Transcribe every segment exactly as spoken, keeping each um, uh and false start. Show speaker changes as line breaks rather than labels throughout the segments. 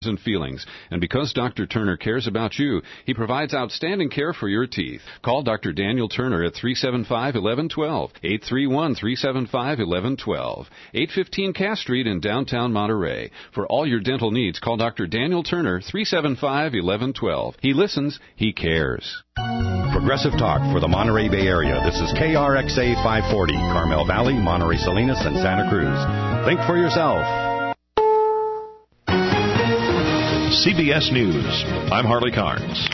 and feelings. And because Doctor Turner cares about you, he provides outstanding care for your teeth. Call Doctor Daniel Turner at three seven five, one one one two, eight three one, three seven five, one one one two, eight fifteen Cass Street in downtown Monterey. For all your dental needs, call Doctor Daniel Turner, three seven five, one one one two. He listens, he cares.
Progressive Talk for the Monterey Bay Area. This is K R X A five forty, Carmel Valley, Monterey Salinas, and Santa Cruz. Think for yourself.
C B S News. I'm Harley Carnes.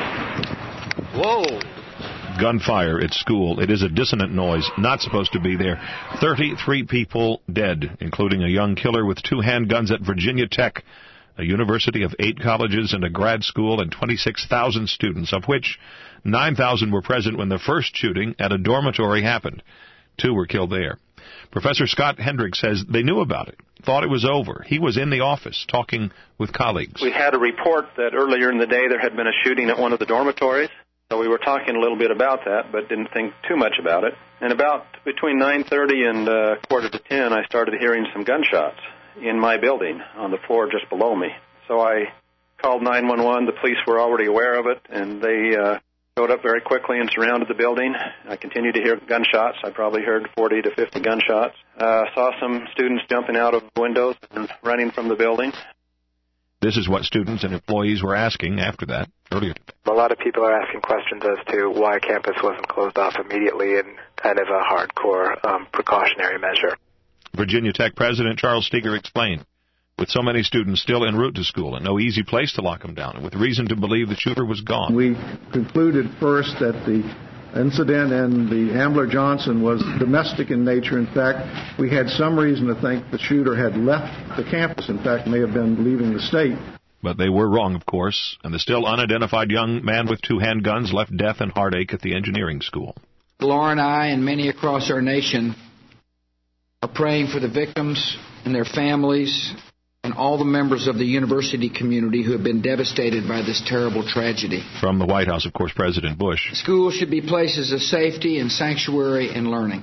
Whoa.
Gunfire at school. It is a dissonant noise, not supposed to be there. thirty-three people dead, including a young killer with two handguns at Virginia Tech, a university of eight colleges and a grad school and twenty-six thousand students, of which nine thousand were present when the first shooting at a dormitory happened. Two were killed there. Professor Scott Hendricks says they knew about it, thought it was over. He was in the office talking with colleagues.
We had a report that earlier in the day there had been a shooting at one of the dormitories, so we were talking a little bit about that, but didn't think too much about it. And about between nine thirty and uh, quarter to ten, I started hearing some gunshots in my building on the floor just below me. So I called nine one one. The police were already aware of it, and they uh, showed up very quickly and surrounded the building. I continued to hear gunshots. I probably heard forty to fifty gunshots. Uh, saw some students jumping out of windows and running from the building.
This is what students and employees were asking after that earlier.
A lot of people are asking questions as to why campus wasn't closed off immediately in kind of a hardcore um, precautionary measure.
Virginia Tech President Charles Steger explained, with so many students still en route to school and no easy place to lock them down, and with reason to believe the shooter was gone.
We concluded first that the incident in the Ambler Johnson was domestic in nature. In fact, we had some reason to think the shooter had left the campus. In fact, may have been leaving the state.
But they were wrong, of course, and the still unidentified young man with two handguns left death and heartache at the engineering school.
Laura and I and many across our nation are praying for the victims and their families and all the members of the university community who have been devastated by this terrible tragedy.
From the White House, of course, President Bush.
Schools should be places of safety and sanctuary and learning.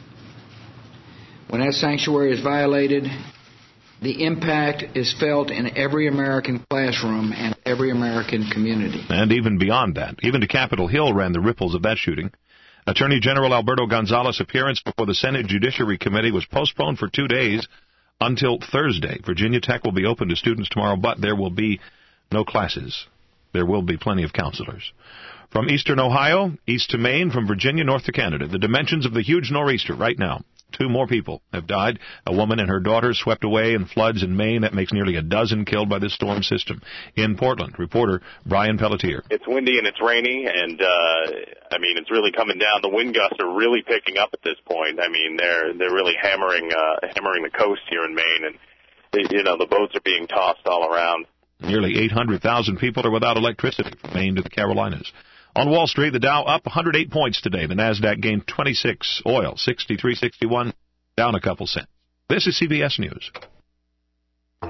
When that sanctuary is violated, the impact is felt in every American classroom and every American community.
And even beyond that, even to Capitol Hill ran the ripples of that shooting. Attorney General Alberto Gonzales' appearance before the Senate Judiciary Committee was postponed for two days until Thursday. Virginia Tech will be open to students tomorrow, but there will be no classes. There will be plenty of counselors. From eastern Ohio, east to Maine, from Virginia north to Canada, the dimensions of the huge nor'easter right now. Two more people have died. A woman and her daughter swept away in floods in Maine. That makes nearly a dozen killed by this storm system. In Portland, reporter Brian Pelletier.
It's windy and it's rainy, and, uh, I mean, it's really coming down. The wind gusts are really picking up at this point. I mean, they're they're really hammering uh, hammering the coast here in Maine, and, you know, the boats are being tossed all around.
Nearly eight hundred thousand people are without electricity from Maine to the Carolinas. On Wall Street, the Dow up one hundred eight points today. The Nasdaq gained twenty-six. Oil, sixty-three sixty-one, down a couple cents. This is C B S News.
You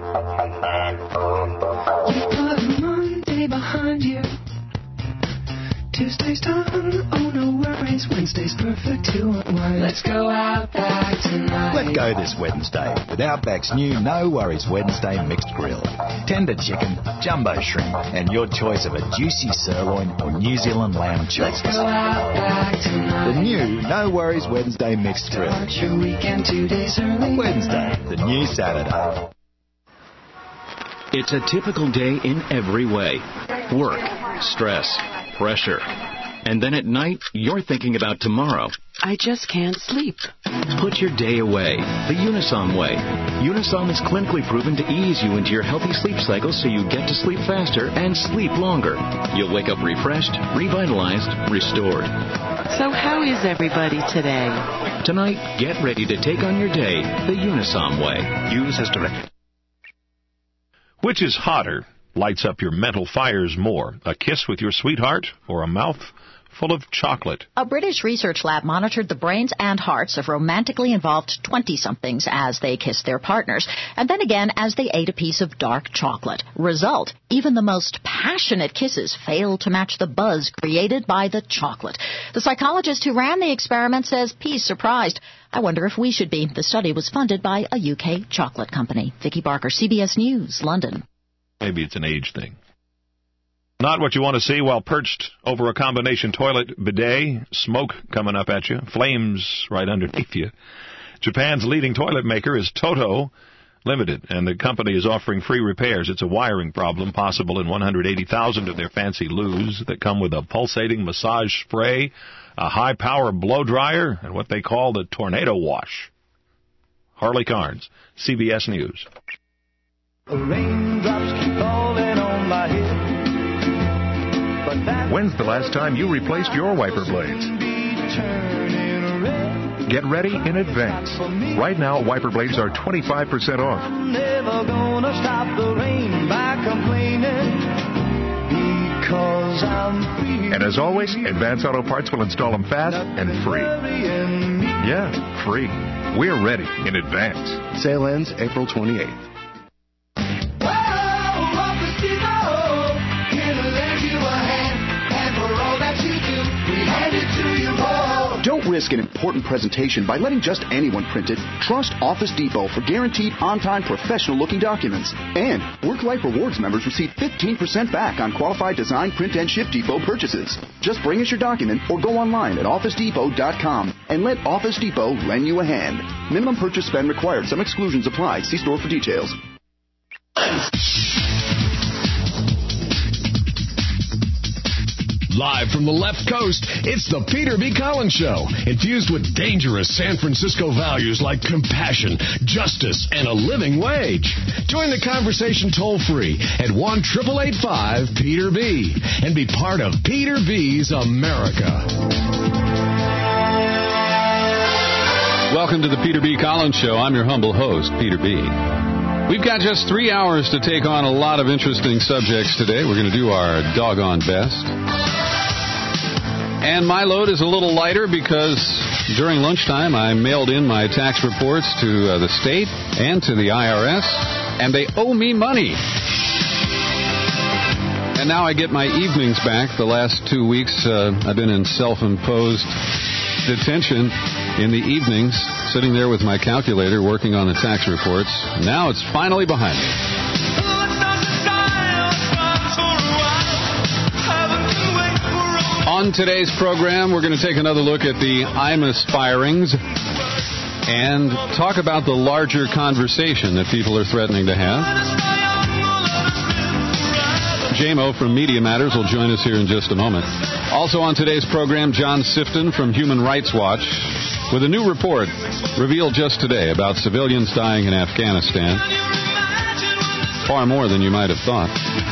put Monday behind you. Tuesday's done, oh no worries. Wednesday's perfect too. Let's go out back tonight.
Let go this Wednesday with Outback's new No Worries Wednesday mixed grill. Tender chicken, jumbo shrimp, and your choice of a juicy sirloin or New Zealand lamb chops.
Let's go out back tonight.
The new No Worries Wednesday mixed grill.
Start your weekend two days early.
Wednesday, the new Saturday.
It's a typical day in every way. Work, stress, pressure. And then at night, you're thinking about tomorrow.
I just can't sleep.
Put your day away the Unisom way. Unisom is clinically proven to ease you into your healthy sleep cycle so you get to sleep faster and sleep longer. You'll wake up refreshed, revitalized, restored.
So how is everybody today?
Tonight, get ready to take on your day the Unisom way. Use as directed.
Which is hotter, lights up your mental fires more, a kiss with your sweetheart or a mouth full of chocolate?
A British research lab monitored the brains and hearts of romantically involved twenty-somethings as they kissed their partners, and then again as they ate a piece of dark chocolate. Result, even the most passionate kisses failed to match the buzz created by the chocolate. The psychologist who ran the experiment says he's surprised. I wonder if we should be. The study was funded by a U K chocolate company. Vicki Barker, C B S News, London.
Maybe it's an age thing. Not what you want to see while perched over a combination toilet bidet. Smoke coming up at you. Flames right underneath you. Japan's leading toilet maker is Toto Limited, and the company is offering free repairs. It's a wiring problem possible in one hundred eighty thousand of their fancy loos that come with a pulsating massage spray, a high-power blow dryer, and what they call the tornado wash. Harley Carnes, C B S News.
The raindrops keep falling on my head.
When's the last time you replaced your wiper blades? Get ready in advance. Right now, wiper blades are twenty-five percent off.
I'm never gonna stop the rain by complaining because I'm free.
And as always, Advance Auto Parts will install them fast and free. Yeah, free. We're ready in advance.
Sale ends April twenty-eighth.
Don't risk an important presentation by letting just anyone print it. Trust Office Depot for guaranteed, on-time, professional-looking documents. And Work-Life Rewards members receive fifteen percent back on qualified design, print, and ship depot purchases. Just bring us your document or go online at office depot dot com and let Office Depot lend you a hand. Minimum purchase spend required. Some exclusions apply. See store for details.
Live from the left coast, it's the Peter B. Collins Show, infused with dangerous San Francisco values like compassion, justice, and a living wage. Join the conversation toll-free at one eight eight eight five Peter B. and be part of Peter B's America.
Welcome to the Peter B. Collins Show. I'm your humble host, Peter B. We've got just three hours to take on a lot of interesting subjects today. We're going to do our doggone best. And my load is a little lighter because during lunchtime I mailed in my tax reports to uh, the state and to the I R S, and they owe me money. And now I get my evenings back. The last two weeks uh, I've been in self-imposed detention in the evenings, sitting there with my calculator working on the tax reports. Now it's finally behind me. On today's program, we're going to take another look at the I M U S firings and talk about the larger conversation that people are threatening to have. J M O from Media Matters will join us here in just a moment. Also on today's program, John Sifton from Human Rights Watch with a new report revealed just today about civilians dying in Afghanistan. Far more than you might have thought.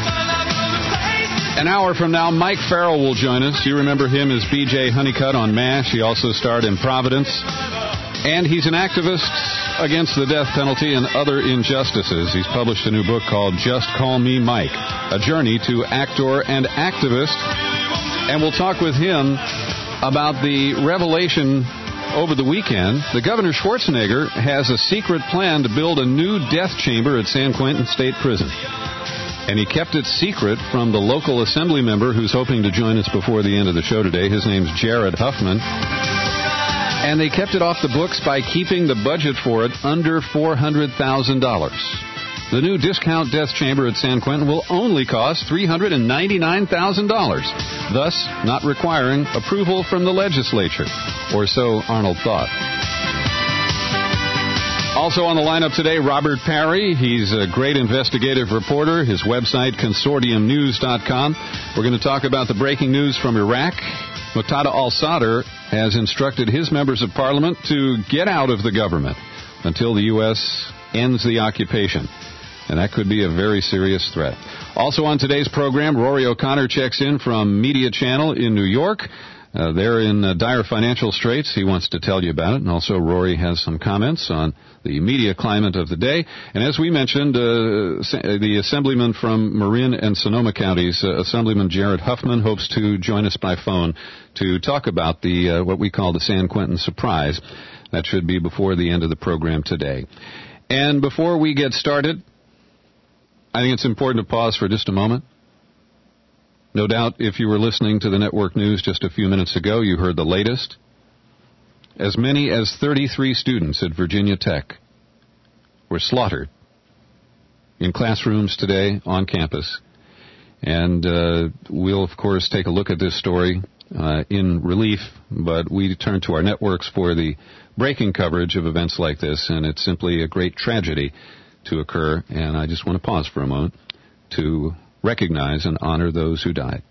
An hour from now, Mike Farrell will join us. You remember him as B J Honeycutt on MASH. He also starred in Providence. And he's an activist against the death penalty and other injustices. He's published a new book called Just Call Me Mike, a journey to actor and activist. And we'll talk with him about the revelation over the weekend. The Governor Schwarzenegger has a secret plan to build a new death chamber at San Quentin State Prison. And he kept it secret from the local assembly member who's hoping to join us before the end of the show today. His name's Jared Huffman. And they kept it off the books by keeping the budget for it under four hundred thousand dollars. The new discount death chamber at San Quentin will only cost three hundred ninety-nine thousand dollars, thus not requiring approval from the legislature, or so Arnold thought. Also on the lineup today, Robert Parry. He's a great investigative reporter. His website, consortium news dot com. We're going to talk about the breaking news from Iraq. Muqtada al-Sadr has instructed his members of parliament to get out of the government until the U S ends the occupation. And that could be a very serious threat. Also on today's program, Rory O'Connor checks in from Media Channel in New York. Uh, they're in uh, dire financial straits. He wants to tell you about it. And also Rory has some comments on the media climate of the day. And as we mentioned, uh, the Assemblyman from Marin and Sonoma counties, uh, Assemblyman Jared Huffman, hopes to join us by phone to talk about the uh, what we call the San Quentin surprise. That should be before the end of the program today. And before we get started, I think it's important to pause for just a moment. No doubt, if you were listening to the network news just a few minutes ago, you heard the latest. As many as thirty-three students at Virginia Tech were slaughtered in classrooms today on campus. And uh, we'll, of course, take a look at this story uh, in relief, but we turn to our networks for the breaking coverage of events like this, and it's simply a great tragedy to occur. And I just want to pause for a moment to recognize and honor those who died.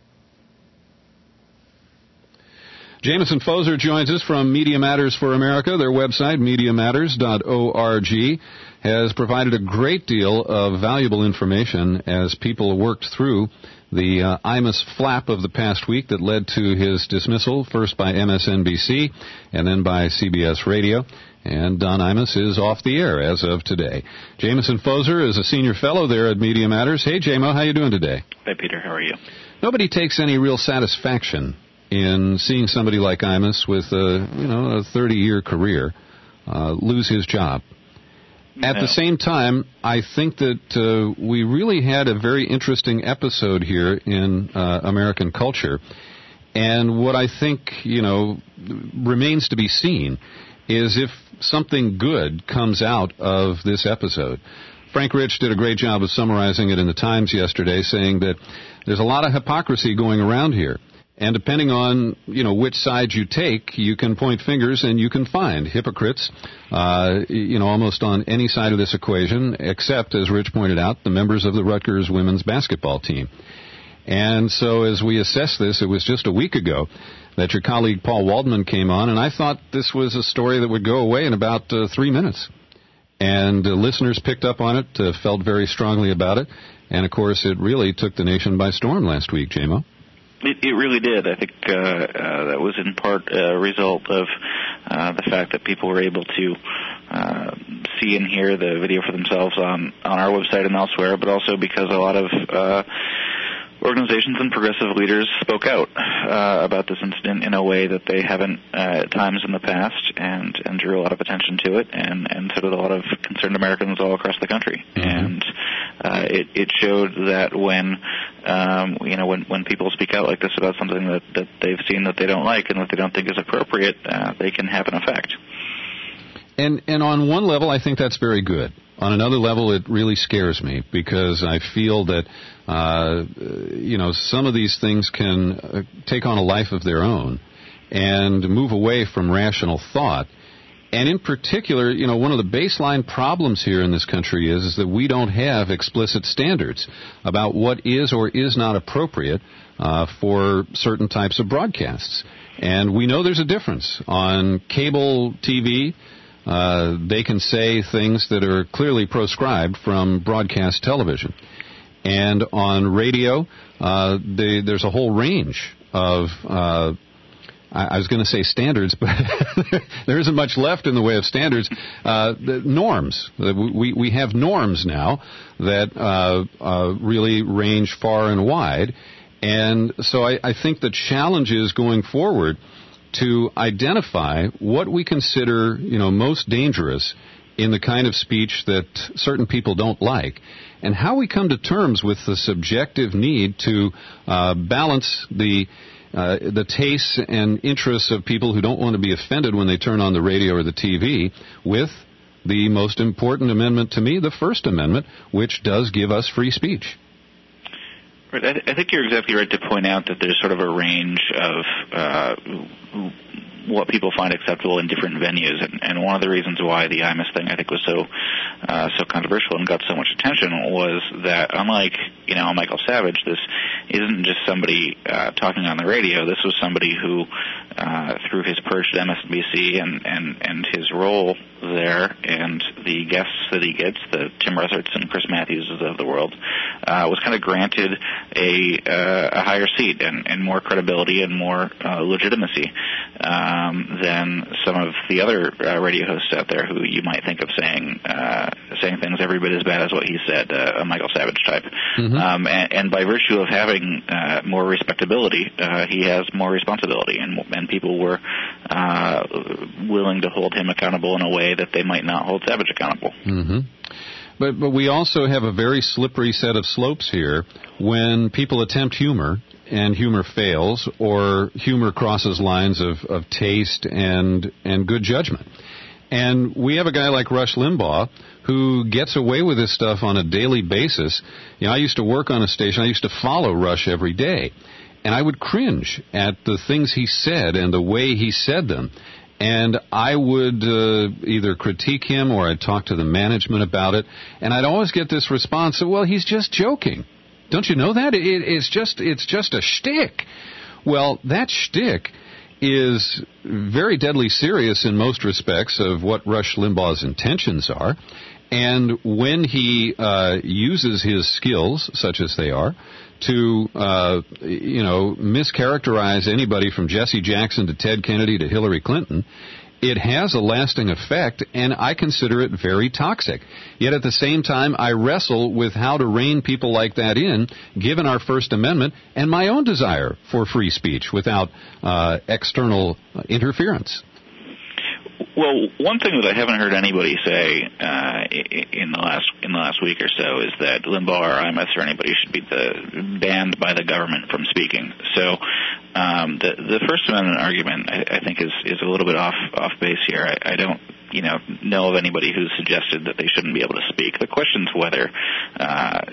Jameson Foser joins us from Media Matters for America. Their website, media matters dot org, has provided a great deal of valuable information as people worked through the uh, Imus flap of the past week that led to his dismissal, first by M S N B C and then by C B S Radio. And Don Imus is off the air as of today. Jameson Foser is a senior fellow there at Media Matters. Hey, J M O, how you doing today?
Hi, Peter. How are you?
Nobody takes any real satisfaction in seeing somebody like Imus with a, you know, a thirty-year career uh, lose his job. At
No.
the same time, I think that uh, we really had a very interesting episode here in uh, American culture. And what I think, you know, remains to be seen is if something good comes out of this episode. Frank Rich did a great job of summarizing it in the Times yesterday, saying that there's a lot of hypocrisy going around here. And depending on, you know, which side you take, you can point fingers and you can find hypocrites, uh, you know, almost on any side of this equation, except, as Rich pointed out, the members of the Rutgers women's basketball team. And so as we assess this, it was just a week ago that your colleague Paul Waldman came on, and I thought this was a story that would go away in about uh, three minutes. And uh, listeners picked up on it, uh, felt very strongly about it, and, of course, it really took the nation by storm last week, J M O.
It, it really did. I think uh, uh, that was in part a result of uh, the fact that people were able to uh, see and hear the video for themselves on, on our website and elsewhere, but also because a lot of uh, organizations and progressive leaders spoke out uh, about this incident in a way that they haven't uh, at times in the past, and, and drew a lot of attention to it, and, and so did a lot of concerned Americans all across the country. Mm-hmm. And uh, it, it showed that when um, you know when, when people speak out like this about something that, that they've seen that they don't like and that they don't think is appropriate, uh, they can have an effect.
And and on one level, I think that's very good. On another level, it really scares me because I feel that, uh, you know, some of these things can uh, take on a life of their own and move away from rational thought. And in particular, you know, one of the baseline problems here in this country is, is that we don't have explicit standards about what is or is not appropriate uh, for certain types of broadcasts. And we know there's a difference. On cable T V, Uh, they can say things that are clearly proscribed from broadcast television. And on radio, uh, they, there's a whole range of, uh, I, I was going to say standards, but there isn't much left in the way of standards. Uh, the norms. We, we have norms now that uh, uh, really range far and wide. And so I, I think the challenge is going forward to identify what we consider, you know, most dangerous in the kind of speech that certain people don't like, and how we come to terms with the subjective need to uh, balance the uh, the tastes and interests of people who don't want to be offended when they turn on the radio or the T V with the most important amendment to me, the First Amendment, which does give us free speech.
Right. I, th- I think you're exactly right to point out that there's sort of a range of uh, what people find acceptable in different venues, and, and one of the reasons why the Imus thing I think was so uh, so controversial and got so much attention was that unlike you know Michael Savage, this isn't just somebody uh, talking on the radio. This was somebody who, uh, through his perch at M S N B C and, and, and his role there, and the guests that he gets, the Tim Russerts and Chris Matthewses of the world, uh, was kind of granted a, uh, a higher seat and, and more credibility and more uh, legitimacy um, than some of the other uh, radio hosts out there who you might think of saying uh, saying things every bit as bad as what he said, uh, a Michael Savage type. Mm-hmm. Um, and, and by virtue of having uh, more respectability, uh, he has more responsibility, and, and people were uh, willing to hold him accountable in a way that they might not hold Savage accountable.
Mm-hmm. But but we also have a very slippery set of slopes here when people attempt humor and humor fails, or humor crosses lines of, of taste and and good judgment. And we have a guy like Rush Limbaugh who gets away with this stuff on a daily basis. You know, I used to work on a station. I used to follow Rush every day. And I would cringe at the things he said and the way he said them. And I would uh, either critique him or I'd talk to the management about it. And I'd always get this response, well, he's just joking. Don't you know that? It, it's just it's just a shtick. Well, that shtick is very deadly serious in most respects of what Rush Limbaugh's intentions are. And when he uh, uses his skills, such as they are, to, uh, you know, mischaracterize anybody from Jesse Jackson to Ted Kennedy to Hillary Clinton, it has a lasting effect, and I consider it very toxic. Yet at the same time, I wrestle with how to rein people like that in, given our First Amendment and my own desire for free speech without uh, external interference.
Well, one thing that I haven't heard anybody say uh, in the last in the last week or so is that Limbaugh or Imus or anybody should be the, banned by the government from speaking. So um, the the First Amendment argument, I, I think, is is a little bit off off base here. I, I don't you know know of anybody who's suggested that they shouldn't be able to speak. The question's whether. Uh,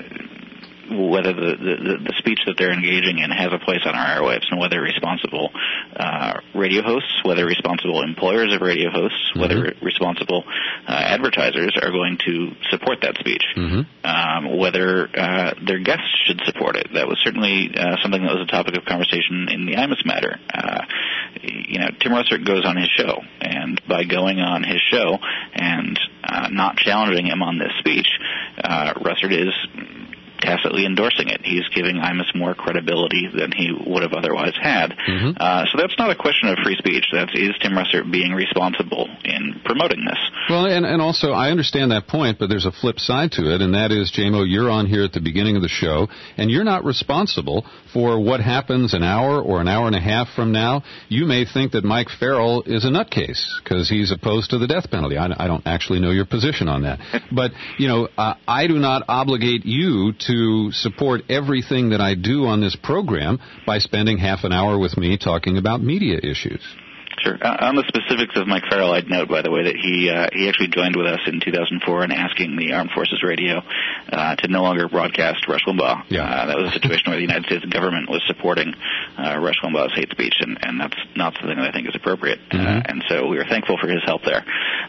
whether the, the, the speech that they're engaging in has a place on our airwaves, and whether responsible uh, radio hosts, whether responsible employers of radio hosts, mm-hmm. whether responsible uh, advertisers are going to support that speech, mm-hmm. um, whether uh, their guests should support it. That was certainly uh, something that was a topic of conversation in the Imus matter. Uh, you know, Tim Russert goes on his show, and by going on his show and uh, not challenging him on this speech, uh, Russert is tacitly endorsing it. He's giving Imus more credibility than he would have otherwise had. Mm-hmm. Uh, so that's not a question of free speech. That is Tim Russert being responsible in promoting this.
Well, and, and also, I understand that point, but there's a flip side to it, and that is, J M O, you're on here at the beginning of the show, and you're not responsible for what happens an hour or an hour and a half from now. You may think that Mike Farrell is a nutcase because he's opposed to the death penalty. I, I don't actually know your position on that. But, you know, uh, I do not obligate you to to support everything that I do on this program by spending half an hour with me talking about media issues.
Sure. Uh, on the specifics of Mike Farrell, I'd note, by the way, that he uh, he actually joined with us in two thousand four in asking the Armed Forces Radio uh, to no longer broadcast Rush Limbaugh. Yeah. Uh, that was a situation where the United States government was supporting uh, Rush Limbaugh's hate speech, and, and that's not something that I think is appropriate. Mm-hmm. Uh, and so we are thankful for his help there.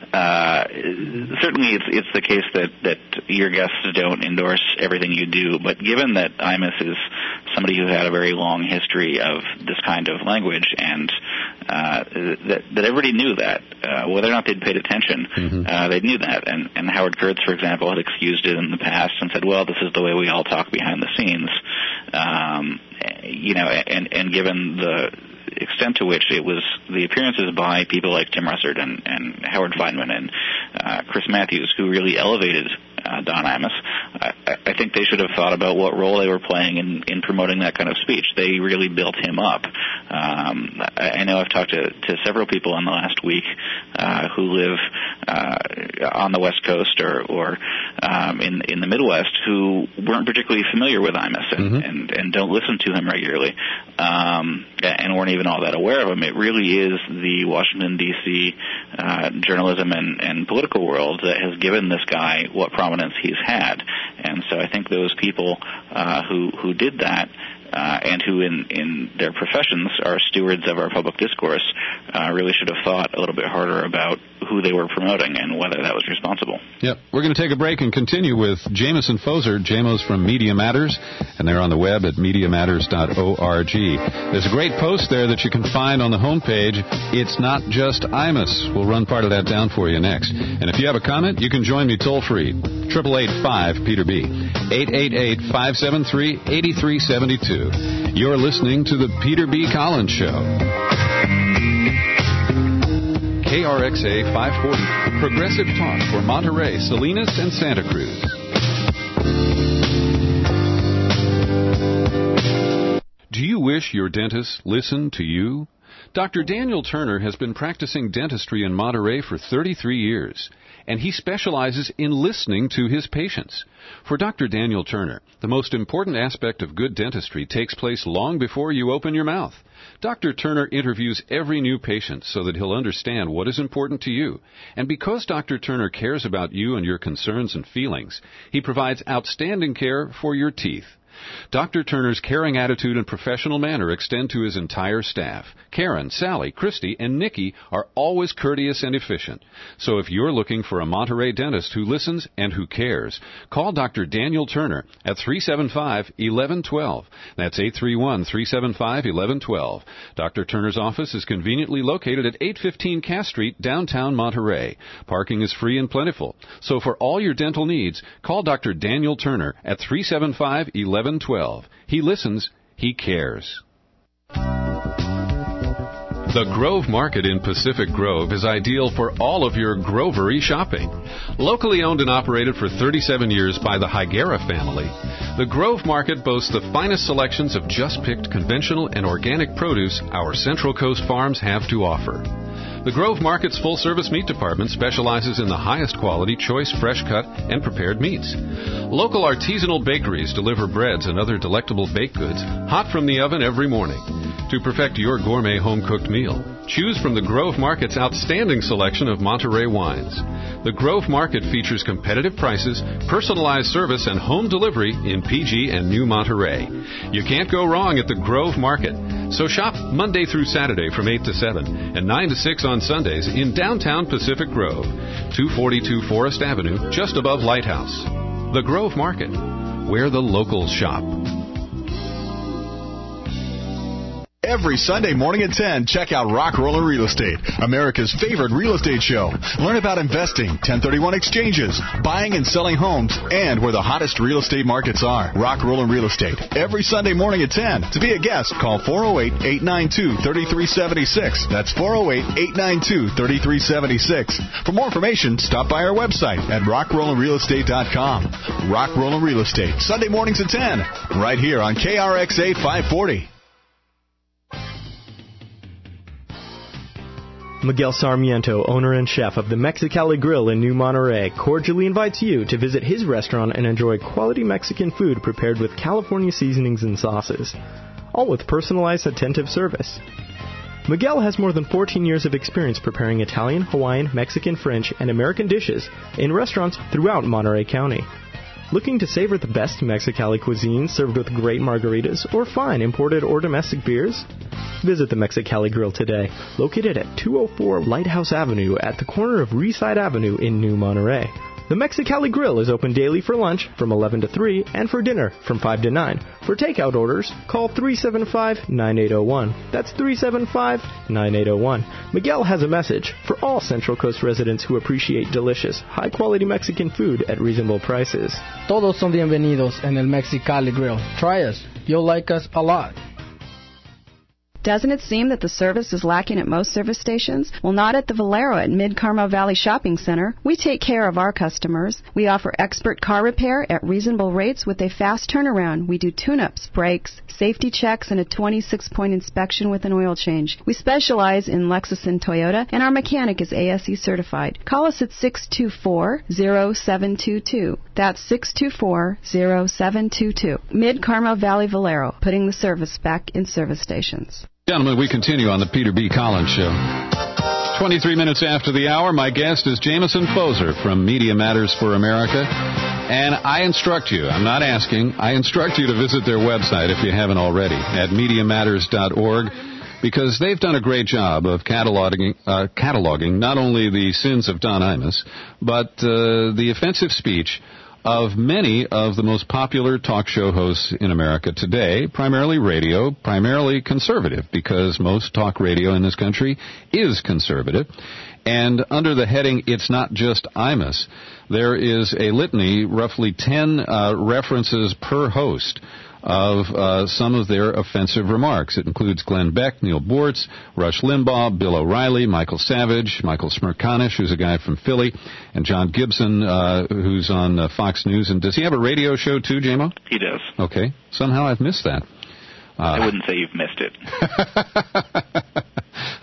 Uh, certainly, it's it's the case that, that your guests don't endorse everything you do, but given that Imus is somebody who had a very long history of this kind of language, and uh, that, that everybody knew that, uh, whether or not they'd paid attention, mm-hmm. uh, they knew that. And, and Howard Kurtz, for example, had excused it in the past and said, well, this is the way we all talk behind the scenes. Um, you know, and, and given the extent to which it was the appearances by people like Tim Russert and, and Howard Feynman and uh, Chris Matthews who really elevated uh, Don Imus, I, I think they should have thought about what role they were playing in, in promoting that kind of speech. They really built him up. Um, I, I know I've talked to, to several people in the last week uh, who live uh, on the West Coast or, or um, in, in the Midwest who weren't particularly familiar with Imus and, mm-hmm. and, and don't listen to him regularly um, and weren't even all that aware of him. It really is the Washington, D C uh, journalism and, and political world that has given this guy what prominence he's had. And so I think those people uh, who, who did that Uh, and who in, in their professions are stewards of our public discourse uh, really should have thought a little bit harder about who they were promoting and whether that was responsible.
Yep. We're going to take a break and continue with Jameson Foser. J M O's from Media Matters, and they're on the web at media matters dot org. There's a great post there that you can find on the homepage. It's not just Imus. We'll run part of that down for you next. And if you have a comment, you can join me toll-free. eight eight eight, five, Peter B. eight eight eight, five seven three, eight three seven two. You're listening to the Peter B. Collins Show. K R X A five forty, Progressive Talk for Monterey, Salinas, and Santa Cruz. Do you wish your dentist listened to you? Doctor Daniel Turner has been practicing dentistry in Monterey for thirty-three years. and he specializes in listening to his patients. For Doctor Daniel Turner, the most important aspect of good dentistry takes place long before you open your mouth. Doctor Turner interviews every new patient so that he'll understand what is important to you. And because Doctor Turner cares about you and your concerns and feelings, he provides outstanding care for your teeth. Doctor Turner's caring attitude and professional manner extend to his entire staff. Karen, Sally, Christy, and Nikki are always courteous and efficient. So if you're looking for a Monterey dentist who listens and who cares, call Doctor Daniel Turner at three seven five, one one one two. That's eight three one, three seven five, one one one two. Doctor Turner's office is conveniently located at eight fifteen Cass Street, downtown Monterey. Parking is free and plentiful. So for all your dental needs, call Doctor Daniel Turner at three seven five, one one one two. He listens, he cares. The Grove Market in Pacific Grove is ideal for all of your grovery shopping. Locally owned and operated for thirty-seven years by the Higuera family, the Grove Market boasts the finest selections of just-picked conventional and organic produce our Central Coast farms have to offer. The Grove Market's full-service meat department specializes in the highest quality, choice, fresh-cut, and prepared meats. Local artisanal bakeries deliver breads and other delectable baked goods hot from the oven every morning. To perfect your gourmet home-cooked meal, choose from the Grove Market's outstanding selection of Monterey wines. The Grove Market features competitive prices, personalized service, and home delivery in P G and New Monterey. You can't go wrong at the Grove Market. So shop Monday through Saturday from eight to seven and nine to six on Sundays in downtown Pacific Grove, two forty-two Forest Avenue, just above Lighthouse. The Grove Market, where the locals shop.
Every Sunday morning at ten, check out Rock Roller Real Estate, America's favorite real estate show. Learn about investing, ten thirty-one exchanges, buying and selling homes, and where the hottest real estate markets are. Rock Roller Real Estate, every Sunday morning at ten. To be a guest, call four oh eight, eight nine two, three three seven six. That's four oh eight, eight nine two, three three seven six. For more information, stop by our website at rock roller real estate dot com. Rock Roller Real Estate, Sunday mornings at ten, right here on K R X A five forty.
Miguel Sarmiento, owner and chef of the Mexicali Grill in New Monterey, cordially invites you to visit his restaurant and enjoy quality Mexican food prepared with California seasonings and sauces, all with personalized, attentive service. Miguel has more than fourteen years of experience preparing Italian, Hawaiian, Mexican, French, and American dishes in restaurants throughout Monterey County. Looking to savor the best Mexicali cuisine served with great margaritas or fine imported or domestic beers? Visit the Mexicali Grill today, located at two oh four Lighthouse Avenue at the corner of Reeside Avenue in New Monterey. The Mexicali Grill is open daily for lunch from eleven to three and for dinner from five to nine. For takeout orders, call three seven five, nine eight zero one. That's three seven five, nine eight zero one. Miguel has a message for all Central Coast residents who appreciate delicious, high-quality Mexican food at reasonable prices.
Todos son bienvenidos en el Mexicali Grill. Try us. You'll like us a lot.
Doesn't it seem that the service is lacking at most service stations? Well, not at the Valero at Mid-Carmel Valley Shopping Center. We take care of our customers. We offer expert car repair at reasonable rates with a fast turnaround. We do tune-ups, brakes, safety checks, and a twenty-six point inspection with an oil change. We specialize in Lexus and Toyota, and our mechanic is A S E certified. Call us at six two four, zero seven two two. That's six two four, zero seven two two. Mid-Carmel Valley Valero, putting the service back in service stations.
Gentlemen, we continue on the Peter B. Collins Show. twenty-three minutes after the hour, my guest is Jameson Foser from Media Matters for America. And I instruct you, I'm not asking, I instruct you to visit their website if you haven't already, at media matters dot org, because they've done a great job of cataloging, uh, cataloging not only the sins of Don Imus, but uh, the offensive speech of many of the most popular talk show hosts in America today, primarily radio, primarily conservative, because most talk radio in this country is conservative. And under the heading, It's Not Just Imus, there is a litany, roughly ten uh, references per host of uh, some of their offensive remarks. It includes Glenn Beck, Neil Bortz, Rush Limbaugh, Bill O'Reilly, Michael Savage, Michael Smerconish, who's a guy from Philly, and John Gibson, uh, who's on uh, Fox News. And does he have a radio show too, J-Mo?
He does.
Okay. Somehow I've missed that. Uh,
I wouldn't say you've missed it.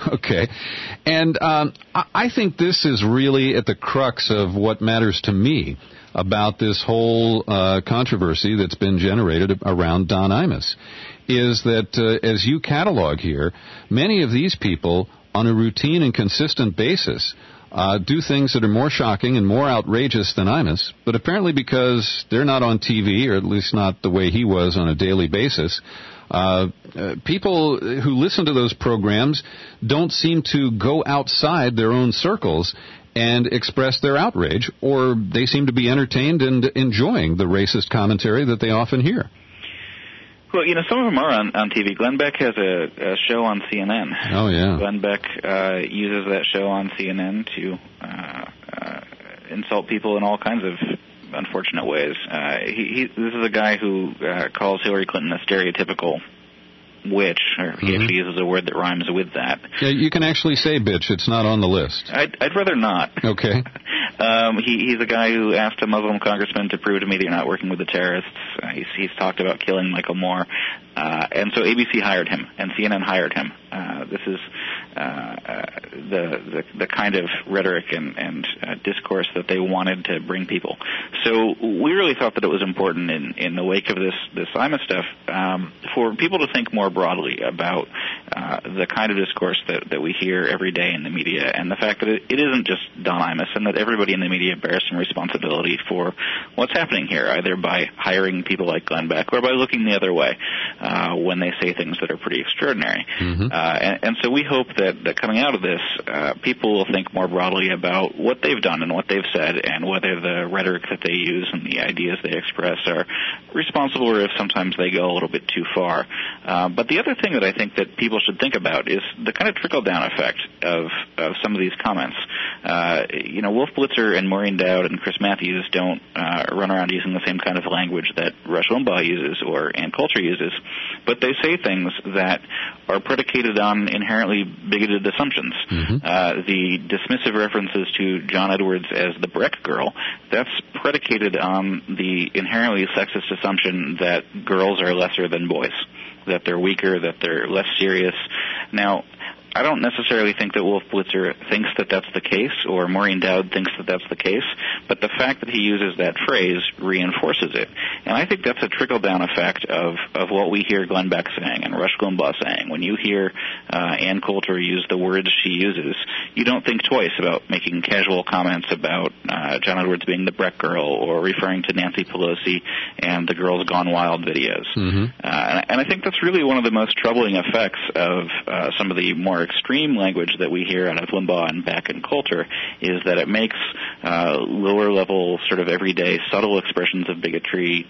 Okay. And um, I think this is really at the crux of what matters to me about this whole uh, controversy that's been generated around Don Imus, is that uh, as you catalog here, many of these people on a routine and consistent basis uh, do things that are more shocking and more outrageous than Imus, but apparently because they're not on T V, or at least not the way he was on a daily basis, Uh, uh, people who listen to those programs don't seem to go outside their own circles and express their outrage, or they seem to be entertained and enjoying the racist commentary that they often hear.
Well, you know, some of them are on, on T V. Glenn Beck has a, a show on C N N.
Oh, yeah.
Glenn Beck uh, uses that show on C N N to uh, uh, insult people in all kinds of unfortunate ways. Uh, he, he, this is a guy who uh, calls Hillary Clinton a stereotypical witch, or he
mm-hmm.
actually uses a word that rhymes with that.
Yeah, you can actually say bitch. It's not on the list.
I'd, I'd rather not.
Okay.
um, he, he's a guy who asked a Muslim congressman to prove to me that you're not working with the terrorists. Uh, he's, he's talked about killing Michael Moore. Uh, and so A B C hired him, and C N N hired him. Uh, this is uh, uh, the, the the kind of rhetoric and, and uh, discourse that they wanted to bring people. So we really thought that it was important in, in the wake of this, this Imus stuff um, for people to think more broadly about uh, the kind of discourse that, that we hear every day in the media, and the fact that it, it isn't just Don Imus, and that everybody in the media bears some responsibility for what's happening here, either by hiring people like Glenn Beck or by looking the other way uh, when they say things that are pretty extraordinary.
Mm-hmm.
Uh, and, and so we hope that, that coming out of this, uh, people will think more broadly about what they've done and what they've said, and whether the rhetoric that they use and the ideas they express are responsible, or if sometimes they go a little bit too far. Uh, but the other thing that I think that people should think about is the kind of trickle-down effect of, of some of these comments. Uh, you know, Wolf Blitzer and Maureen Dowd and Chris Matthews don't uh, run around using the same kind of language that Rush Limbaugh uses or Ann Coulter uses, but they say things that are predicated on inherently bigoted assumptions.
Mm-hmm.
Uh, the dismissive references to John Edwards as the Breck girl, that's predicated on the inherently sexist assumption that girls are lesser than boys, that they're weaker, that they're less serious. Now, I don't necessarily think that Wolf Blitzer thinks that that's the case, or Maureen Dowd thinks that that's the case, but the fact that he uses that phrase reinforces it. And I think that's a trickle-down effect of, of what we hear Glenn Beck saying and Rush Limbaugh saying. When you hear uh, Ann Coulter use the words she uses, you don't think twice about making casual comments about uh, John Edwards being the Breck girl, or referring to Nancy Pelosi and the Girls Gone Wild videos.
Mm-hmm.
Uh, and, and I think that's really one of the most troubling effects of uh, some of the more extreme language that we hear out of Limbaugh and Beck and Coulter, is that it makes uh, lower-level, sort of everyday, subtle expressions of bigotry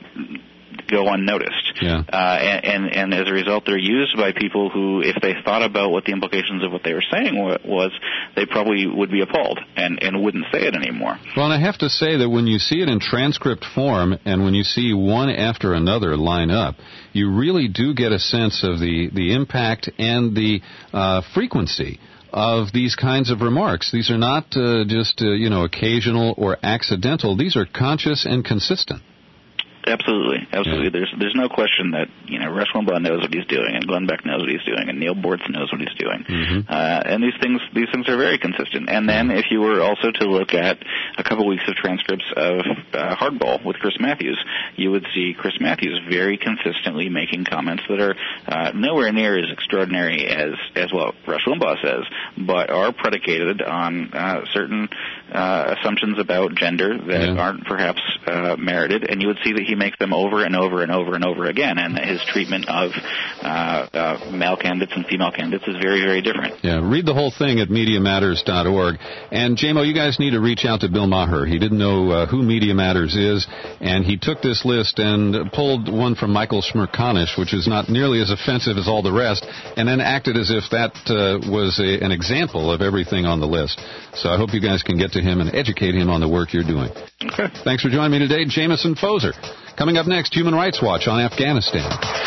go unnoticed.
Yeah.
Uh, and, and, and as a result, they're used by people who, if they thought about what the implications of what they were saying was, they probably would be appalled and, and wouldn't say it anymore.
Well, and I have to say that when you see it in transcript form, and when you see one after another line up, you really do get a sense of the, the impact and the uh, frequency of these kinds of remarks. These are not uh, just, uh, you know, occasional or accidental. These are conscious and consistent.
Absolutely, absolutely.
Yeah.
There's there's no question that, you know, Rush Limbaugh knows what he's doing, and Glenn Beck knows what he's doing, and Neil Bortz knows what he's doing.
Mm-hmm.
Uh, and these things these things are very consistent. And then if you were also to look at a couple weeks of transcripts of uh, Hardball with Chris Matthews, you would see Chris Matthews very consistently making comments that are uh, nowhere near as extraordinary as as what Rush Limbaugh says, but are predicated on uh, certain uh, assumptions about gender that
yeah.
aren't perhaps uh, merited. And you would see that he makes them over and over and over and over again, and his treatment of uh, uh, male candidates and female candidates is very, very different.
Yeah, read the whole thing at media matters dot org. And, J M O, you guys need to reach out to Bill Maher. He didn't know uh, who Media Matters is, and he took this list and pulled one from Michael Smerconish, which is not nearly as offensive as all the rest, and then acted as if that uh, was a, an example of everything on the list. So I hope you guys can get to him and educate him on the work you're doing.
Okay.
Thanks for joining me today, Jameson Foser. Coming up next, Human Rights Watch on Afghanistan.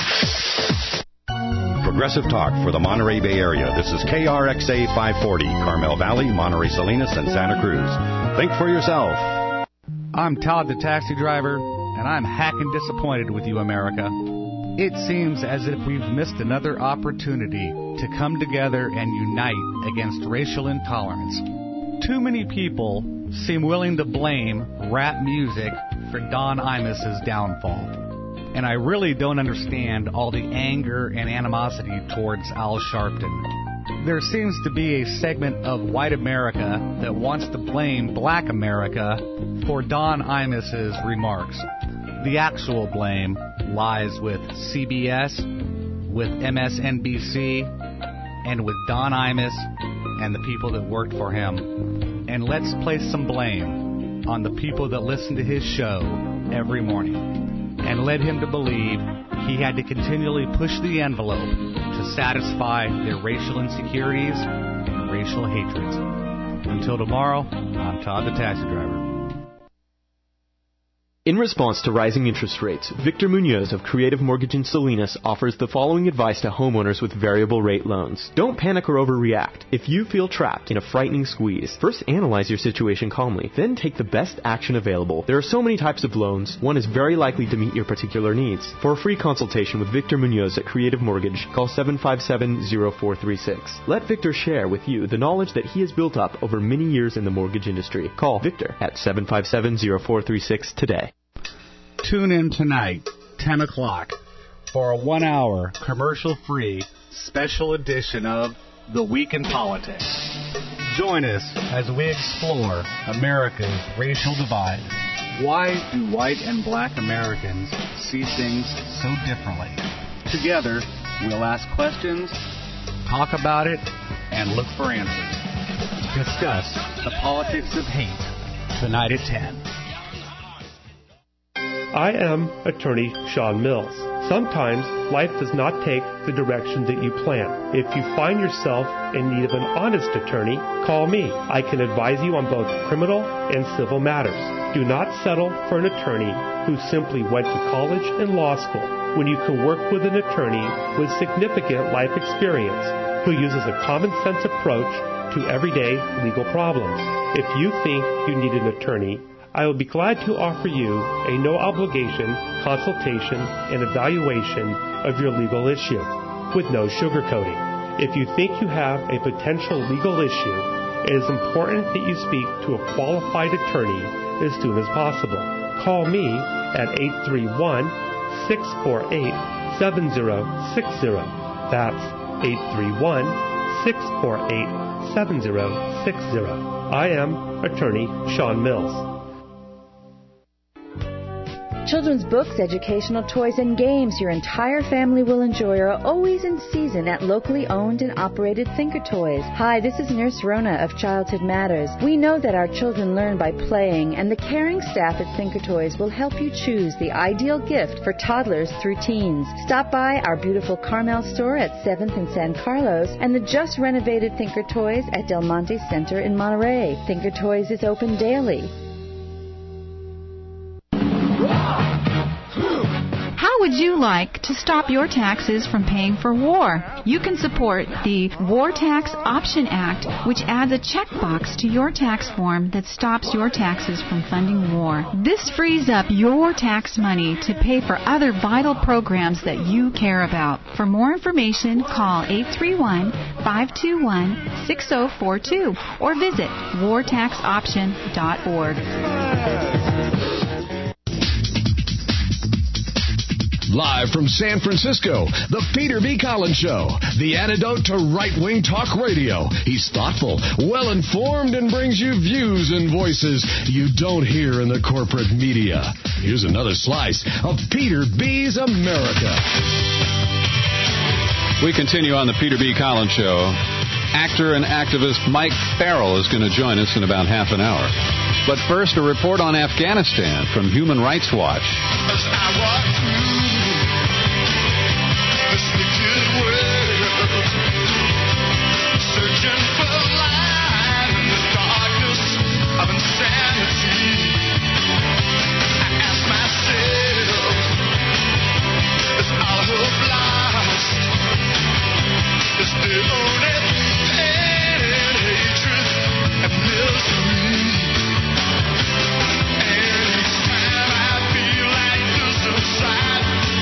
Progressive Talk for the Monterey Bay Area. This is K R X A five forty, Carmel Valley, Monterey Salinas, and Santa Cruz. Think for yourself.
I'm Todd the taxi driver, and I'm hacking disappointed with you, America. It seems as if we've missed another opportunity to come together and unite against racial intolerance. Too many people seem willing to blame rap music for Don Imus's downfall. And I really don't understand all the anger and animosity towards Al Sharpton. There seems to be a segment of white America that wants to blame black America for Don Imus's remarks. The actual blame lies with C B S, with M S N B C, and with Don Imus and the people that worked for him. And let's place some blame on the people that listen to his show every morning and led him to believe he had to continually push the envelope to satisfy their racial insecurities and racial hatreds. Until tomorrow, I'm Todd the Taxi Driver.
In response to rising interest rates, Victor Munoz of Creative Mortgage in Salinas offers the following advice to homeowners with variable rate loans. Don't panic or overreact. If you feel trapped in a frightening squeeze, first analyze your situation calmly, then take the best action available. There are so many types of loans, one is very likely to meet your particular needs. For a free consultation with Victor Munoz at Creative Mortgage, call seven five seven, zero four three six. Let Victor share with you the knowledge that he has built up over many years in the mortgage industry. Call Victor at seven five seven, zero four three six today.
Tune in tonight, ten o'clock, for a one-hour, commercial-free special edition of The Week in Politics. Join us as we explore America's racial divide. Why do white and black Americans see things so differently? Together, we'll ask questions, talk about it, and look for answers. Discuss the politics of hate tonight at ten.
I am attorney Sean Mills. Sometimes life does not take the direction that you plan. If you find yourself in need of an honest attorney, call me. I can advise you on both criminal and civil matters. Do not settle for an attorney who simply went to college and law school when you can work with an attorney with significant life experience who uses a common sense approach to everyday legal problems. If you think you need an attorney, I will be glad to offer you a no-obligation consultation and evaluation of your legal issue with no sugarcoating. If you think you have a potential legal issue, it is important that you speak to a qualified attorney as soon as possible. Call me at eight three one, six four eight, seven zero six zero. That's eight three one, six four eight, seven zero six zero. I am attorney Sean Mills.
Children's books, educational toys, and games your entire family will enjoy are always in season at locally owned and operated Thinker Toys. Hi, this is Nurse Rona of Childhood Matters. We know that our children learn by playing, and the caring staff at Thinker Toys will help you choose the ideal gift for toddlers through teens. Stop by our beautiful Carmel store at seventh and San Carlos and the just renovated Thinker Toys at Del Monte Center in Monterey. Thinker Toys is open daily.
How would you like to stop your taxes from paying for war? You can support the War Tax Option Act, which adds a checkbox to your tax form that stops your taxes from funding war. This frees up your tax money to pay for other vital programs that you care about. For more information, call eight three one, five two one, six zero four two or visit war tax option dot org.
Live from San Francisco, the Peter B. Collins Show, the antidote to right-wing talk radio. He's thoughtful, well-informed, and brings you views and voices you don't hear in the corporate media. Here's another slice of Peter B.'s America.
We continue on the Peter B. Collins Show. Actor and activist Mike Farrell is going to join us in about half an hour. But first, a report on Afghanistan from Human Rights Watch.
Anytime I feel like there's a sign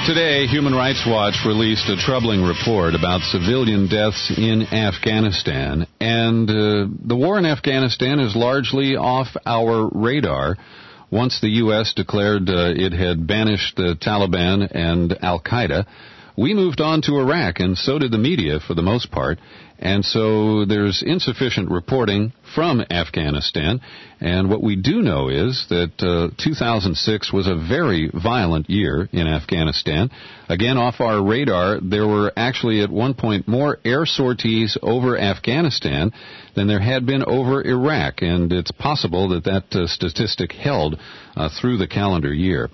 Today, Human Rights Watch released a troubling report about civilian deaths in Afghanistan, and uh, the war in Afghanistan is largely off our radar. Once the U S declared uh, it had banished the Taliban and Al-Qaeda, we moved on to Iraq, and so did the media for the most part. And so there's insufficient reporting from Afghanistan. And what we do know is that uh, two thousand six was a very violent year in Afghanistan. Again, off our radar, there were actually at one point more air sorties over Afghanistan than there had been over Iraq. And it's possible that that uh, statistic held uh, through the calendar year.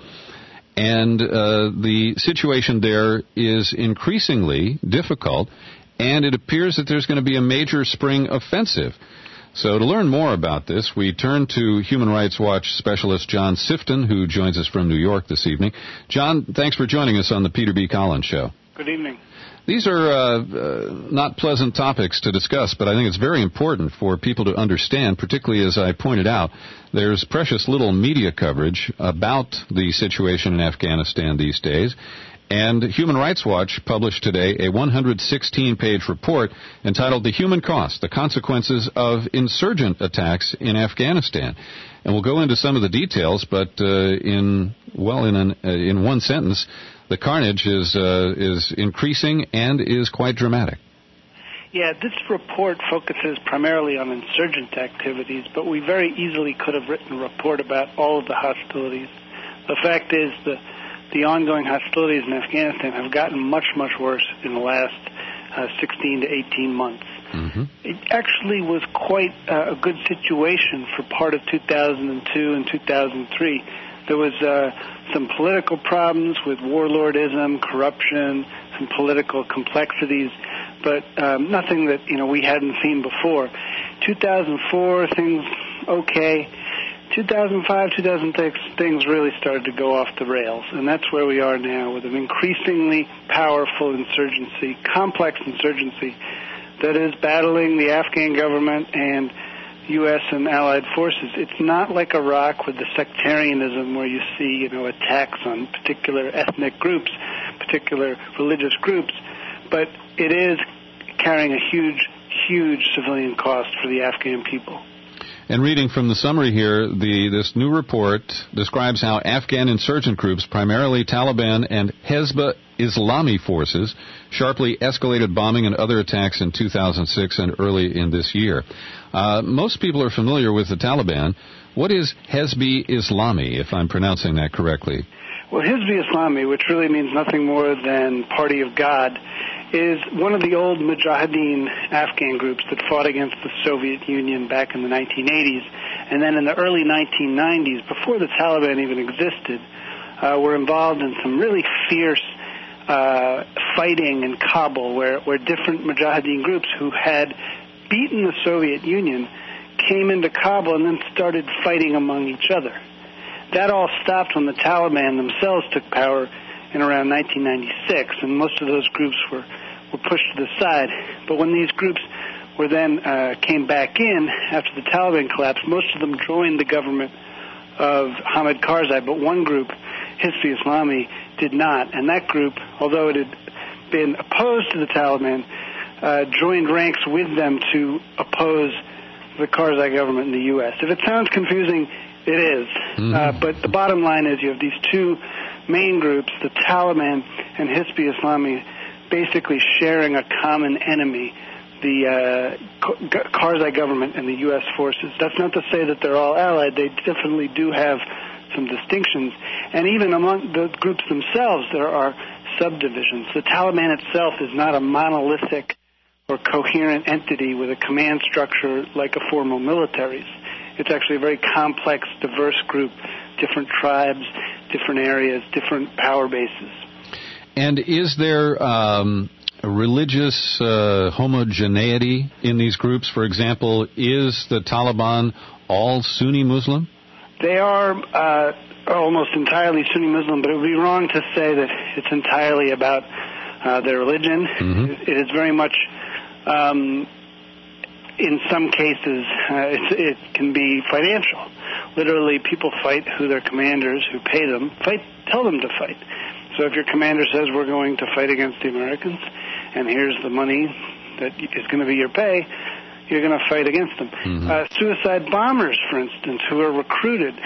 And uh, the situation there is increasingly difficult, and it appears that there's going to be a major spring offensive. So to learn more about this, we turn to Human Rights Watch specialist John Sifton, who joins us from New York this evening. John, thanks for joining us on the Peter B. Collins Show.
Good evening.
These are uh, uh, not pleasant topics to discuss, but I think it's very important for people to understand, particularly as I pointed out, there's precious little media coverage about the situation in Afghanistan these days. And Human Rights Watch published today a one hundred sixteen page report entitled The Human Cost, the Consequences of Insurgent Attacks in Afghanistan. And we'll go into some of the details, but uh, in, well, in, an, uh, in one sentence, the carnage is uh, is increasing and is quite dramatic.
Yeah, this report focuses primarily on insurgent activities, but we very easily could have written a report about all of the hostilities. The fact is the the ongoing hostilities in Afghanistan have gotten much, much worse in the last uh, sixteen to eighteen months. Mm-hmm. It actually was quite uh, a good situation for part of two thousand two and two thousand three. There was uh, some political problems with warlordism, corruption, some political complexities, but um, nothing that you know we hadn't seen before. two thousand four, things okay. two thousand five, two thousand six, things really started to go off the rails, and that's where we are now with an increasingly powerful insurgency, complex insurgency that is battling the Afghan government and U S and allied forces. It's not like Iraq with the sectarianism where you see, you know, attacks on particular ethnic groups, particular religious groups, but it is carrying a huge, huge civilian cost for the Afghan people.
And reading from the summary here, the this new report describes how Afghan insurgent groups, primarily Taliban and Hezbollah Islami forces, sharply escalated bombing and other attacks in two thousand six and early in this year. Uh, most people are familiar with the Taliban. What is Hezbollah Islami, if I'm pronouncing that correctly?
Well, Hezbollah Islami, which really means nothing more than Party of God, is one of the old Mujahideen Afghan groups that fought against the Soviet Union back in the nineteen eighties. And then in the early nineteen nineties, before the Taliban even existed, uh, were involved in some really fierce uh, fighting in Kabul, where, where different Mujahideen groups who had beaten the Soviet Union came into Kabul and then started fighting among each other. That all stopped when the Taliban themselves took power in around nineteen ninety-six, and most of those groups were, were pushed to the side. But when these groups were then uh, came back in after the Taliban collapsed, most of them joined the government of Hamid Karzai, but one group, Hizb Islami, did not. And that group, although it had been opposed to the Taliban, uh, joined ranks with them to oppose the Karzai government in the U S. If it sounds confusing, it is. Mm-hmm. Uh, but the bottom line is you have these two main groups, the Taliban and Hizb Islami, basically sharing a common enemy, the uh, Karzai government and the U S forces. That's not to say that they're all allied. They definitely do have some distinctions. And even among the groups themselves, there are subdivisions. The Taliban itself is not a monolithic or coherent entity with a command structure like a formal militaries. It's actually a very complex, diverse group, different tribes, different areas, different power bases.
And is there um, a religious uh, homogeneity in these groups? For example, is the Taliban all Sunni Muslim?
They are uh, almost entirely Sunni Muslim, but it would be wrong to say that it's entirely about uh, their religion. Mm-hmm. It, it is very much... Um, in some cases, uh, it's, it can be financial. Literally, people fight who their commanders, who pay them, fight, tell them to fight. So if your commander says we're going to fight against the Americans, and here's the money that is going to be your pay, you're going to fight against them. Mm-hmm. Uh, suicide bombers, for instance, who are recruited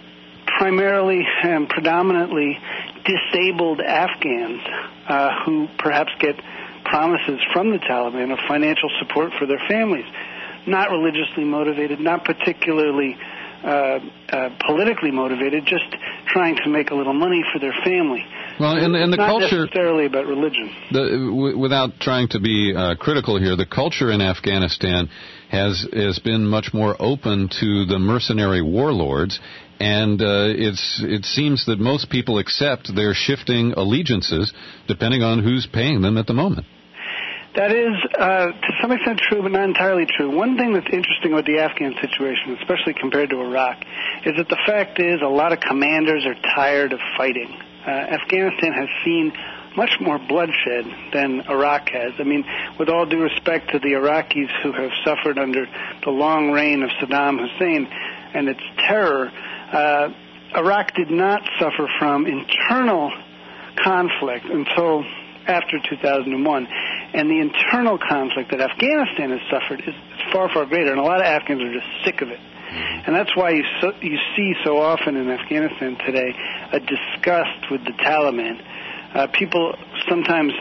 primarily and predominantly disabled Afghans uh, who perhaps get promises from the Taliban of financial support for their families, not religiously motivated, not particularly uh, uh, politically motivated, just trying to make a little money for their family.
Well, and, and the
not
culture,
not necessarily about religion.
The, w- without trying to be uh, critical here, the culture in Afghanistan has has been much more open to the mercenary warlords, and uh, it's it seems that most people accept their shifting allegiances depending on who's paying them at the moment.
That is, uh, to some extent, true, but not entirely true. One thing that's interesting with the Afghan situation, especially compared to Iraq, is that the fact is a lot of commanders are tired of fighting. Uh, Afghanistan has seen much more bloodshed than Iraq has. I mean, with all due respect to the Iraqis who have suffered under the long reign of Saddam Hussein and its terror, uh, Iraq did not suffer from internal conflict until after two thousand one. And the internal conflict that Afghanistan has suffered is far, far greater, and a lot of Afghans are just sick of it. And that's why you so, you see so often in Afghanistan today a disgust with the Taliban. Uh, people sometimes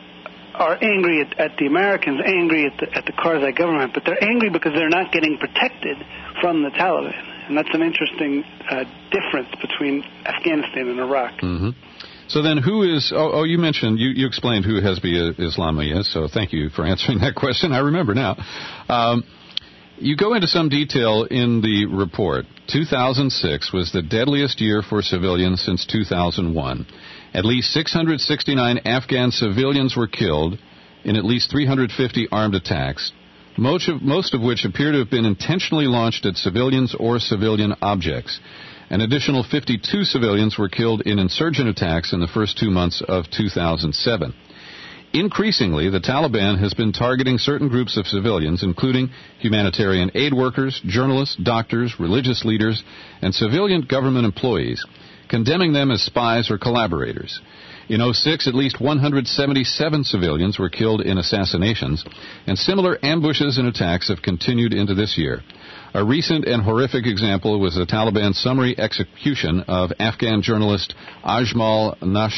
are angry at, at the Americans, angry at the, at the Karzai government, but they're angry because they're not getting protected from the Taliban. And that's an interesting uh, difference between Afghanistan and Iraq.
Mm-hmm. So then who is, oh, oh you mentioned, you, you explained who Hezbollah Islami is, so thank you for answering that question. I remember now. Um, you go into some detail in the report. two thousand six was the deadliest year for civilians since two thousand one. At least six hundred sixty-nine Afghan civilians were killed in at least three hundred fifty armed attacks, most of, most of which appear to have been intentionally launched at civilians or civilian objects. An additional fifty-two civilians were killed in insurgent attacks in the first two months of two thousand seven. Increasingly, the Taliban has been targeting certain groups of civilians, including humanitarian aid workers, journalists, doctors, religious leaders, and civilian government employees, condemning them as spies or collaborators. In oh six, at least one hundred seventy-seven civilians were killed in assassinations, and similar ambushes and attacks have continued into this year. A recent and horrific example was the Taliban summary execution of Afghan journalist Ajmal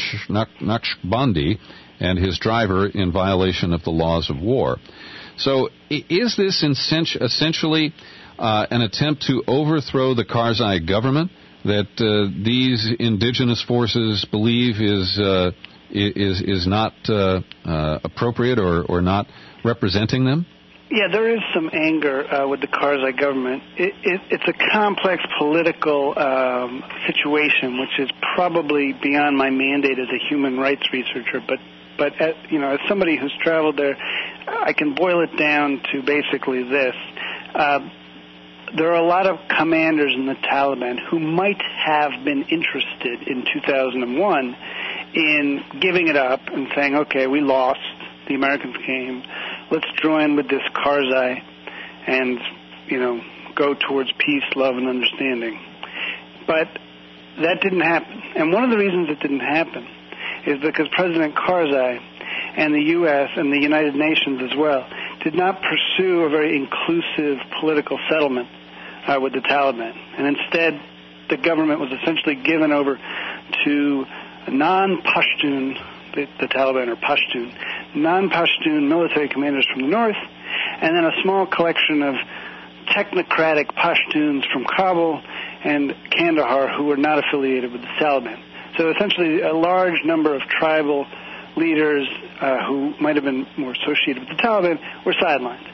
Naqshbandi and his driver in violation of the laws of war. So is this essentially uh, an attempt to overthrow the Karzai government that uh, these indigenous forces believe is uh, is is not uh, uh, appropriate or, or not representing them?
Yeah, there is some anger uh, with the Karzai government. It, it, it's a complex political um, situation, which is probably beyond my mandate as a human rights researcher. But, but at, you know, as somebody who's traveled there, I can boil it down to basically this: uh, there are a lot of commanders in the Taliban who might have been interested in two thousand one in giving it up and saying, "Okay, we lost. The Americans came. Let's join with this Karzai and, you know, go towards peace, love, and understanding." But that didn't happen. And one of the reasons it didn't happen is because President Karzai and the U S and the United Nations as well did not pursue a very inclusive political settlement uh, with the Taliban. And instead, the government was essentially given over to non-Pashtun, the, the Taliban are Pashtun, non-Pashtun military commanders from the north, and then a small collection of technocratic Pashtuns from Kabul and Kandahar who were not affiliated with the Taliban. So essentially a large number of tribal leaders uh, who might have been more associated with the Taliban were sidelined.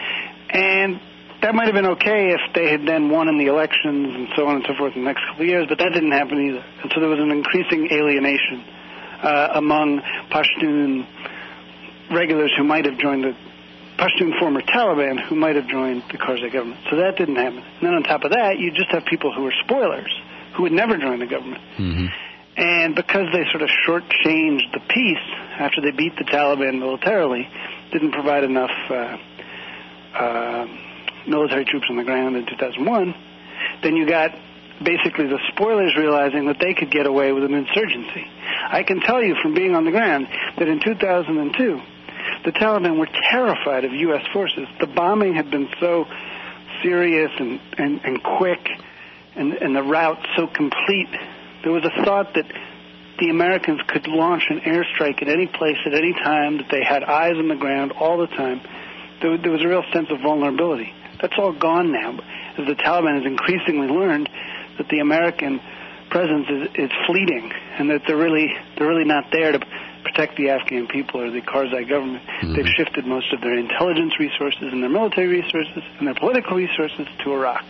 And that might have been okay if they had then won in the elections and so on and so forth in the next couple of years, but that didn't happen either. And so there was an increasing alienation uh, among Pashtun regulars who might have joined the Pashtun former Taliban who might have joined the Karzai government. So that didn't happen. And then on top of that, you just have people who were spoilers, who would never join the government.
Mm-hmm.
And because they sort of shortchanged the peace after they beat the Taliban militarily, didn't provide enough uh, uh, military troops on the ground in two thousand one, then you got basically the spoilers realizing that they could get away with an insurgency. I can tell you from being on the ground that in two thousand two, the Taliban were terrified of U S forces. The bombing had been so serious and, and, and quick, and, and the route so complete. There was a thought that the Americans could launch an airstrike at any place at any time, that they had eyes on the ground all the time. There, there was a real sense of vulnerability. That's all gone now, as the Taliban has increasingly learned that the American presence is, is fleeting, and that they're really they're really not there to protect the Afghan people or the Karzai government. Mm-hmm. They've shifted most of their intelligence resources and their military resources and their political resources to Iraq.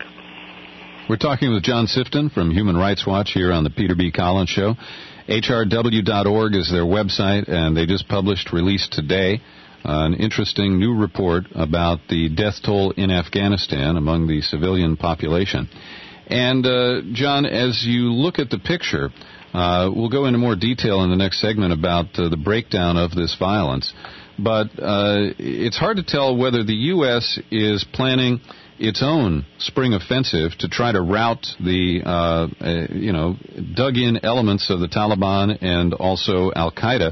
We're talking with John Sifton from Human Rights Watch here on the Peter B. Collins Show. H R W dot org is their website, and they just published, released today, uh, an interesting new report about the death toll in Afghanistan among the civilian population. And, uh, John, as you look at the picture, uh, we'll go into more detail in the next segment about uh, the breakdown of this violence. But uh, it's hard to tell whether the U S is planning its own spring offensive to try to rout the, uh, uh, you know, dug-in elements of the Taliban and also Al-Qaeda.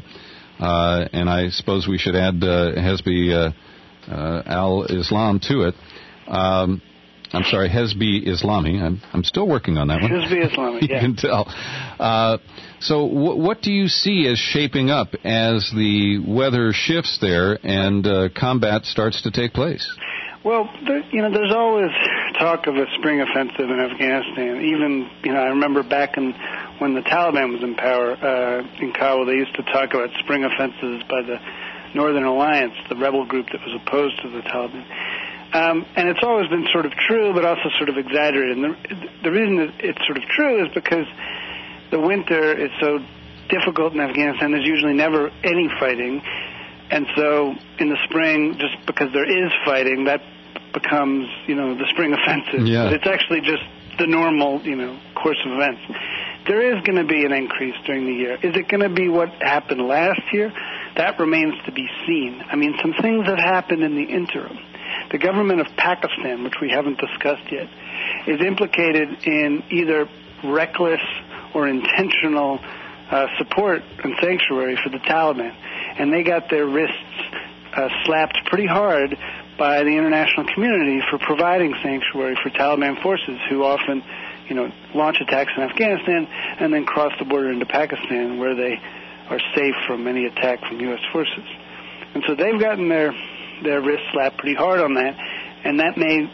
Uh, and I suppose we should add uh, Hezbi uh, uh, al-Islam to it. Um, I'm sorry, Hezbi Islami. I'm, I'm still working on that one.
Hezbi Islami, yeah.
You can tell. Uh, so w- what do you see as shaping up as the weather shifts there and uh, combat starts to take place?
Well, there, you know, there's always talk of a spring offensive in Afghanistan. Even, you know, I remember back in when the Taliban was in power uh, in Kabul, they used to talk about spring offensives by the Northern Alliance, the rebel group that was opposed to the Taliban. Um, and it's always been sort of true, but also sort of exaggerated. And the, the reason that it's sort of true is because the winter is so difficult in Afghanistan. There's usually never any fighting. And so in the spring, just because there is fighting, that becomes, you know, the spring offensive.
Yeah.
But it's actually just the normal, you know, course of events. There is going to be an increase during the year. Is it going to be what happened last year? That remains to be seen. I mean, some things have happened in the interim. The government of Pakistan, which we haven't discussed yet, is implicated in either reckless or intentional uh, support and sanctuary for the Taliban. And they got their wrists uh, slapped pretty hard by the international community for providing sanctuary for Taliban forces who often, you know, launch attacks in Afghanistan and then cross the border into Pakistan where they are safe from any attack from U S forces. And so they've gotten their, their wrists slapped pretty hard on that, and that may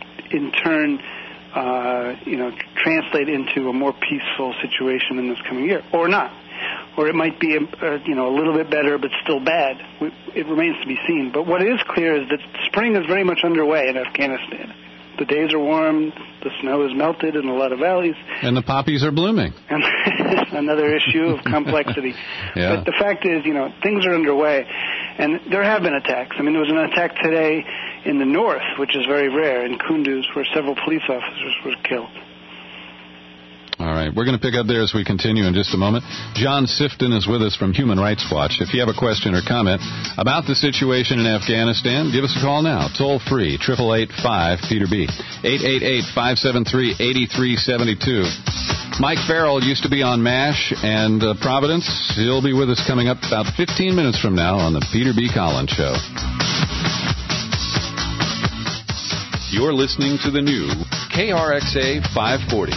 in turn, uh, you know, translate into a more peaceful situation in this coming year, or not. Or it might be, uh, you know, a little bit better, but still bad. We, it remains to be seen. But what is clear is that spring is very much underway in Afghanistan. The days are warm, the snow is melted in a lot of valleys.
And the poppies are blooming.
And another issue of complexity.
Yeah.
But the fact is, you know, things are underway. And there have been attacks. I mean, there was an attack today in the north, which is very rare, in Kunduz, where several police officers were killed.
All right. We're going to pick up there as we continue in just a moment. John Sifton is with us from Human Rights Watch. If you have a question or comment about the situation in Afghanistan, give us a call now. Toll free, eight eight eight, five, Peter B. eight eight eight, five seven three, eight three seven two. Mike Farrell used to be on MASH and uh, Providence. He'll be with us coming up about fifteen minutes from now on the Peter B. Collins Show. You're listening to the new K R X A five forty.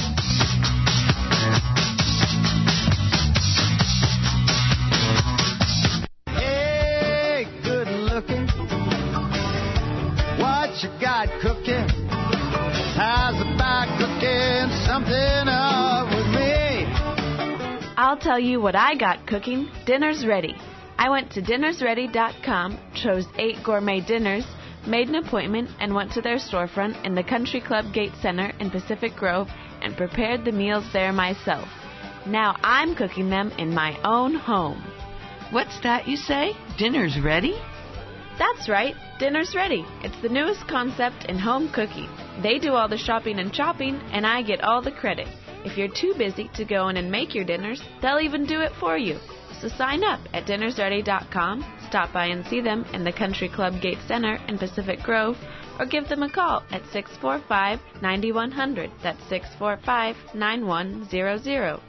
You got cooking? How's about cooking something up with me?
I'll tell you what I got cooking. Dinner's ready. I went to dinners ready dot com, chose eight gourmet dinners, made an appointment, and went to their storefront in the Country Club Gate Center in Pacific Grove and prepared the meals there myself. Now I'm cooking them in my own home.
What's that you say? Dinner's ready?
That's right. Dinner's ready. It's the newest concept in home cooking. They do all the shopping and chopping, and I get all the credit. If you're too busy to go in and make your dinners, they'll even do it for you. So sign up at dinners ready dot com, stop by and see them in the Country Club Gate Center in Pacific Grove, or give them a call at six four five, nine one zero zero. That's six four five, nine one zero zero.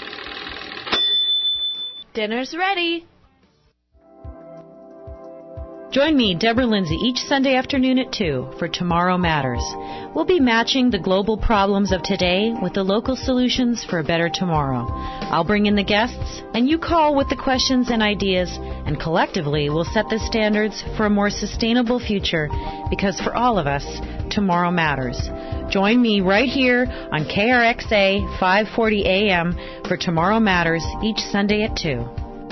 Dinner's ready.
Join me, Deborah Lindsay, each Sunday afternoon at two for Tomorrow Matters. We'll be matching the global problems of today with the local solutions for a better tomorrow. I'll bring in the guests, and you call with the questions and ideas, and collectively we'll set the standards for a more sustainable future, because for all of us, tomorrow matters. Join me right here on K R X A five forty A M for Tomorrow Matters each Sunday at two.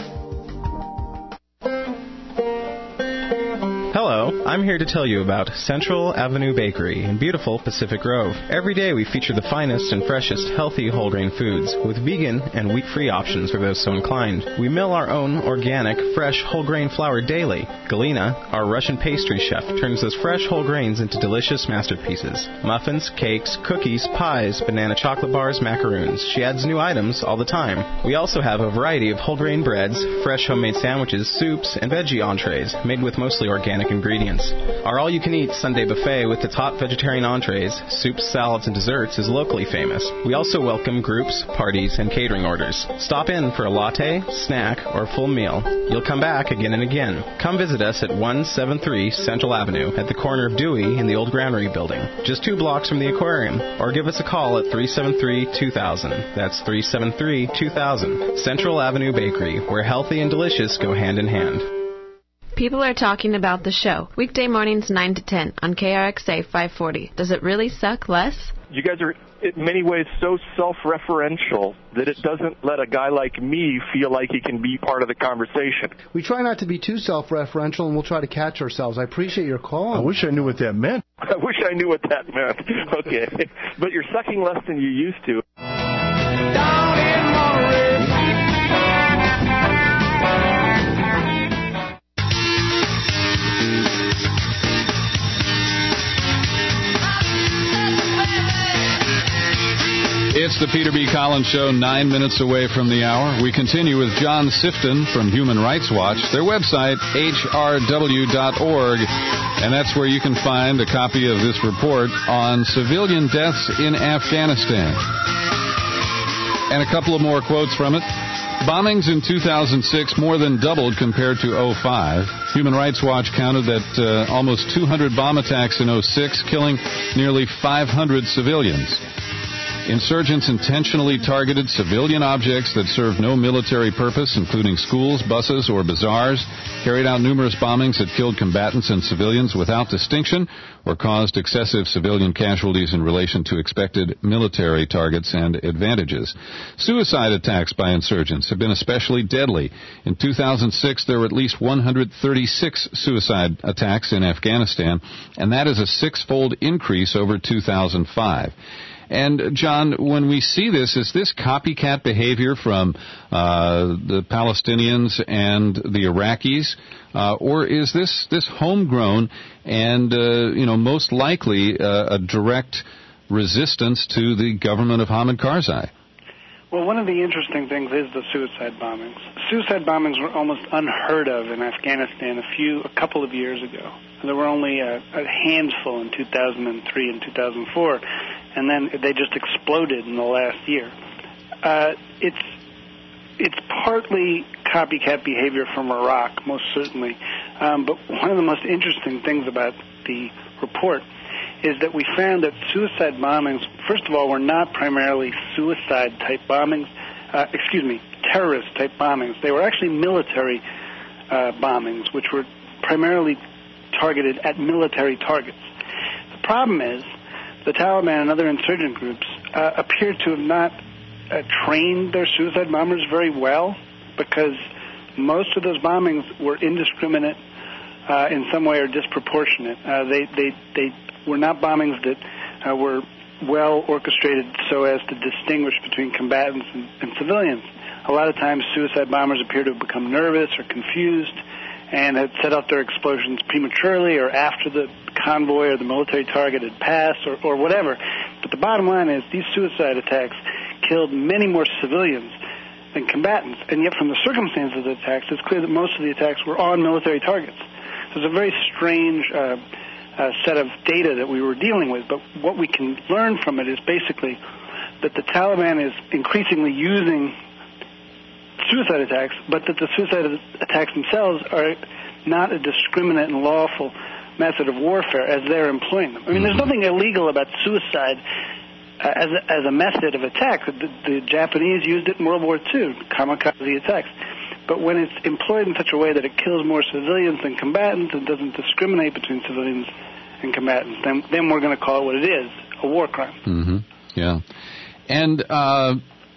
Hello, I'm here to tell you about Central Avenue Bakery in beautiful Pacific Grove. Every day we feature the finest and freshest healthy whole grain foods with vegan and wheat-free options for those so inclined. We mill our own organic, fresh whole grain flour daily. Galina, our Russian pastry chef, turns those fresh whole grains into delicious masterpieces. Muffins, cakes, cookies, pies, banana chocolate bars, macaroons. She adds new items all the time. We also have a variety of whole grain breads, fresh homemade sandwiches, soups, and veggie entrees made with mostly organic ingredients. Our all-you-can-eat Sunday buffet with the top vegetarian entrees, soups, salads, and desserts is locally famous. We also welcome groups, parties, and catering orders. Stop in for a latte, snack, or full meal. You'll come back again and again. Come visit us at one seventy-three Central Avenue at the corner of Dewey and the old Granary building, just two blocks from the aquarium, or give us a call at three seven three, two thousand. That's three seven three, two thousand. Central Avenue Bakery, where healthy and delicious go hand in hand.
People are talking about the show. Weekday mornings nine to ten on K R X A five forty. Does it really suck less?
You guys are in many ways so self-referential that it doesn't let a guy like me feel like he can be part of the conversation.
We try not to be too self-referential, and we'll try to catch ourselves. I appreciate your call.
I wish I knew what that meant.
I wish I knew what that meant. Okay. But you're sucking less than you used to.
Down in Monterey.
It's the Peter B. Collins Show, nine minutes away from the hour. We continue with John Sifton from Human Rights Watch. Their website, H R W dot org, and that's where you can find a copy of this report on civilian deaths in Afghanistan. And a couple of more quotes from it. Bombings in two thousand six more than doubled compared to oh five. Human Rights Watch counted that uh, almost two hundred bomb attacks in oh six, killing nearly five hundred civilians. Insurgents intentionally targeted civilian objects that served no military purpose, including schools, buses, or bazaars, carried out numerous bombings that killed combatants and civilians without distinction, or caused excessive civilian casualties in relation to expected military targets and advantages. Suicide attacks by insurgents have been especially deadly. In two thousand six, there were at least one hundred thirty-six suicide attacks in Afghanistan, and that is a six-fold increase over two thousand five. And, John, when we see this, is this copycat behavior from uh, the Palestinians and the Iraqis, uh, or is this, this homegrown and, uh, you know, most likely uh, a direct resistance to the government of Hamid Karzai?
Well, one of the interesting things is the suicide bombings. Suicide bombings were almost unheard of in Afghanistan a few, a couple of years ago. There were only a, a handful in two thousand three and two thousand four, and then they just exploded in the last year. Uh, it's it's partly copycat behavior from Iraq, most certainly. Um, but one of the most interesting things about the report is that we found that suicide bombings, first of all, were not primarily suicide-type bombings, uh, excuse me, terrorist-type bombings. They were actually military uh, bombings, which were primarily targeted at military targets. The problem is the Taliban and other insurgent groups uh, appear to have not uh, trained their suicide bombers very well, because most of those bombings were indiscriminate uh, in some way or disproportionate. Uh, they, they, they were not bombings that uh, were well orchestrated so as to distinguish between combatants and, and civilians. A lot of times suicide bombers appear to have become nervous or confused and had set off their explosions prematurely or after the convoy or the military target had passed or, or whatever. But the bottom line is these suicide attacks killed many more civilians than combatants, and yet from the circumstances of the attacks, it's clear that most of the attacks were on military targets. So it's a very strange uh, uh, set of data that we were dealing with. But what we can learn from it is basically that the Taliban is increasingly using suicide attacks, but that the suicide attacks themselves are not a discriminate and lawful method of warfare as they're employing them. I mean, there's nothing illegal about suicide uh, as, a, as a method of attack. The, the Japanese used it in World War Two, kamikaze attacks. But when it's employed in such a way that it kills more civilians than combatants and doesn't discriminate between civilians and combatants, then, then we're going to call it what it is, a war crime.
Mm-hmm. Yeah. And uh,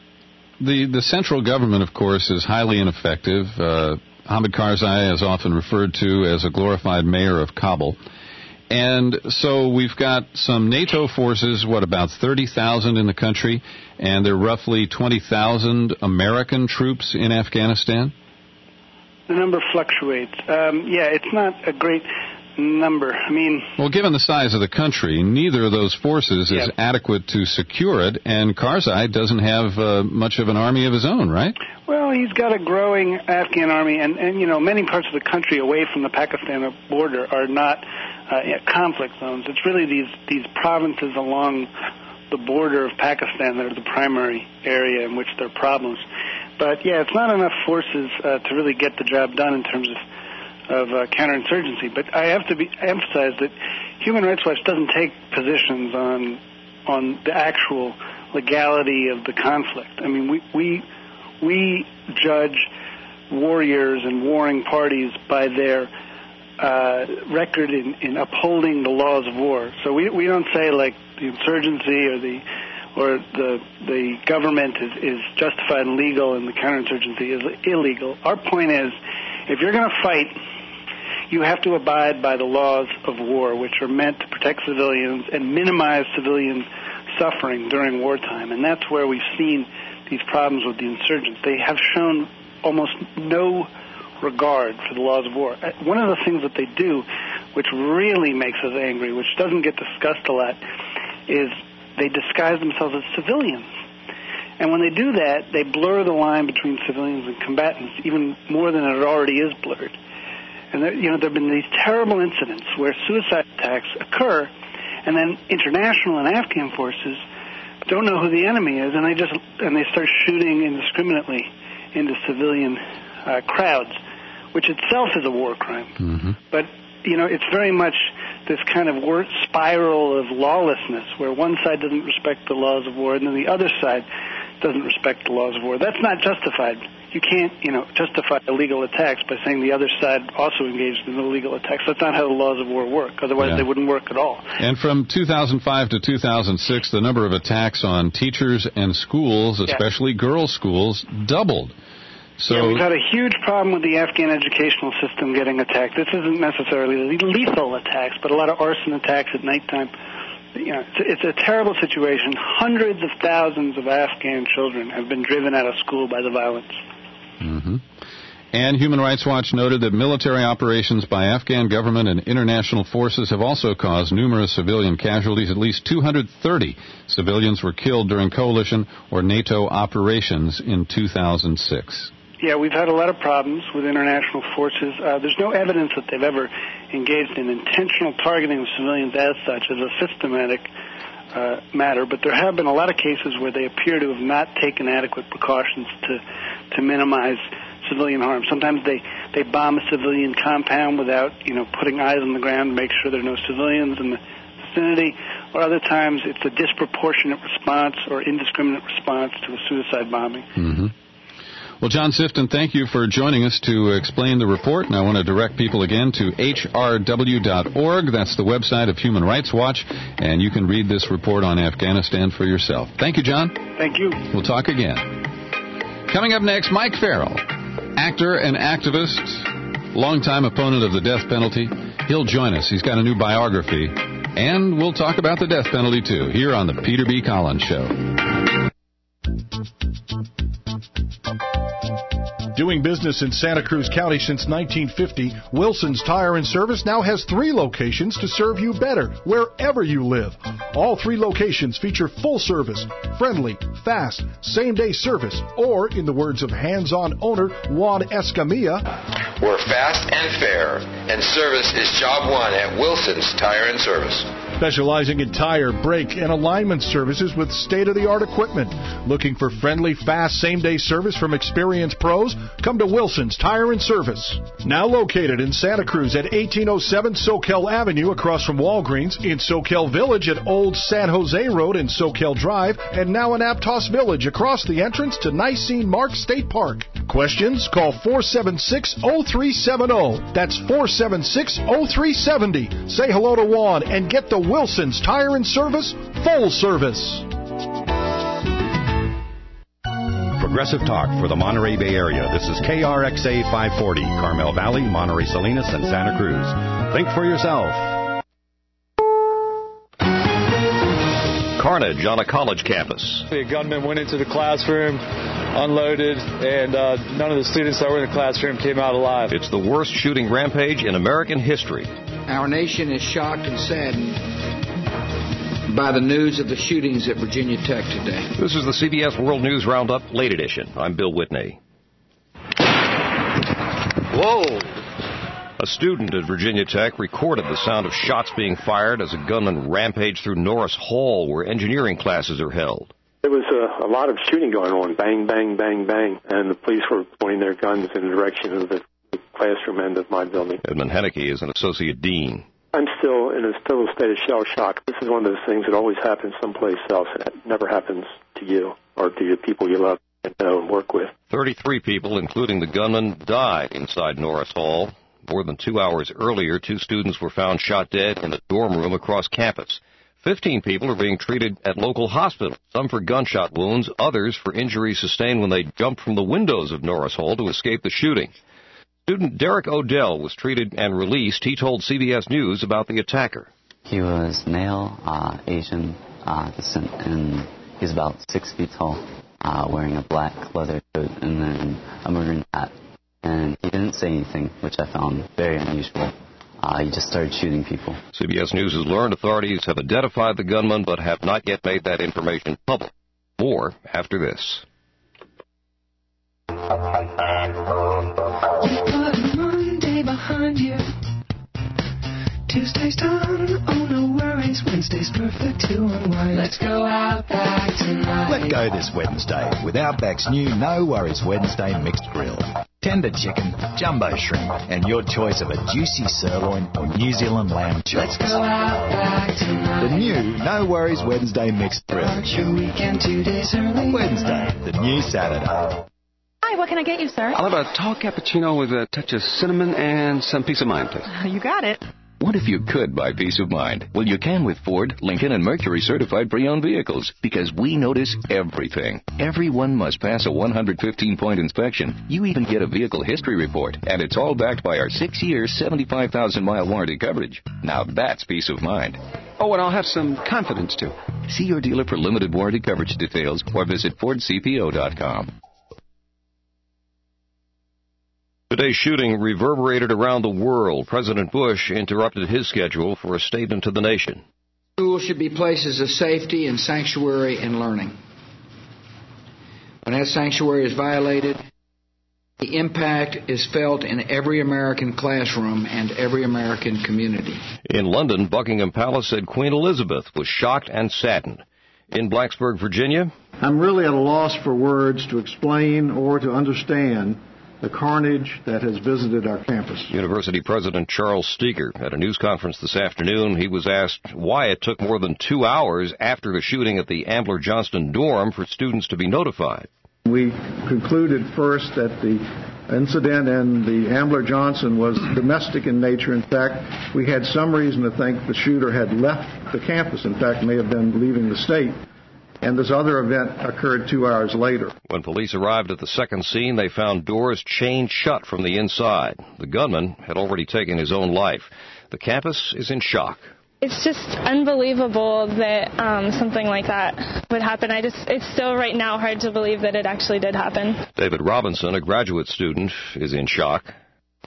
the the central government, of course, is highly ineffective. Uh, Hamid Karzai is often referred to as a glorified mayor of Kabul. And so we've got some NATO forces, what, about thirty thousand in the country, and there are roughly twenty thousand American troops in Afghanistan?
The number fluctuates. Um, yeah, it's not a great number. I mean...
Well, given the size of the country, neither of those forces is
yeah.
adequate to secure it, and Karzai doesn't have uh, much of an army of his own, right?
Well, he's got a growing Afghan army, and, and you know, many parts of the country away from the Pakistan border are not uh, conflict zones. It's really these, these provinces along the border of Pakistan that are the primary area in which there are problems. But, yeah, it's not enough forces uh, to really get the job done in terms of of uh, counterinsurgency. But I have to be, emphasize that Human Rights Watch doesn't take positions on on the actual legality of the conflict. I mean, we we we judge warriors and warring parties by their uh, record in, in upholding the laws of war. So we we don't say like the insurgency or the or the the government is, is justified and legal and the counterinsurgency is illegal. Our point is, if you're going to fight, you have to abide by the laws of war, which are meant to protect civilians and minimize civilian suffering during wartime. And that's where we've seen these problems with the insurgents. They have shown almost no regard for the laws of war. One of the things that they do, which really makes us angry, which doesn't get discussed a lot, is they disguise themselves as civilians. And when they do that, they blur the line between civilians and combatants even more than it already is blurred. And there, you know, there have been these terrible incidents where suicide attacks occur, and then international and Afghan forces don't know who the enemy is, and they just and they start shooting indiscriminately into civilian uh, crowds, which itself is a war crime.
Mm-hmm.
But you know, it's very much this kind of war spiral of lawlessness, where one side doesn't respect the laws of war, and then the other side doesn't respect the laws of war. That's not justified. You can't, you know, justify illegal attacks by saying the other side also engaged in illegal attacks. That's not how the laws of war work. Otherwise,
yeah.
they wouldn't work at all.
And from two thousand five to two thousand six, the number of attacks on teachers and schools, especially yeah. girls' schools, doubled. So
yeah, we've had a huge problem with the Afghan educational system getting attacked. This isn't necessarily lethal attacks, but a lot of arson attacks at nighttime. You know, it's, it's a terrible situation. Hundreds of thousands of Afghan children have been driven out of school by the violence.
Mm-hmm. And Human Rights Watch noted that military operations by Afghan government and international forces have also caused numerous civilian casualties. At least two hundred thirty civilians were killed during coalition or NATO operations in two thousand six.
Yeah, we've had a lot of problems with international forces. Uh, there's no evidence that they've ever engaged in intentional targeting of civilians as such, as a systematic uh, matter, but there have been a lot of cases where they appear to have not taken adequate precautions to to minimize civilian harm. Sometimes they, they bomb a civilian compound without, you know, putting eyes on the ground to make sure there are no civilians in the vicinity, or other times it's a disproportionate response or indiscriminate response to a suicide bombing.
Mm-hmm. Well, John Sifton, thank you for joining us to explain the report, and I want to direct people again to H R W dot org. That's the website of Human Rights Watch, and you can read this report on Afghanistan for yourself. Thank you, John.
Thank you.
We'll talk again. Coming up next, Mike Farrell, actor and activist, longtime opponent of the death penalty. He'll join us. He's got a new biography, and we'll talk about the death penalty, too, here on the Peter B. Collins Show.
Doing business in Santa Cruz County since nineteen fifty, Wilson's Tire and Service now has three locations to serve you better wherever you live. All three locations feature full service, friendly, fast, same-day service, or, in the words of hands-on owner Juan Escamilla,
We're fast and fair, and service is job one at Wilson's Tire and Service.
Specializing in tire, brake, and alignment services with state-of-the-art equipment. Looking for friendly, fast, same-day service from experienced pros? Come to Wilson's Tire and Service. Now located in Santa Cruz at eighteen oh seven Soquel Avenue across from Walgreens, in Soquel Village at Old San Jose Road and Soquel Drive, and now in Aptos Village across the entrance to Nicene Mark State Park. Questions? Call four seven six, oh three seven oh. That's four seven six, oh three seven oh. Say hello to Juan and get the Wilson's Tire and Service full service.
Progressive Talk for the Monterey Bay Area. This is K R X A five forty, Carmel Valley, Monterey Salinas, and Santa Cruz. Think for yourself.
Carnage on a college campus.
A gunman went into the classroom, unloaded, and uh, none of the students that were in the classroom came out alive.
It's the worst shooting rampage in American history.
Our nation is shocked and saddened by the news of the shootings at Virginia Tech today.
This is the C B S World News Roundup, late edition. I'm Bill Whitney. Whoa! A student at Virginia Tech recorded the sound of shots being fired as a gunman rampaged through Norris Hall, where engineering classes are held.
There was a, a lot of shooting going on, bang, bang, bang, bang, and the police were pointing their guns in the direction of the classroom end of my building.
Edmund Henneke is an associate dean.
I'm still in a total state of shell shock. This is one of those things that always happens someplace else, and it never happens to you or to the people you love and know and work with.
thirty-three people, including the gunman, died inside Norris Hall. More than two hours earlier, two students were found shot dead in a dorm room across campus. Fifteen people are being treated at local hospitals, some for gunshot wounds, others for injuries sustained when they jumped from the windows of Norris Hall to escape the shooting. Student Derek Odell was treated and released. He told C B S News about the attacker.
He was male, uh, Asian uh, descent, and he's about six feet tall, uh, wearing a black leather coat and then a maroon hat. And he didn't say anything, which I found very unusual. Uh, he just started shooting people.
C B S News has learned authorities have identified the gunman but have not yet made that information public. More after this.
You put Monday behind you. Tuesday's done, oh no worries. Wednesday's perfect to unwind. Let's go out back tonight.
Let go this Wednesday with Outback's new No Worries Wednesday Mixed Grill. Tender chicken, jumbo shrimp, and your choice of a juicy sirloin or New Zealand lamb chops.
Let's go out back tonight.
The new No Worries Wednesday Mixed Grill.
Start your weekend two days early.
Wednesday, the new Saturday.
Hi, what can I get you, sir?
I'll have a tall cappuccino with a touch of cinnamon and some peace of mind, please.
You got it.
What if you could buy peace of mind? Well, you can with Ford, Lincoln, and Mercury certified pre-owned vehicles because we notice everything. Everyone must pass a one hundred fifteen point inspection. You even get a vehicle history report, and it's all backed by our six-year, seventy-five thousand mile warranty coverage. Now that's peace of mind.
Oh, and I'll have some confidence, too.
See your dealer for limited warranty coverage details or visit Ford C P O dot com.
Today's shooting reverberated around the world. President Bush interrupted his schedule for a statement to the nation.
Schools should be places of safety and sanctuary and learning. When that sanctuary is violated, the impact is felt in every American classroom and every American community.
In London, Buckingham Palace said Queen Elizabeth was shocked and saddened. In Blacksburg, Virginia,
I'm really at a loss for words to explain or to understand the carnage that has visited our campus.
University President Charles Steger at a news conference this afternoon. He was asked why it took more than two hours after the shooting at the Ambler Johnston dorm for students to be notified.
We concluded first that the incident in the Ambler Johnston was domestic in nature. In fact, we had some reason to think the shooter had left the campus. In fact, may have been leaving the state. And this other event occurred two hours later.
When police arrived at the second scene, they found doors chained shut from the inside. The gunman had already taken his own life. The campus is in shock.
It's just unbelievable that um, something like that would happen. I just, it's still right now hard to believe that it actually did happen.
David Robinson, a graduate student, is in shock.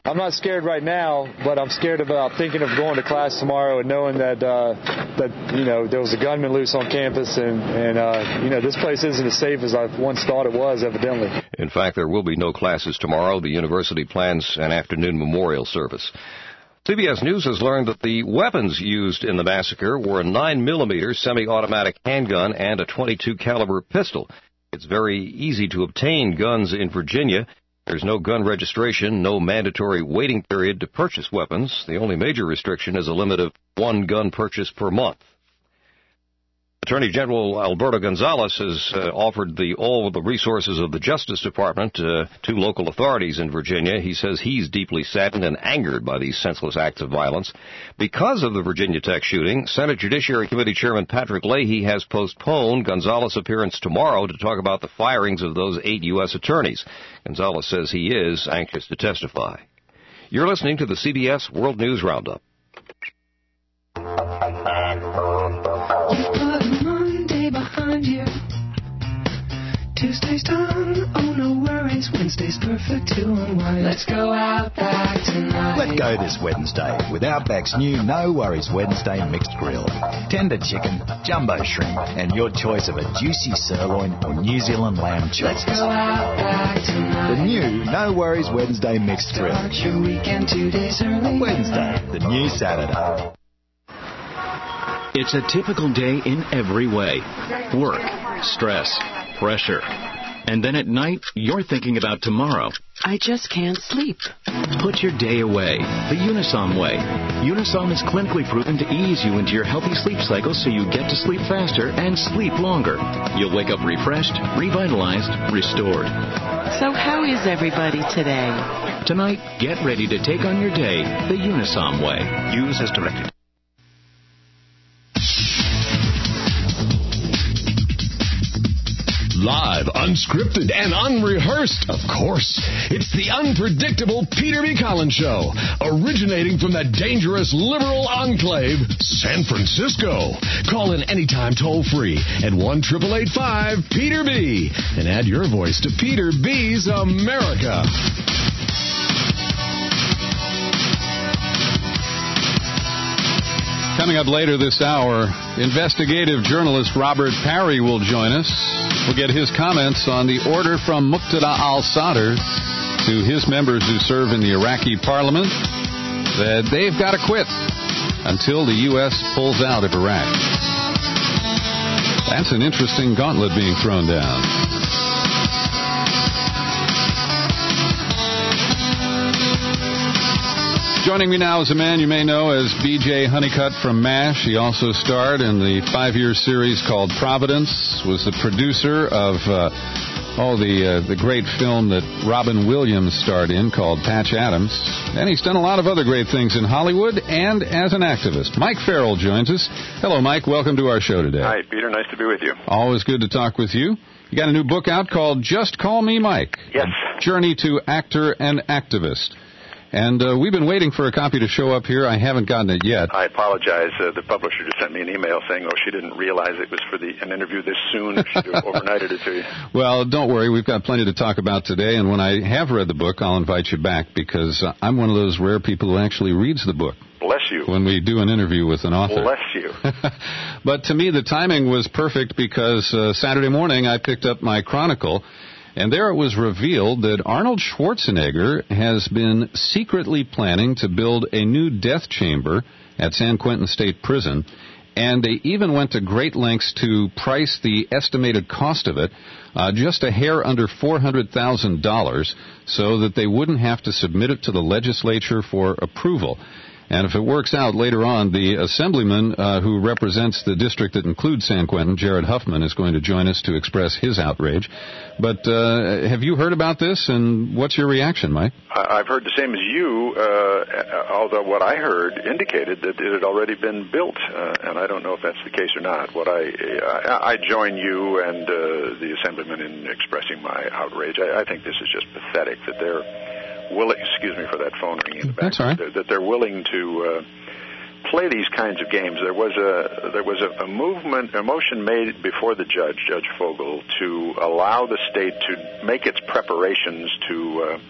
I'm not scared right now, but I'm scared about thinking of going to class tomorrow and knowing that, uh, that you know, there was a gunman loose on campus, and, and uh, you know, this place isn't as safe as I once thought it was, evidently.
In fact, there will be no classes tomorrow. The university plans an afternoon memorial service. C B S News has learned that the weapons used in the massacre were a nine millimeter semi-automatic handgun and a twenty-two caliber pistol. It's very easy to obtain guns in Virginia. There's no gun registration, no mandatory waiting period to purchase weapons. The only major restriction is a limit of one gun purchase per month. Attorney General Alberto Gonzales has uh, offered the, all the resources of the Justice Department uh, to local authorities in Virginia. He says he's deeply saddened and angered by these senseless acts of violence. Because of the Virginia Tech shooting, Senate Judiciary Committee Chairman Patrick Leahy has postponed Gonzales' appearance tomorrow to talk about the firings of those eight U S attorneys. Gonzales says he is anxious to testify. You're listening to the C B S World News Roundup.
Behind you. Tuesday's done, oh no worries. Wednesday's perfect to unwind. Let's go Outback tonight.
Let go this Wednesday with Outback's new No Worries Wednesday mixed grill. Tender chicken, jumbo shrimp, and your choice of a juicy sirloin or New Zealand lamb chops.
Let's go Outback tonight.
The new No Worries Wednesday mixed grill.
Start your weekend two days early.
Wednesday, the new Saturday.
It's a typical day in every way. Work, stress, pressure. And then at night, you're thinking about tomorrow.
I just can't sleep.
Put your day away the Unisom way. Unisom is clinically proven to ease you into your healthy sleep cycle so you get to sleep faster and sleep longer. You'll wake up refreshed, revitalized, restored.
So how is everybody today?
Tonight, get ready to take on your day the Unisom way. Use as directed.
Live, unscripted, and unrehearsed, of course. It's the unpredictable Peter B. Collins Show, originating from the dangerous liberal enclave, San Francisco. Call in anytime toll-free at one eight eight five Peter B. and add your voice to Peter B's America.
Coming up later this hour, investigative journalist Robert Parry will join us. We'll get his comments on the order from Muqtada al-Sadr to his members who serve in the Iraqi parliament that they've got to quit until the U S pulls out of Iraq. That's an interesting gauntlet being thrown down. Joining me now is a man you may know as B J Honeycutt from MASH. He also starred in the five-year series called Providence, was the producer of uh, oh, the uh, the great film that Robin Williams starred in called Patch Adams. And he's done a lot of other great things in Hollywood and as an activist. Mike Farrell joins us. Hello, Mike. Welcome to our show today.
Hi, Peter. Nice to be with you.
Always good to talk with you. You got a new book out called Just Call Me Mike.
Yes.
Journey to Actor and Activist. And uh, we've been waiting for a copy to show up here. I haven't gotten it yet.
I apologize. Uh, the publisher just sent me an email saying, oh, she didn't realize it was for the an interview this soon. She overnighted it to you.
Well, don't worry. We've got plenty to talk about today. And when I have read the book, I'll invite you back because uh, I'm one of those rare people who actually reads the book.
Bless you.
When we do an interview with an author.
Bless you.
But to me, the timing was perfect because uh, Saturday morning I picked up my Chronicle. And there it was revealed that Arnold Schwarzenegger has been secretly planning to build a new death chamber at San Quentin State Prison. And they even went to great lengths to price the estimated cost of it uh, just a hair under four hundred thousand dollars so that they wouldn't have to submit it to the legislature for approval. And if it works out later on, the assemblyman uh, who represents the district that includes San Quentin, Jared Huffman, is going to join us to express his outrage. But uh, have you heard about this, and what's your reaction, Mike?
I've heard the same as you, uh, although what I heard indicated that it had already been built, uh, and I don't know if that's the case or not. What I I, I join you and uh, the assemblyman in expressing my outrage. I, I think this is just pathetic that they're willing, excuse me for that phone ringing in the back.
That's all right.
That they're willing to uh, play these kinds of games. There was a there was a, a movement, a motion made before the judge, Judge Fogel, to allow the state to make its preparations to uh,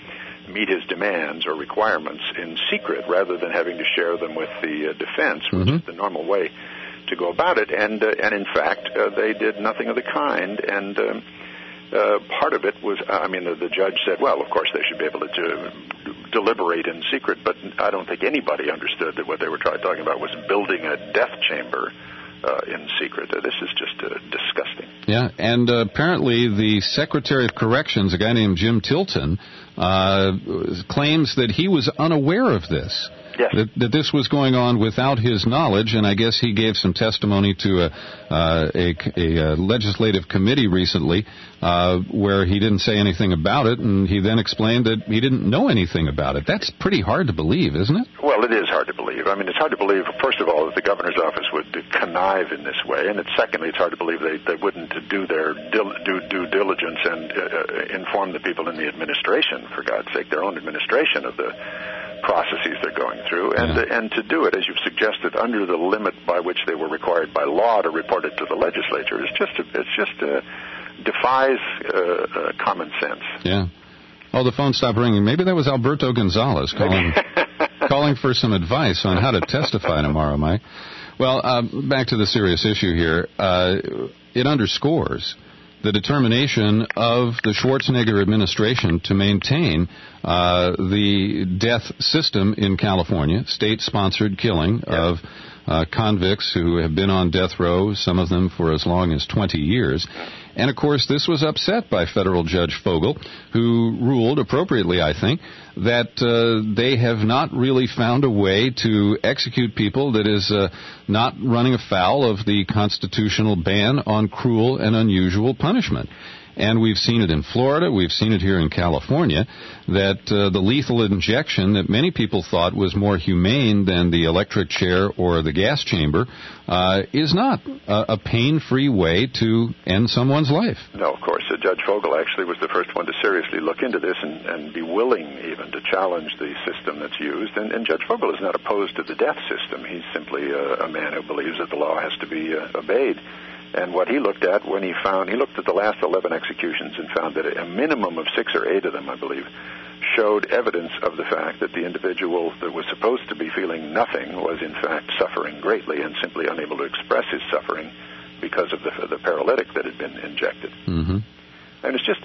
meet his demands or requirements in secret rather than having to share them with the uh, defense, which mm-hmm. is the normal way to go about it. And, uh, and in fact, uh, they did nothing of the kind. And um, uh, part of it was, I mean, the, the judge said, well, of course, they should be able to do, deliberate in secret, but I don't think anybody understood that what they were trying, talking about was building a death chamber Uh, in secret. Uh, this is just uh, disgusting.
Yeah, and uh, apparently the Secretary of Corrections, a guy named Jim Tilton, uh, claims that he was unaware of this.
Yes.
That, that this was going on without his knowledge, and I guess he gave some testimony to a, uh, a, a, a legislative committee recently uh, where he didn't say anything about it, and he then explained that he didn't know anything about it. That's pretty hard to believe, isn't it?
Well, it is hard to believe. I mean, it's hard to believe, first of all, that the governor's office would connive in this way, and it's, secondly, it's hard to believe they, they wouldn't do their dil- due, due diligence and uh, inform the people in the administration, for God's sake, their own administration of the processes they're going through, and yeah. and to do it, as you've suggested, under the limit by which they were required by law to report it to the legislature, is just a, it's just a, defies uh, uh, common sense.
Yeah. Oh, the phone stopped ringing. Maybe that was Alberto Gonzalez calling calling for some advice on how to testify tomorrow, Mike. Well, uh, back to the serious issue here. Uh, it underscores the determination of the Schwarzenegger administration to maintain uh, the death system in California, state-sponsored killing yeah. of uh, convicts who have been on death row, some of them for as long as twenty years. And, of course, this was upset by federal Judge Fogel, who ruled, appropriately, I think, that uh, they have not really found a way to execute people that is uh, not running afoul of the constitutional ban on cruel and unusual punishment. And we've seen it in Florida, we've seen it here in California, that uh, the lethal injection that many people thought was more humane than the electric chair or the gas chamber uh, is not a, a pain-free way to end someone's life.
No, of course. Uh, Judge Fogel actually was the first one to seriously look into this and, and be willing even to challenge the system that's used. And, and Judge Fogel is not opposed to the death system. He's simply a, a man who believes that the law has to be uh, obeyed. And what he looked at when he found, he looked at the last eleven executions and found that a minimum of six or eight of them, I believe, showed evidence of the fact that the individual that was supposed to be feeling nothing was in fact suffering greatly and simply unable to express his suffering because of the, the paralytic that had been injected.
Mm-hmm.
And it's just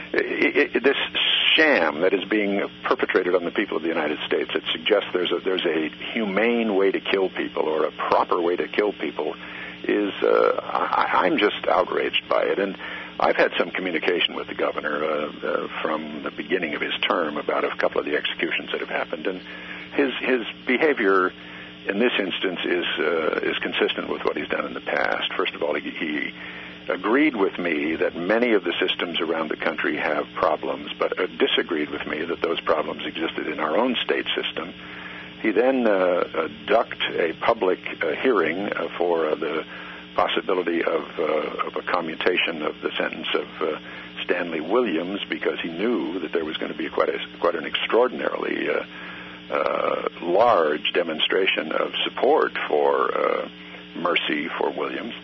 it, it, this sham that is being perpetrated on the people of the United States. It suggests there's a, there's a humane way to kill people or a proper way to kill people. Is uh, I, I'm just outraged by it, and I've had some communication with the governor uh, uh, from the beginning of his term about a couple of the executions that have happened, and his his behavior in this instance is uh, is consistent with what he's done in the past. First of all, he, he agreed with me that many of the systems around the country have problems, but uh, disagreed with me that those problems existed in our own state system. He then uh, uh, ducked a public uh, hearing uh, for uh, the possibility of, uh, of a commutation of the sentence of uh, Stanley Williams because he knew that there was going to be quite a, quite an extraordinarily uh, uh, large demonstration of support for uh, mercy for Williams.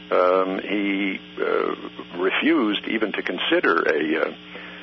Um, he uh, refused even to consider a uh,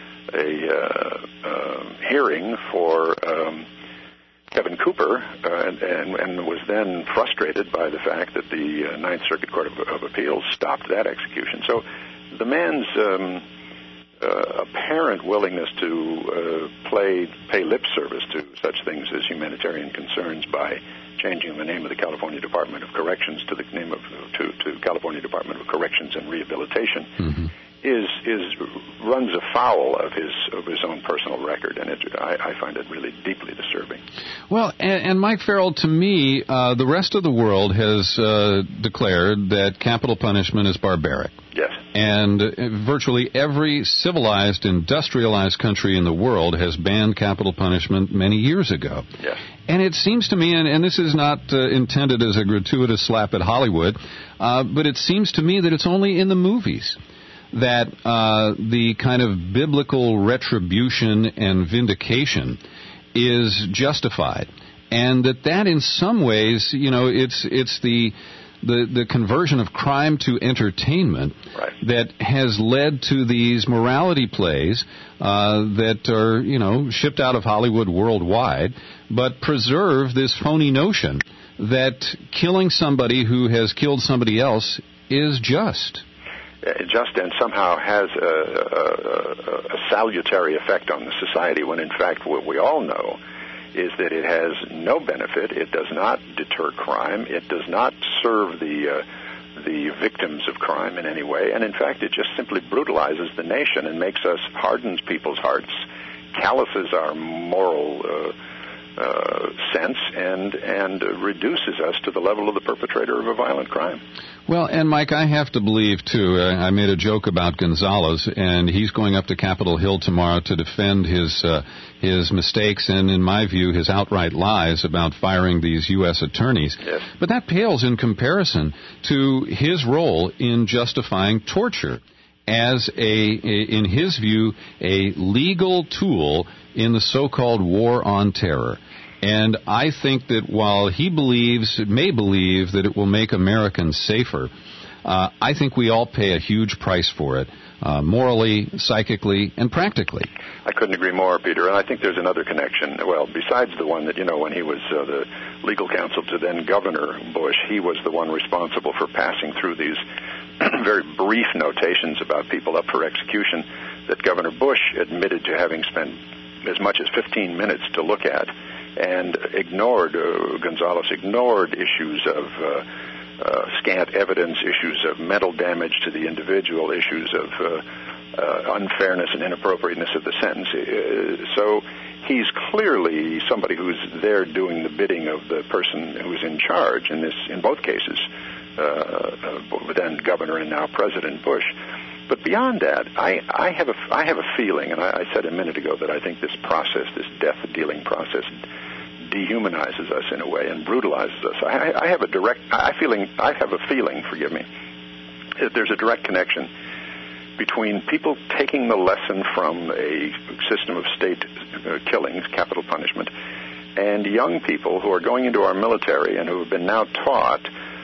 a uh, uh, hearing for um, Kevin Cooper, uh, and, and, and was then frustrated by the fact that the uh, Ninth Circuit Court of, of Appeals stopped that execution. So the man's um, uh, apparent willingness to uh, play, pay lip service to such things as humanitarian concerns by changing the name of the California Department of Corrections to the name of to, to California Department of Corrections and Rehabilitation mm-hmm. is is runs afoul of his of his own personal record, and it, I, I find it really deeply disturbing.
Well, and, and Mike Farrell, to me, uh, the rest of the world has uh, declared that capital punishment is barbaric.
Yes.
And uh, virtually every civilized, industrialized country in the world has banned capital punishment many years ago.
Yes.
And it seems to me, and, and this is not uh, intended as a gratuitous slap at Hollywood, uh, but it seems to me that it's only in the movies that uh, the kind of biblical retribution and vindication is justified, and that that in some ways, you know, it's it's the the, the conversion of crime to entertainment
right.
that has led to these morality plays uh, that are, you know, shipped out of Hollywood worldwide, but preserve this phony notion that killing somebody who has killed somebody else is just.
Just and somehow has a, a, a salutary effect on the society, when in fact what we all know is that it has no benefit. It does not deter crime. It does not serve the uh, the victims of crime in any way. And in fact, it just simply brutalizes the nation and makes us, hardens people's hearts, calluses our moral uh, uh, sense, and and uh, reduces us to the level of the perpetrator of a violent crime.
Well, and Mike, I have to believe, too, uh, I made a joke about Gonzalez, and he's going up to Capitol Hill tomorrow to defend his uh, his mistakes and, in my view, his outright lies about firing these U S attorneys.
Yes.
But that pales in comparison to his role in justifying torture as, a, a in his view, a legal tool in the so-called war on terror. And I think that while he believes, may believe that it will make Americans safer, uh, I think we all pay a huge price for it, uh, morally, psychically, and practically.
I couldn't agree more, Peter. And I think there's another connection. Well, besides the one that, you know, when he was uh, the legal counsel to then Governor Bush, he was the one responsible for passing through these very brief notations about people up for execution that Governor Bush admitted to having spent as much as fifteen minutes to look at, and ignored, uh, Gonzalez ignored issues of uh, uh, scant evidence, issues of mental damage to the individual, issues of uh, uh, unfairness and inappropriateness of the sentence. Uh, so he's clearly somebody who's there doing the bidding of the person who's in charge in this, in both cases, uh, uh, then Governor and now President Bush. But beyond that, I, I have a I have a feeling, and I, I said a minute ago that I think this process, this death-dealing process, dehumanizes us in a way and brutalizes us. I, I have a direct, I feeling, I have a feeling, forgive me, that there's a direct connection between people taking the lesson from a system of state uh, killings, capital punishment, and young people who are going into our military and who have been now taught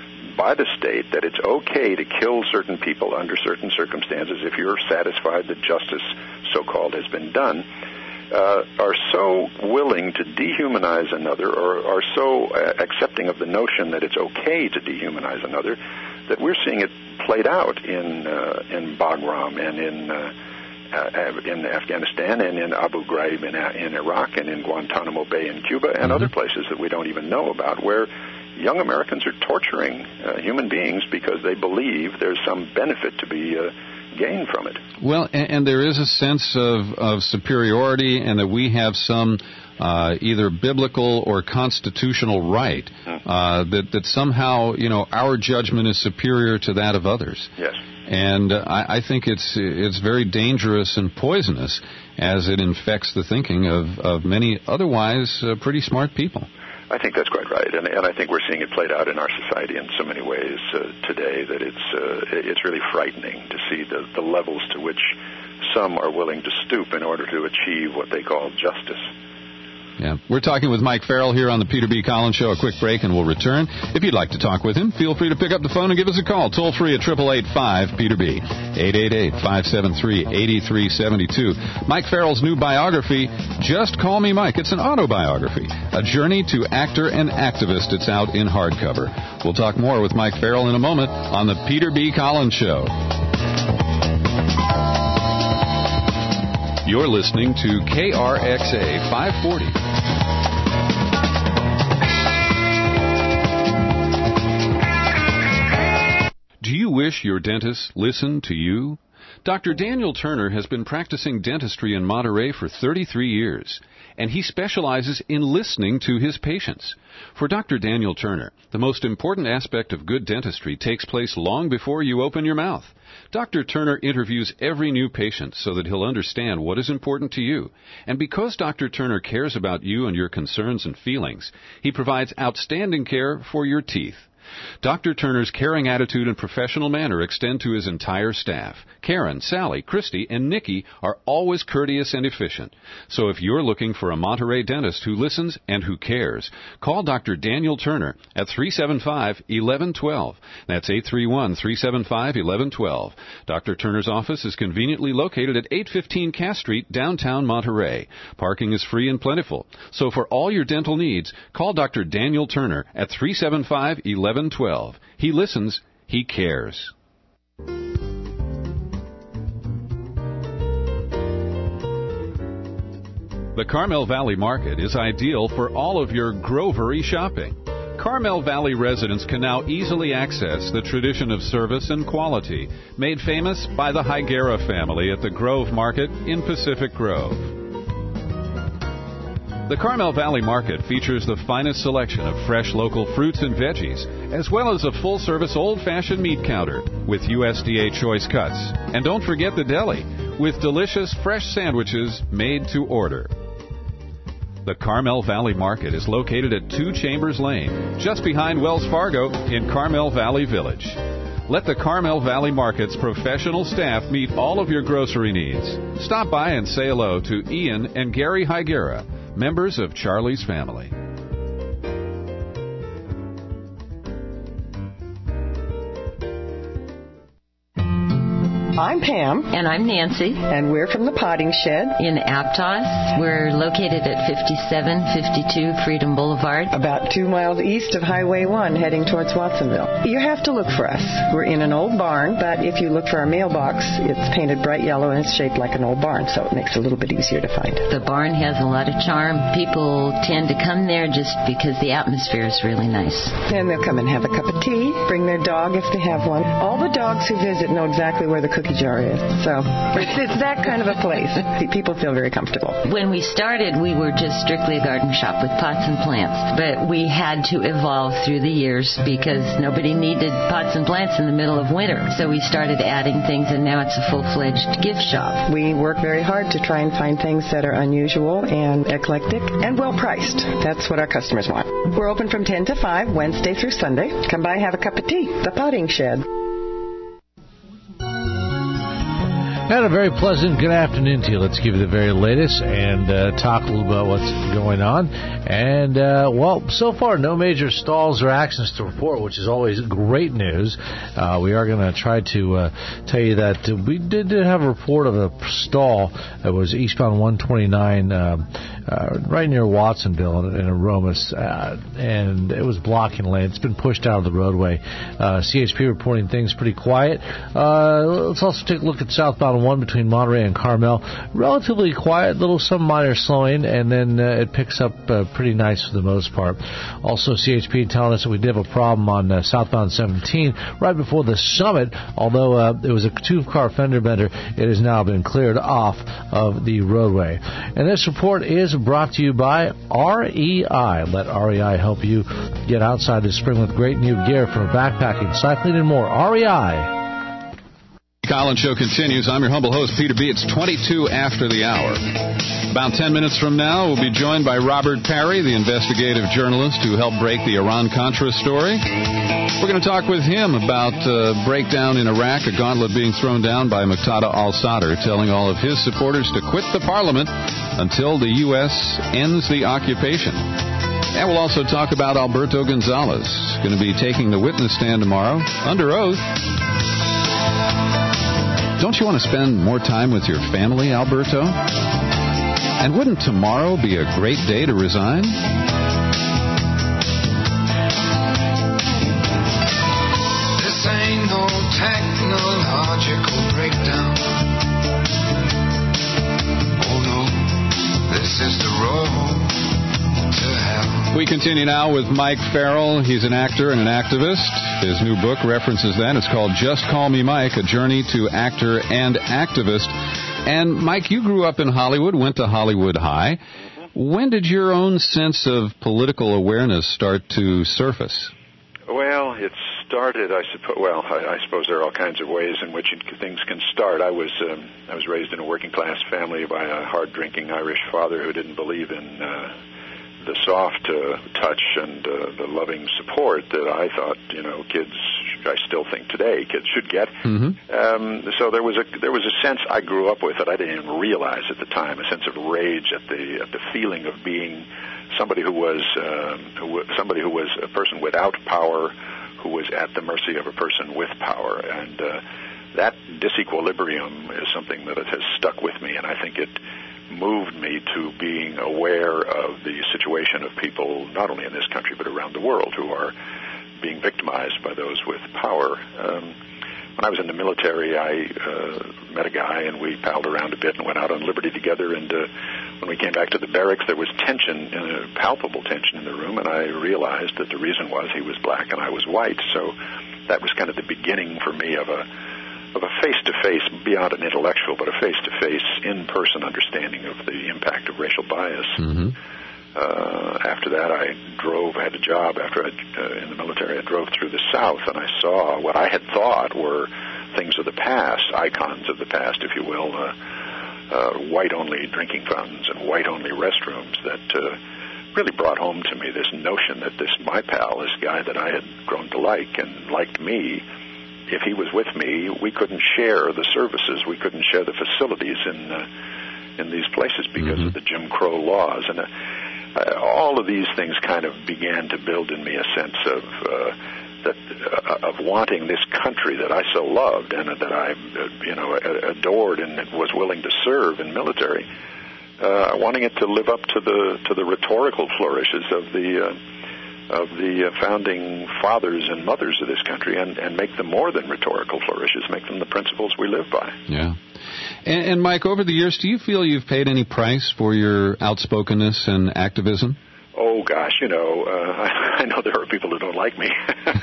by the state that it's okay to kill certain people under certain circumstances if you're satisfied that justice, so-called, has been done, uh, are so willing to dehumanize another, or are so uh, accepting of the notion that it's okay to dehumanize another, that we're seeing it played out in uh, in Bagram and in uh, uh, in Afghanistan and in Abu Ghraib in, in Iraq and in Guantanamo Bay in Cuba and mm-hmm. other places that we don't even know about, where young Americans are torturing uh, human beings because they believe there's some benefit to be uh, gained from it.
Well, and, and there is a sense of, of superiority, and that we have some uh, either biblical or constitutional right uh, that, that somehow, you know, our judgment is superior to that of others.
Yes.
And uh, I, I think it's it's very dangerous and poisonous as it infects the thinking of, of many otherwise uh, pretty smart people.
I think that's quite right, and, and I think we're seeing it played out in our society in so many ways uh, today that it's uh, it's really frightening to see the, the levels to which some are willing to stoop in order to achieve what they call justice.
Yeah. We're talking with Mike Farrell here on the Peter B. Collins Show. A quick break and we'll return. If you'd like to talk with him, feel free to pick up the phone and give us a call. Toll free at eight eight eight, five, Peter B. eight eight eight, five seven three, eight three seven two. Mike Farrell's new biography, Just Call Me Mike. It's an autobiography, a journey to actor and activist. It's out in hardcover. We'll talk more with Mike Farrell in a moment on the Peter B. Collins Show. You're listening to K R X A five forty. Do you wish your dentist listened to you? Doctor Daniel Turner has been practicing dentistry in Monterey for thirty-three years, and he specializes in listening to his patients. For Doctor Daniel Turner, the most important aspect of good dentistry takes place long before you open your mouth. Doctor Turner interviews every new patient so that he'll understand what is important to you. And because Doctor Turner cares about you and your concerns and feelings, he provides outstanding care for your teeth. Doctor Turner's caring attitude and professional manner extend to his entire staff. Karen, Sally, Christy, and Nikki are always courteous and efficient. So if you're looking for a Monterey dentist who listens and who cares, call Doctor Daniel Turner at three seven five, eleven twelve. That's eight three one, three seven five, eleven twelve. Doctor Turner's office is conveniently located at eight fifteen Cass Street, downtown Monterey. Parking is free and plentiful. So for all your dental needs, call Doctor Daniel Turner at three seven five, eleven twelve. He listens, he cares. The Carmel Valley Market is ideal for all of your grovery shopping. Carmel Valley residents can now easily access the tradition of service and quality made famous by the Higuera family at the Grove Market in Pacific Grove. The Carmel Valley Market features the finest selection of fresh local fruits and veggies, as well as a full-service old-fashioned meat counter with U S D A choice cuts. And don't forget the deli, with delicious fresh sandwiches made to order. The Carmel Valley Market is located at two Chambers Lane, just behind Wells Fargo in Carmel Valley Village. Let the Carmel Valley Market's professional staff meet all of your grocery needs. Stop by and say hello to Ian and Gary Higuera, members of Charlie's family.
I'm Pam.
And I'm Nancy.
And we're from the Potting Shed
in Aptos. We're located at fifty-seven fifty-two Freedom Boulevard,
about two miles east of Highway one, heading towards Watsonville. You have to look for us. We're in an old barn, but if you look for our mailbox, it's painted bright yellow and it's shaped like an old barn, so it makes it a little bit easier to find.
The barn has a lot of charm. People tend to come there just because the atmosphere is really nice.
And they'll come and have a cup of tea, bring their dog if they have one. All the dogs who visit know exactly where the cookie jar is. So it's, it's that kind of a place. People feel very comfortable.
When we started, we were just strictly a garden shop with pots and plants. But we had to evolve through the years because nobody needed pots and plants in the middle of winter. So we started adding things, and now it's a full-fledged gift shop.
We work very hard to try and find things that are unusual and eclectic and well-priced. That's what our customers want. We're open from ten to five, Wednesday through Sunday. Come by and have a cup of tea. The Potting Shed.
And a very pleasant good afternoon to you. Let's give you the very latest and uh, talk a little about what's going on. And, uh, well, so far, no major stalls or accidents to report, which is always great news. Uh, we are going to try to uh, tell you that uh, we did, did have a report of a stall that was eastbound one twenty-nine, um, uh, right near Watsonville in, in Aromas, uh, and it was blocking lane. It's been pushed out of the roadway. Uh, C H P reporting things pretty quiet. Uh, let's also take a look at southbound one between Monterey and Carmel. Relatively quiet, little some minor slowing, and then uh, it picks up uh, pretty nice for the most part. Also, C H P telling us that we did have a problem on uh, southbound seventeen right before the summit. Although uh, it was a two-car fender bender, it has now been cleared off of the roadway. And this report is brought to you by R E I. Let R E I help you get outside this spring with great new gear for backpacking, cycling, and more. R E I.
Collins Show continues. I'm your humble host, Peter B. It's twenty-two after the hour. About ten minutes from now, we'll be joined by Robert Parry, the investigative journalist who helped break the Iran-Contra story. We're going to talk with him about uh, breakdown in Iraq, a gauntlet being thrown down by Muqtada al-Sadr, telling all of his supporters to quit the parliament until the U S ends the occupation. And we'll also talk about Alberto Gonzalez, going to be taking the witness stand tomorrow under oath. Don't you want to spend more time with your family, Alberto? And wouldn't tomorrow be a great day to resign?
This ain't no technological breakdown. Oh no, this is the road to hell.
We continue now with Mike Farrell. He's an actor and an activist. His new book references that. It's called Just Call Me Mike, A Journey to Actor and Activist. And, Mike, you grew up in Hollywood, went to Hollywood High. When did your own sense of political awareness start to surface?
Well, it started, I suppose, well, I, I suppose there are all kinds of ways in which it, things can start. I was um, I was raised in a working-class family by a hard-drinking Irish father who didn't believe in uh, the soft uh, touch and uh, the loving support that I thought, you know, kids, I still think today, kids should get.
Mm-hmm.
Um, so there was a there was a sense I grew up with that I didn't even realize at the time, a sense of rage at the at the feeling of being somebody who was um, who, somebody who was a person without power, who was at the mercy of a person with power, and uh, that disequilibrium is something that it has stuck with me, and I think it moved me to being aware of the situation of people, not only in this country but around the world, who are being victimized by those with power. Um, when I was in the military, I uh, met a guy, and we palled around a bit and went out on liberty together, and uh, when we came back to the barracks, there was tension, uh, palpable tension in the room, and I realized that the reason was he was black and I was white, so that was kind of the beginning for me of a of a face-to-face, beyond an intellectual, but a face-to-face, in-person understanding of the impact of racial bias.
Mm-hmm.
Uh, after that, I drove, I had a job after I, uh, in the military, I drove through the South, and I saw what I had thought were things of the past, icons of the past, if you will, uh, uh, white-only drinking fountains and white-only restrooms that uh, really brought home to me this notion that this, my pal, this guy that I had grown to like and liked me, if he was with me, we couldn't share the services, we couldn't share the facilities in uh, in these places because mm-hmm. of the Jim Crow laws. And uh, uh, all of these things kind of began to build in me a sense of uh, that uh, of wanting this country that I so loved and uh, that I, uh, you know, adored and was willing to serve in military, uh, wanting it to live up to the to the rhetorical flourishes of the uh, of the uh, founding fathers and mothers of this country, and, and make them more than rhetorical flourishes, make them the principles we live by.
Yeah. And, and Mike, over the years, do you feel you've paid any price for your outspokenness and activism?
Oh, gosh, you know, uh, I, I know there are people who don't like me.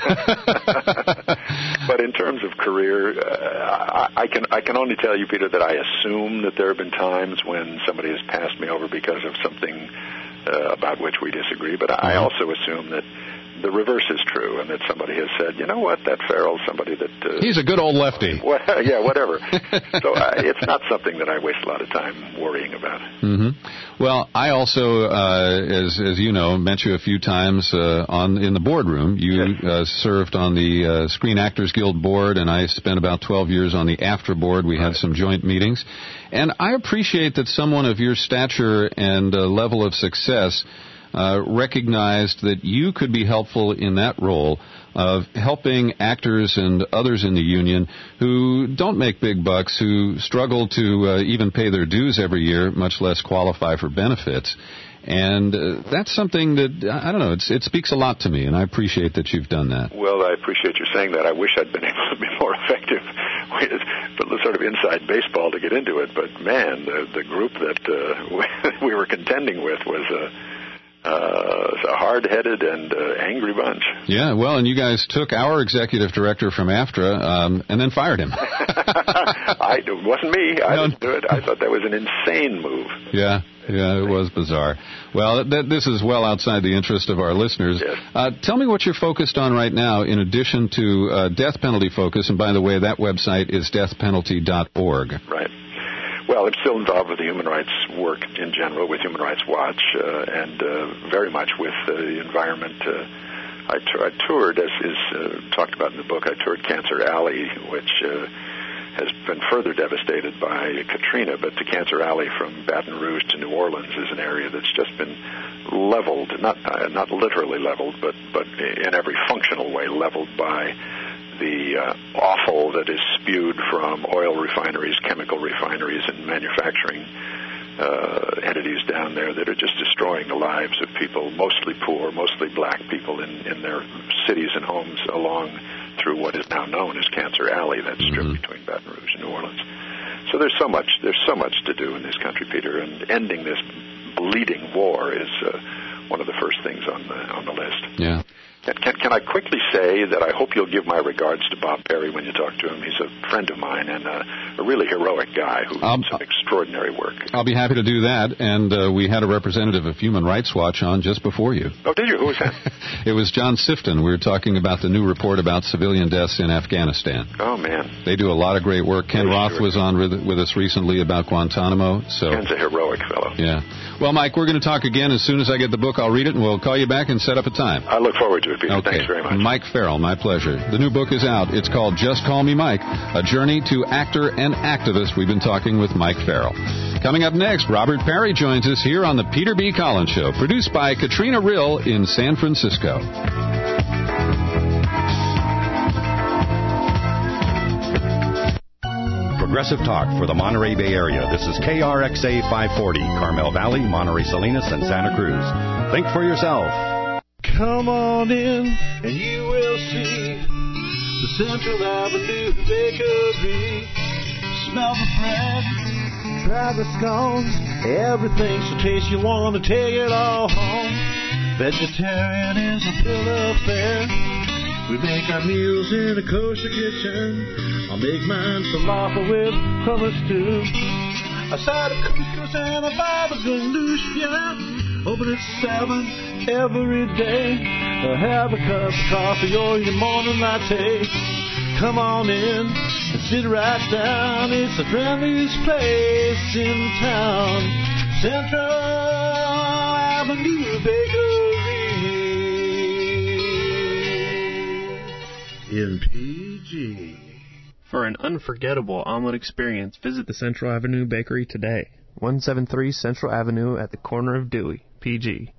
But in terms of career, uh, I, I can I can only tell you, Peter, that I assume that there have been times when somebody has passed me over because of something Uh, about which we disagree, but I also assume that the reverse is true, and that somebody has said, you know what, that Farrell's somebody that... Uh,
He's a good old lefty.
Well, yeah, whatever. So uh, it's not something that I waste a lot of time worrying about.
Mm-hmm. Well, I also, uh, as as you know, met you a few times uh, on in the boardroom. You yes. uh, served on the uh, Screen Actors Guild board, and I spent about twelve years on the AFTRA board. We right. had some joint meetings. And I appreciate that someone of your stature and uh, level of success uh, recognized that you could be helpful in that role of helping actors and others in the union who don't make big bucks, who struggle to uh, even pay their dues every year, much less qualify for benefits. And uh, that's something that, I don't know, it's, it speaks a lot to me, and I appreciate that you've done that.
Well, I appreciate you saying that. I wish I'd been able to be more effective but sort of inside baseball to get into it. But, man, the, the group that uh, we were contending with was a, uh, a hard-headed and uh, angry bunch.
Yeah, well, and you guys took our executive director from AFTRA um, and then fired him.
I, it wasn't me. I no. didn't do it. I thought that was an insane move.
Yeah. Yeah, it was bizarre. Well, th- this is well outside the interest of our listeners.
Yes.
Uh, tell me what you're focused on right now in addition to uh, death penalty focus. And by the way, that website is death penalty dot org.
Right. Well, I'm still involved with the human rights work in general, with Human Rights Watch, uh, and uh, very much with uh, the environment. Uh, I, t- I toured, as is uh, talked about in the book, I toured Cancer Alley, which... Uh, has been further devastated by Katrina, but the Cancer Alley from Baton Rouge to New Orleans is an area that's just been leveled, not uh, not literally leveled, but, but in every functional way leveled by the uh, offal that is spewed from oil refineries, chemical refineries, and manufacturing uh, entities down there that are just destroying the lives of people, mostly poor, mostly black people in, in their cities and homes along through what is now known as Cancer Alley, that strip mm-hmm. between Baton Rouge and New Orleans. So there's so much there's so much to do in this country, Peter, and ending this bleeding war is uh, one of the first things on the on the list.
Yeah.
Can, can, can I quickly say that I hope you'll give my regards to Bob Perry when you talk to him. He's a friend of mine and a, a really heroic guy who um, did some extraordinary work.
I'll be happy to do that. And uh, we had a representative of Human Rights Watch on just before you.
Oh, did you? Who was that?
It was John Sifton. We were talking about the new report about civilian deaths in Afghanistan.
Oh, man.
They do a lot of great work. Ken they Roth sure. was on with, with us recently about Guantanamo. So
Ken's a heroic fellow.
Yeah. Well, Mike, we're going to talk again as soon as I get the book I'll read it, and we'll call you back and set up a time.
I look forward to it, Peter.
Okay.
Thanks very much.
Mike Farrell, my pleasure. The new book is out. It's called Just Call Me Mike, A Journey to Actor and Activist. We've been talking with Mike Farrell. Coming up next, Robert Parry joins us here on the Peter B. Collins Show, produced by Katrina Rill in San Francisco.
Progressive Talk for the Monterey Bay Area. This is K R X A five forty, Carmel Valley, Monterey Salinas, and Santa Cruz. Think for yourself.
Come on in and you will see the Central Avenue Bakery. Smell the bread, try the scones. Everything's so tasty you want to take it all home. Vegetarian is a bill of fare. We make our meals in a kosher kitchen. I'll make mine falafel with hummus too. A side of couscous and a baba ganoush, yeah. Open at seven every day. Or have a cup of coffee or your morning latte. Come on in and sit right down. It's the friendliest place in town. Central Avenue Bakery in P G.
For an unforgettable omelet experience, visit the Central Avenue Bakery today. one seventy-three Central Avenue at the corner of Dewey, P G.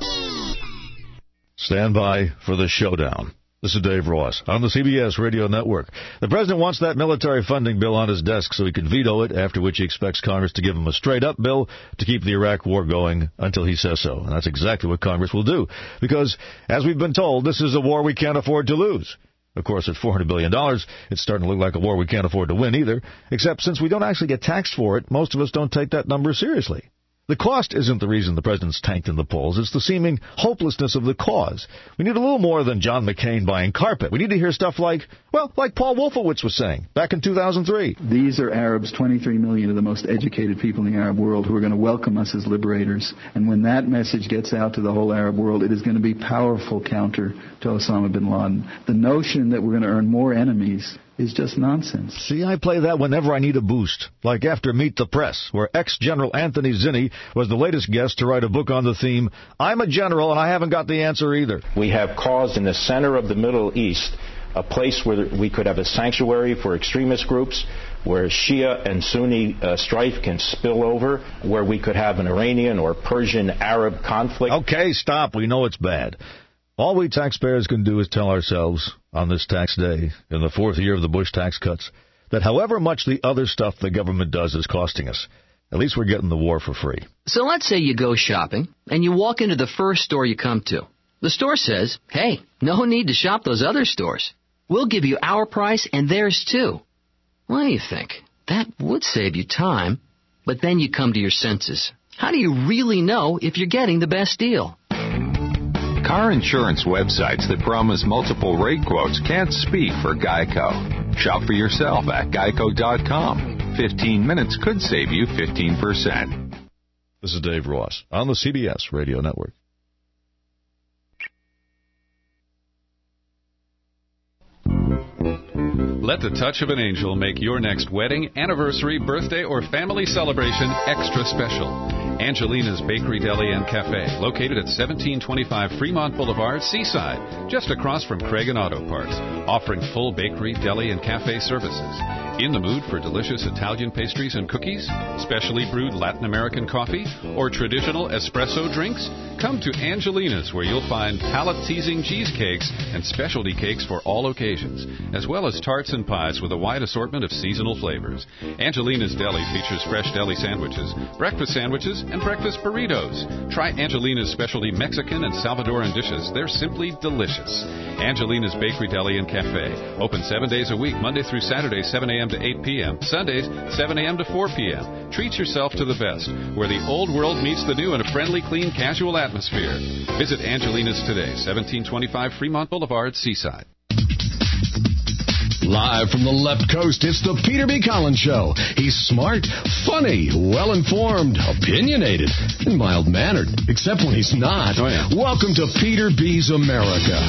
Stand by for the showdown. This is Dave Ross on the C B S Radio Network. The president wants that military funding bill on his desk so he can veto it, after which he expects Congress to give him a straight-up bill to keep the Iraq war going until he says so. And that's exactly what Congress will do, because, as we've been told, this is a war we can't afford to lose. Of course, at four hundred billion dollars, it's starting to look like a war we can't afford to win either, except since we don't actually get taxed for it, most of us don't take that number seriously. The cost isn't the reason the president's tanked in the polls. It's the seeming hopelessness of the cause. We need a little more than John McCain buying carpet. We need to hear stuff like, well, like Paul Wolfowitz was saying back in two thousand three.
These are Arabs, twenty-three million of the most educated people in the Arab world, who are going to welcome us as liberators. And when that message gets out to the whole Arab world, it is going to be powerful counter to Osama bin Laden. The notion that we're going to earn more enemies is just nonsense.
See, I play that whenever I need a boost, like after Meet the Press, where ex-General Anthony Zinni was the latest guest to write a book on the theme, I'm a general and I haven't got the answer either.
We have caused in the center of the Middle East a place where we could have a sanctuary for extremist groups, where Shia and Sunni uh, strife can spill over, where we could have an Iranian or Persian Arab conflict.
Okay, stop. We know it's bad. All we taxpayers can do is tell ourselves on this tax day, in the fourth year of the Bush tax cuts, that however much the other stuff the government does is costing us, at least we're getting the war for free.
So let's say you go shopping, and you walk into the first store you come to. The store says, hey, no need to shop those other stores. We'll give you our price and theirs too. What do you think? That would save you time, but then you come to your senses. How do you really know if you're getting the best deal?
Car insurance websites that promise multiple rate quotes can't speak for Geico. Shop for yourself at geico dot com. fifteen minutes could save you fifteen percent.
This is Dave Ross on the C B S Radio Network.
Let the touch of an angel make your next wedding, anniversary, birthday, or family celebration extra special. Angelina's Bakery, Deli, and Cafe, located at seventeen twenty-five Fremont Boulevard, Seaside, just across from Craig and Auto Parts, offering full bakery, deli, and cafe services. In the mood for delicious Italian pastries and cookies, specially brewed Latin American coffee, or traditional espresso drinks? Come to Angelina's, where you'll find palate-teasing cheesecakes and specialty cakes for all occasions, as well as tarts and pies with a wide assortment of seasonal flavors. Angelina's Deli features fresh deli sandwiches, breakfast sandwiches, and breakfast burritos. Try Angelina's specialty Mexican and Salvadoran dishes. They're simply delicious. Angelina's Bakery, Deli, and Cafe. Open seven days a week, Monday through Saturday, seven a.m. to eight p.m., Sundays, seven a.m. to four p.m. Treat yourself to the best, where the old world meets the new in a friendly, clean, casual atmosphere. Visit Angelina's today, seventeen twenty-five Fremont Boulevard, Seaside.
Live from the left coast, it's the Peter B. Collins Show. He's smart, funny, well-informed, opinionated, and mild-mannered, except when he's not.
Oh, yeah.
Welcome to Peter B's America.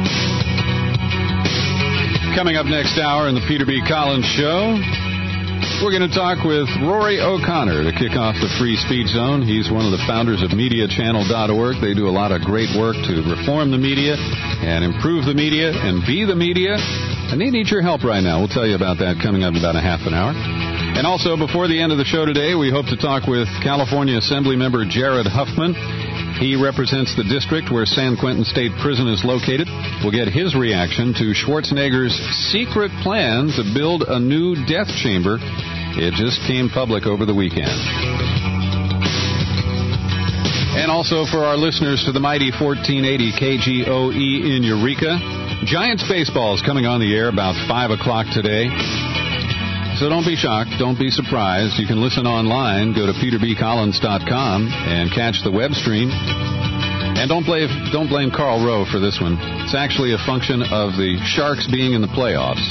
Coming up next hour in the Peter B. Collins Show, We're going to talk with Rory O'Connor to kick off the Free Speech Zone. He's one of the founders of media channel dot org. They do a lot of great work to reform the media and improve the media and be the media. And they need your help right now. We'll tell you about that coming up in about a half an hour. And also, before the end of the show today, we hope to talk with California Assemblymember Jared Huffman. He represents the district where San Quentin State Prison is located. We'll get his reaction to Schwarzenegger's secret plan to build a new death chamber. It just came public over the weekend. And also for our listeners to the mighty fourteen eighty K G O E in Eureka, Giants baseball is coming on the air about five o'clock today. So don't be shocked. Don't be surprised. You can listen online. Go to peter b collins dot com and catch the web stream. And don't blame, don't blame Karl Rove for this one. It's actually a function of the Sharks being in the playoffs.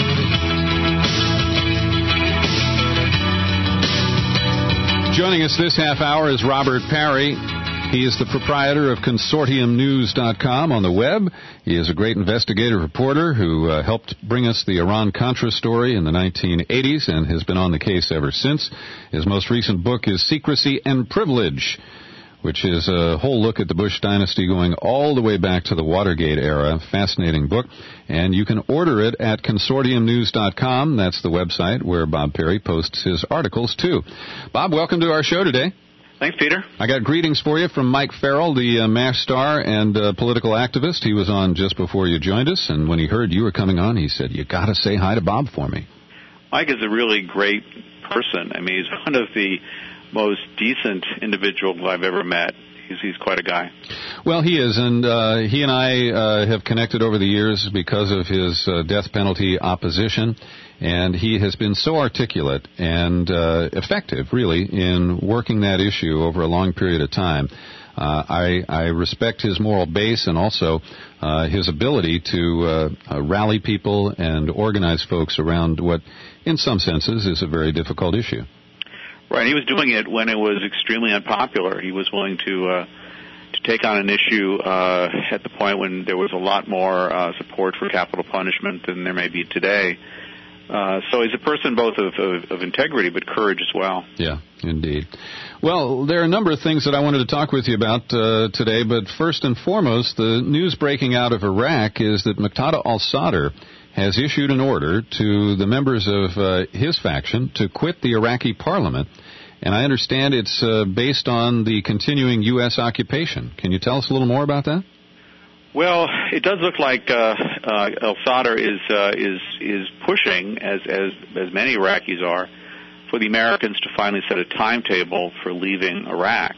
Joining us this half hour is Robert Parry. He is the proprietor of consortium news dot com on the web. He is a great investigative reporter who uh, helped bring us the Iran-Contra story in the nineteen eighties and has been on the case ever since. His most recent book is Secrecy and Privilege, which is a whole look at the Bush dynasty going all the way back to the Watergate era. Fascinating book. And you can order it at consortium news dot com. That's the website where Bob Parry posts his articles, too. Bob, welcome to our show today.
Thanks, Peter.
I got greetings for you from Mike Farrell, the uh, MASH star and uh, political activist. He was on just before you joined us, and when he heard you were coming on, he said, you got to say hi to Bob for me.
Mike is a really great person. I mean, he's one of the most decent individuals I've ever met. He's, he's quite a guy.
Well, he is, and uh, he and I uh, have connected over the years because of his uh, death penalty opposition. And he has been so articulate and uh, effective, really, in working that issue over a long period of time. Uh, I, I respect his moral base and also uh, his ability to uh, uh, rally people and organize folks around what, in some senses, is a very difficult issue.
Right. He was doing it when it was extremely unpopular. He was willing to uh, to take on an issue uh, at the point when there was a lot more uh, support for capital punishment than there may be today. Uh, so he's a person both of, of, of integrity but courage as well.
Yeah, indeed. Well, there are a number of things that I wanted to talk with you about uh, today, but first and foremost, the news breaking out of Iraq is that Muqtada al-Sadr has issued an order to the members of uh, his faction to quit the Iraqi parliament, and I understand it's uh, based on the continuing U S occupation. Can you tell us a little more about that?
Well, it does look like uh, uh, al-Sadr is uh, is is pushing, as as as many Iraqis are, for the Americans to finally set a timetable for leaving Iraq.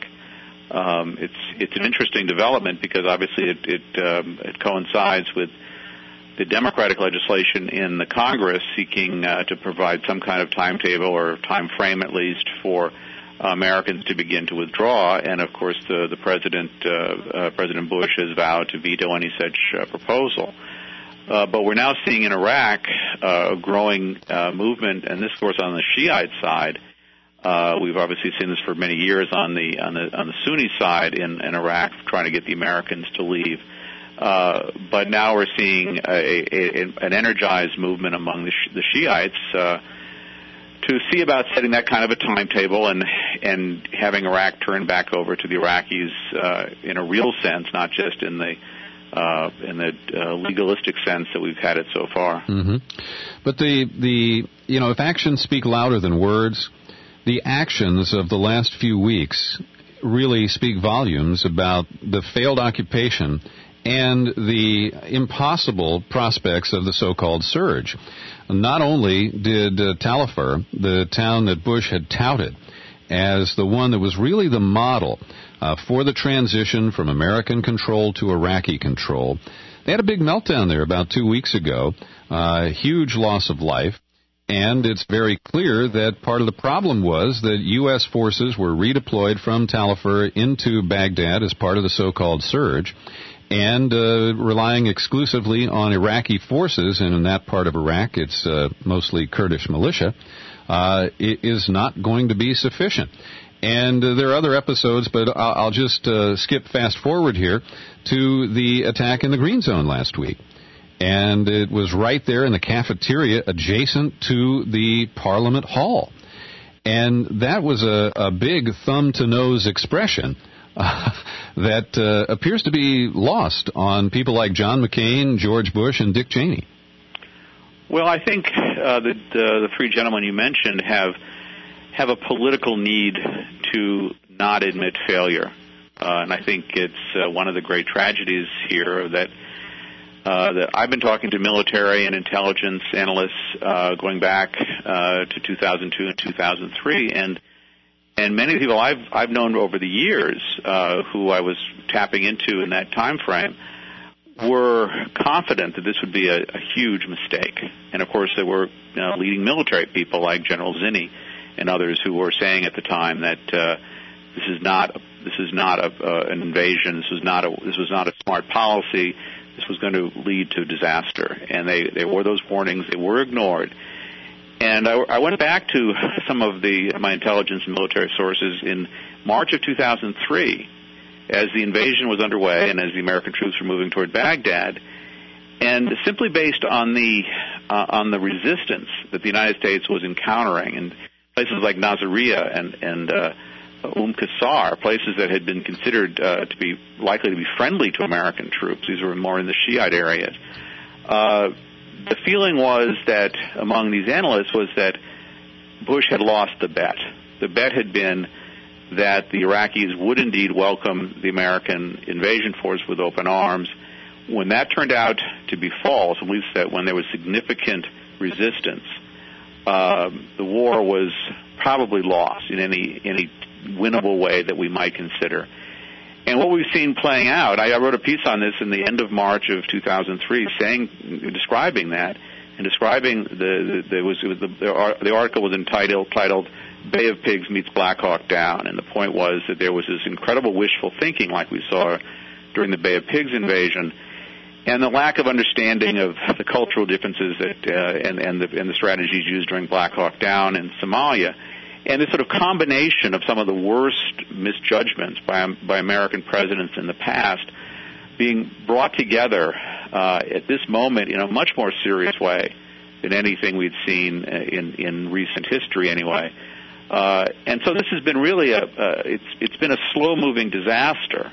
Um, it's it's an interesting development because obviously it it, um, it coincides with the Democratic legislation in the Congress seeking uh, to provide some kind of timetable or time frame at least for Americans to begin to withdraw, and of course the, the president, uh, uh, President Bush, has vowed to veto any such uh, proposal. Uh, but we're now seeing in Iraq uh, a growing uh, movement, and this, of course, on the Shiite side. Uh, we've obviously seen this for many years on the on the on the Sunni side in, in Iraq, trying to get the Americans to leave. Uh, but now we're seeing a, a, an energized movement among the, the Shiites. Uh, to see about setting that kind of a timetable and and having Iraq turn back over to the Iraqis uh, in a real sense, not just in the uh, in the uh, legalistic sense that we've had it so far.
Mm-hmm. But the the you know, if actions speak louder than words, the actions of the last few weeks really speak volumes about the failed occupation and the impossible prospects of the so-called surge. Not only did uh, Tal Afar, the town that Bush had touted as the one that was really the model uh, for the transition from American control to Iraqi control, they had a big meltdown there about two weeks ago, uh, huge loss of life, and it's very clear that part of the problem was that U S forces were redeployed from Tal Afar into Baghdad as part of the so-called surge, and uh, relying exclusively on Iraqi forces, and in that part of Iraq it's uh, mostly Kurdish militia, uh, is not going to be sufficient. And uh, there are other episodes, but I'll, I'll just uh, skip fast forward here to the attack in the Green Zone last week. and it was right there in the cafeteria adjacent to the Parliament Hall. And that was a, a big thumb-to-nose expression uh, that uh, appears to be lost on people like John McCain, George Bush, and Dick Cheney.
Well, I think uh, the, the the three gentlemen you mentioned have have a political need to not admit failure, uh, and I think it's uh, one of the great tragedies here that uh, that I've been talking to military and intelligence analysts uh, going back uh, to two thousand two and two thousand three, and and many people I've I've known over the years uh, who I was tapping into in that time frame were confident that this would be a, a huge mistake. And, of course, there were you know, leading military people like General Zinni and others who were saying at the time that uh, this is not this is not a, uh, an invasion. This was not a this was not a smart policy. This was going to lead to disaster. And they, they were those warnings. They were ignored. And I, I went back to some of the my intelligence and military sources in March of two thousand three, as the invasion was underway and as the American troops were moving toward Baghdad, and simply based on the uh, on the resistance that the United States was encountering in places like Nasiriyah and and uh, Umm Qasr, places that had been considered uh, to be likely to be friendly to American troops. These were more in the Shiite areas. Uh, the feeling was that among these analysts was that Bush had lost the bet. The bet had been that the Iraqis would indeed welcome the American invasion force with open arms. When that turned out to be false, at least that when there was significant resistance, uh, the war was probably lost in any any winnable way that we might consider. And what we've seen playing out, I, I wrote a piece on this in the end of March of two thousand three, saying, describing that, and describing the the, the, was, it was the, the article was entitled titled Bay of Pigs meets Black Hawk Down, and the point was that there was this incredible wishful thinking like we saw during the Bay of Pigs invasion, and the lack of understanding of the cultural differences that uh, and, and, the, and the strategies used during Black Hawk Down in Somalia, and this sort of combination of some of the worst misjudgments by, by American presidents in the past being brought together uh, at this moment in a much more serious way than anything we'd seen in, in recent history anyway. Uh, and so this has been really a, uh, it's, it's been a slow-moving disaster.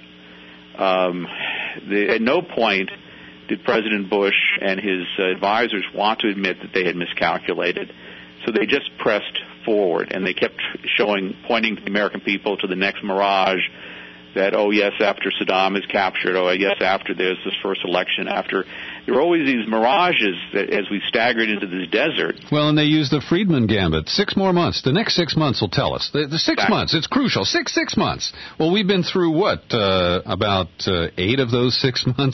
Um, the, at no point did President Bush and his uh, advisors want to admit that they had miscalculated. So they just pressed forward, and they kept showing, pointing to the American people to the next mirage that, oh, yes, after Saddam is captured, oh, yes, after there's this first election, after. There are always these mirages that as we staggered into this desert.
Well, and they use the Friedman gambit. Six more months. The next six months will tell us. The, the six exactly. months, it's crucial. Six, six months. Well, we've been through, what, uh, about uh, eight of those six-month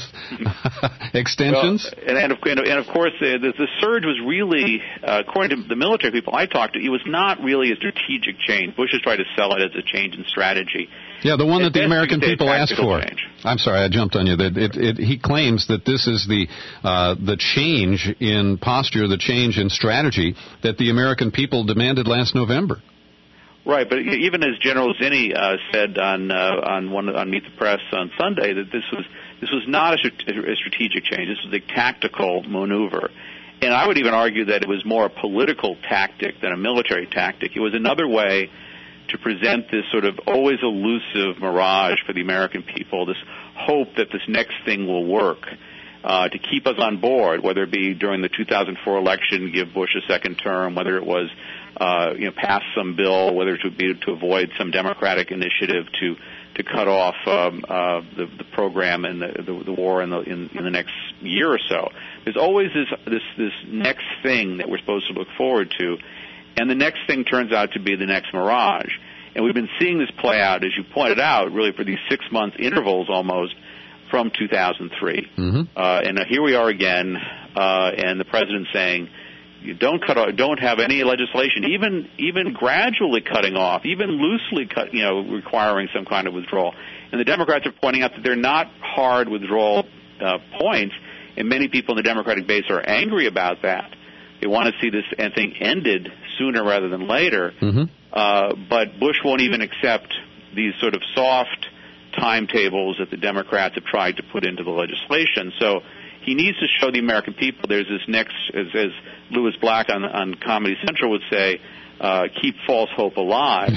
extensions?
Well, and, and, of, and, of course, the, the, the surge was really, uh, according to the military people I talked to, it was not really a strategic change. Bush has tried to sell it as a change in strategy.
Yeah, the one that the American people asked for.
Change.
I'm sorry, I jumped on you. That it, it, he claims that this is the uh, the change in posture, the change in strategy that the American people demanded last November.
Right, but even as General Zinni uh, said on uh, on one on Meet the Press on Sunday, that this was this was not a, a strategic change. This was a tactical maneuver. And I would even argue that it was more a political tactic than a military tactic. It was another way to present this sort of always elusive mirage for the American people, this hope that this next thing will work, uh, to keep us on board, whether it be during the two thousand four election, give Bush a second term, whether it was uh, you know, pass some bill, whether it would be to avoid some Democratic initiative to to cut off um, uh, the, the program and the, the, the war in the, in, in the next year or so. There's always this, this this next thing that we're supposed to look forward to. And the next thing turns out to be the next mirage. And we've been seeing this play out, as you pointed out, really for these six-month intervals almost from two thousand three. Mm-hmm. Uh, and here we are again, uh, and the president saying, you don't cut off, don't have any legislation, even even gradually cutting off, even loosely cut, you know, requiring some kind of withdrawal. And the Democrats are pointing out that they're not hard withdrawal uh, points, and many people in the Democratic base are angry about that. They want to see this thing ended sooner rather than later. Mm-hmm. Uh, but Bush won't even accept these sort of soft timetables that the Democrats have tried to put into the legislation. So he needs to show the American people there's this next, as, as Louis Black on, on Comedy Central would say, uh, keep false hope alive.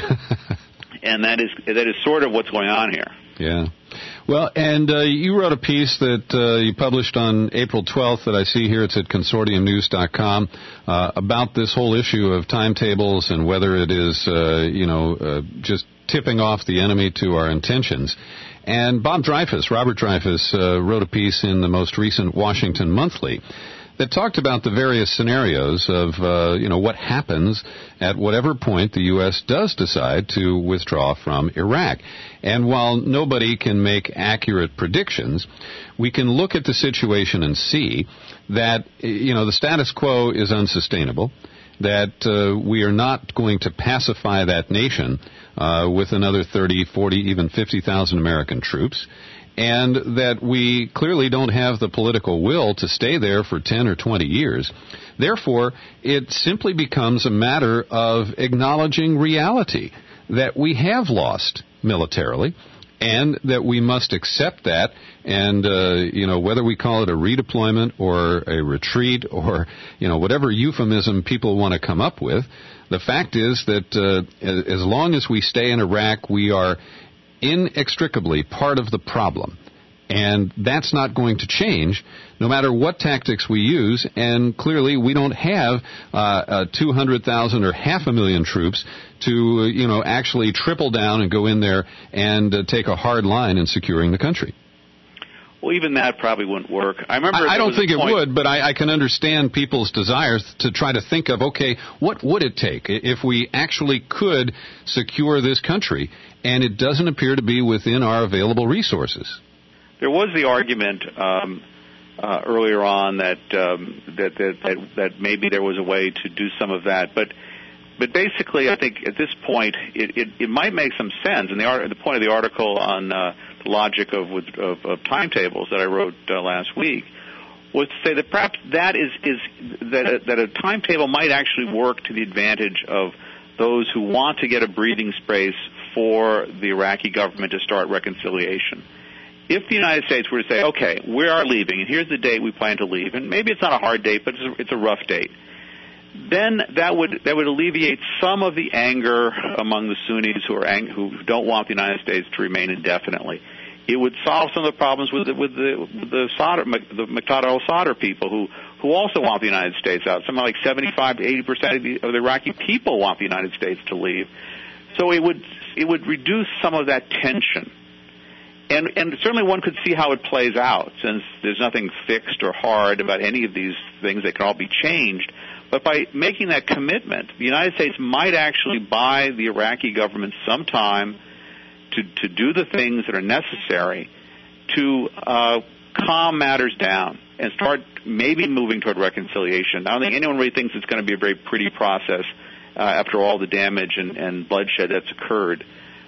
And that is that is sort of what's going on here.
Yeah. Well, and uh, you wrote a piece that uh, you published on April twelfth that I see here. It's at consortium news dot com uh, about this whole issue of timetables and whether it is, uh, you know, uh, just tipping off the enemy to our intentions. And Bob Dreyfus, Robert Dreyfus, uh, wrote a piece in the most recent Washington Monthly that talked about the various scenarios of, uh, you know, what happens at whatever point the U S does decide to withdraw from Iraq. And while nobody can make accurate predictions, we can look at the situation and see that, you know, the status quo is unsustainable, that uh, we are not going to pacify that nation uh, with another thirty, forty, even fifty thousand American troops, and that we clearly don't have the political will to stay there for ten or twenty years. Therefore, it simply becomes a matter of acknowledging reality, that we have lost militarily, and that we must accept that, and, uh, you know, whether we call it a redeployment or a retreat or, you know, whatever euphemism people want to come up with, the fact is that uh, as long as we stay in Iraq, we are inextricably part of the problem. And that's not going to change no matter what tactics we use. And clearly we don't have uh, uh, two hundred thousand or half a million troops to, uh, you know, actually triple down and go in there and uh, take a hard line in securing the country.
Well, even that probably wouldn't work. I remember.
I, I don't think it would, but I, I can understand people's desires to try to think of, okay, what would it take if we actually could secure this country? And it doesn't appear to be within our available resources.
There was the argument um, uh, earlier on that, um, that, that that that maybe there was a way to do some of that, but but basically, I think at this point it, it, it might make some sense. And the, art, the point of the article on uh, the logic of, of, of timetables that I wrote uh, last week was to say that perhaps that is is that a, that a timetable might actually work to the advantage of those who want to get a breathing space for the Iraqi government to start reconciliation. If the United States were to say, okay, we are leaving, and here's the date we plan to leave, and maybe it's not a hard date, but it's a, it's a rough date, then that would that would alleviate some of the anger among the Sunnis who are ang- who don't want the United States to remain indefinitely. It would solve some of the problems with the, with the, with the Sadr, the Muqtada al-Sadr people who, who also want the United States out. Something like seventy-five to eighty percent of the, of the Iraqi people want the United States to leave. So it would it would reduce some of that tension. And, and certainly one could see how it plays out, since there's nothing fixed or hard about any of these things. They can all be changed. But by making that commitment, the United States might actually buy the Iraqi government some time to, to do the things that are necessary to uh, calm matters down and start maybe moving toward reconciliation. I don't think anyone really thinks it's going to be a very pretty process uh, after all the damage and, and bloodshed that's occurred.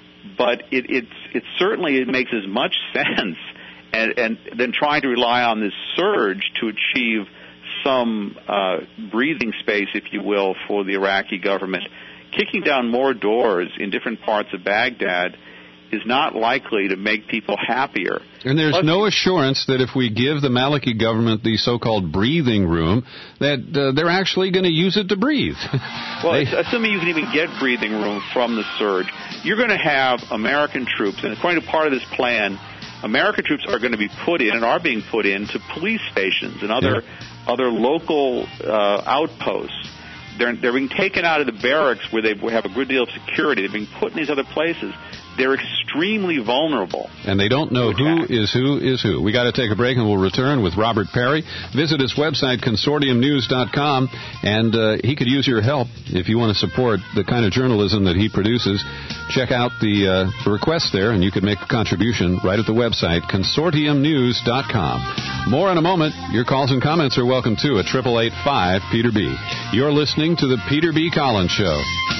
But it, it's, it certainly it makes as much sense and, and than trying to rely on this surge to achieve some uh, breathing space, if you will, for the Iraqi government. Kicking down more doors in different parts of Baghdad is not likely to make people happier.
And there's
Plus,
no assurance that if we give the Maliki government the so-called breathing room, that uh, they're actually going to use it to breathe.
Well, they, assuming you can even get breathing room from the surge, you're going to have American troops, and according to part of this plan, American troops are going to be put in and are being put into police stations and other yeah. other local uh, outposts. They're, they're being taken out of the barracks where they have a good deal of security. They're being put in these other places. They're extremely vulnerable.
And they don't know who is who is who. We got to take a break, and we'll return with Robert Perry. Visit his website, consortium news dot com, and uh, he could use your help if you want to support the kind of journalism that he produces. Check out the, uh, the request there, and you can make a contribution right at the website, consortium news dot com. More in a moment. Your calls and comments are welcome, too, at eight eight eight five Peter B. You're listening to The Peter B. Collins Show.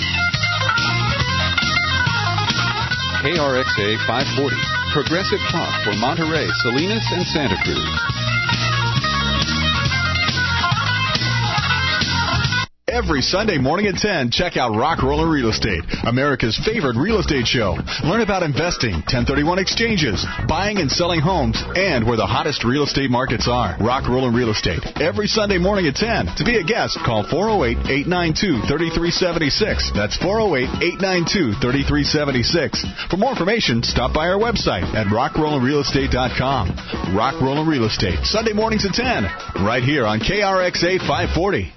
K R X A five forty, Progressive Talk for Monterey, Salinas, and Santa Cruz.
Every Sunday morning at ten, check out Rock Roller Real Estate, America's favorite real estate show. Learn about investing, ten thirty-one exchanges, buying and selling homes, and where the hottest real estate markets are. Rock Roller Real Estate, every Sunday morning at ten. To be a guest, call four oh eight, eight nine two, three three seven six. That's four oh eight, eight nine two, three three seven six. For more information, stop by our website at rock roller real estate dot com. Rock Roller Real Estate, Sunday mornings at ten, right here on K R X A five forty.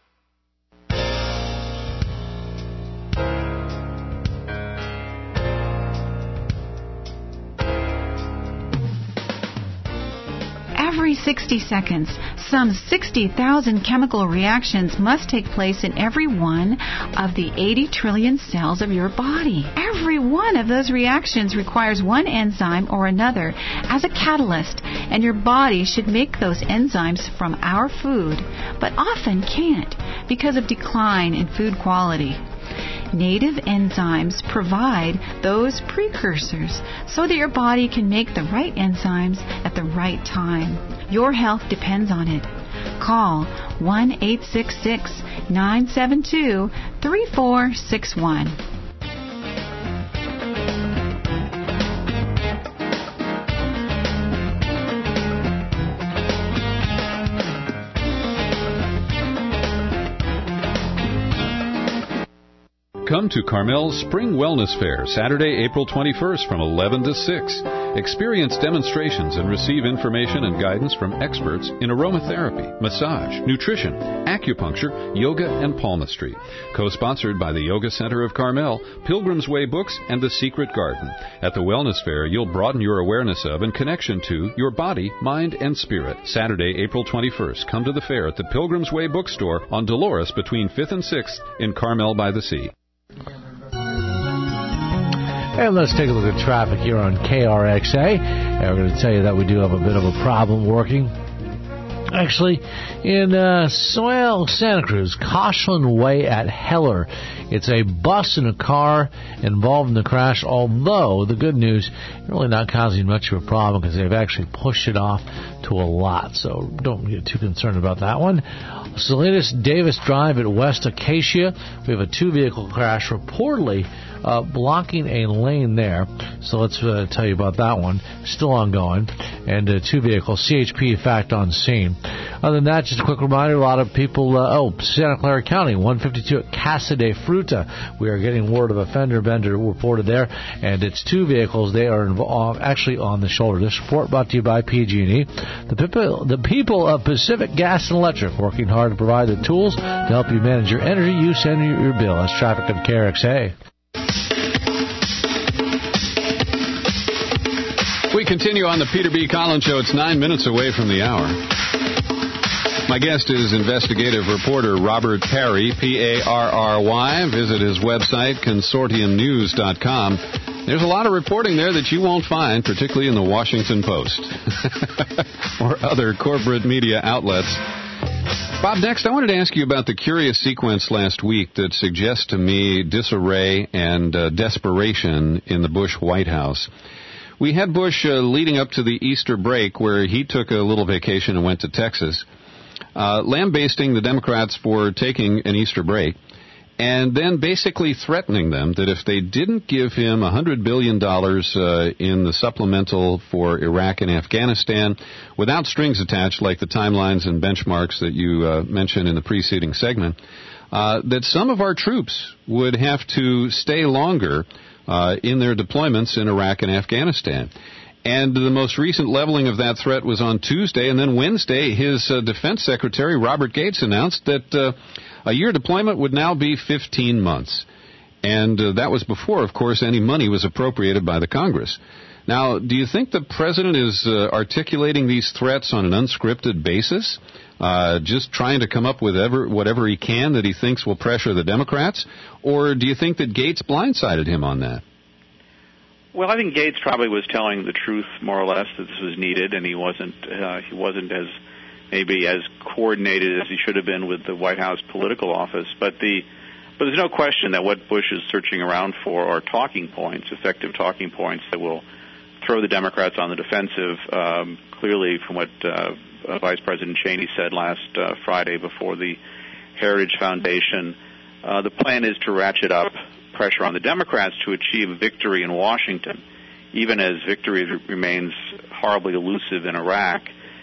Every sixty seconds, some sixty thousand chemical reactions must take place in every one of the eighty trillion cells of your body. Every one of those reactions requires one enzyme or another as a catalyst, and your body should make those enzymes from our food, but often can't because of decline in food quality. Native enzymes provide those precursors so that your body can make the right enzymes at the right time. Your health depends on it. Call one eight six six, nine seven two, three four six one.
Come to Carmel's Spring Wellness Fair, Saturday, April twenty-first from eleven to six. Experience demonstrations and receive information and guidance from experts in aromatherapy, massage, nutrition, acupuncture, yoga, and palmistry. Co-sponsored by the Yoga Center of Carmel, Pilgrim's Way Books, and The Secret Garden. At the Wellness Fair, you'll broaden your awareness of and connection to your body, mind, and spirit. Saturday, April twenty-first. Come to the fair at the Pilgrim's Way Bookstore on Dolores between fifth and sixth in Carmel by the Sea.
And let's take a look at traffic here on K R X A. And we're going to tell you that we do have a bit of a problem working. Actually, in uh, well, Santa Cruz, Caution Way at Heller. It's a bus and a car involved in the crash, although the good news, really not causing much of a problem because they've actually pushed it off to a lot. So don't get too concerned about that one. Salinas Davis Drive at West Acacia. We have a two-vehicle crash reportedly uh, blocking a lane there. So let's uh, tell you about that one. Still ongoing. And uh, two vehicles, C H P fact on scene. Other than that, just a quick reminder, a lot of people, uh, oh, Santa Clara County, one fifty-two at Casa de Fruta. We are getting word of a fender bender reported there, and it's two vehicles. They are involved, actually on the shoulder. This report brought to you by P G and E. The people, the people of Pacific Gas and Electric working hard to provide the tools to help you manage your energy use and your, your bill. That's traffic on K R X A.
We continue on the Peter B. Collins Show. It's nine minutes away from the hour. My guest is investigative reporter Robert Parry, P A R R Y. Visit his website, consortium news dot com. There's a lot of reporting there that you won't find, particularly in the Washington Post or other corporate media outlets. Bob, next I wanted to ask you about the curious sequence last week that suggests to me disarray and uh, desperation in the Bush White House. We had Bush uh, leading up to the Easter break where he took a little vacation and went to Texas, uh, lambasting the Democrats for taking an Easter break, and then basically threatening them that if they didn't give him one hundred billion dollars uh, in the supplemental for Iraq and Afghanistan, without strings attached like the timelines and benchmarks that you uh, mentioned in the preceding segment, uh, that some of our troops would have to stay longer uh, in their deployments in Iraq and Afghanistan. And the most recent leveling of that threat was on Tuesday, and then Wednesday, his uh, Defense Secretary, Robert Gates, announced that uh, a year deployment would now be fifteen months. And uh, that was before, of course, any money was appropriated by the Congress. Now, do you think the President is uh, articulating these threats on an unscripted basis, uh, just trying to come up with ever, whatever he can that he thinks will pressure the Democrats? Or do you think that Gates blindsided him on that?
Well, I think Gates probably was telling the truth more or less that this was needed, and he wasn't uh, he wasn't as maybe as coordinated as he should have been with the White House political office. But the but there's no question that what Bush is searching around for are talking points, effective talking points that will throw the Democrats on the defensive. Um, clearly, from what uh, uh, Vice President Cheney said last uh, Friday before the Heritage Foundation. Uh, the plan is to ratchet up pressure on the Democrats to achieve a victory in Washington, even as victory remains horribly elusive in Iraq.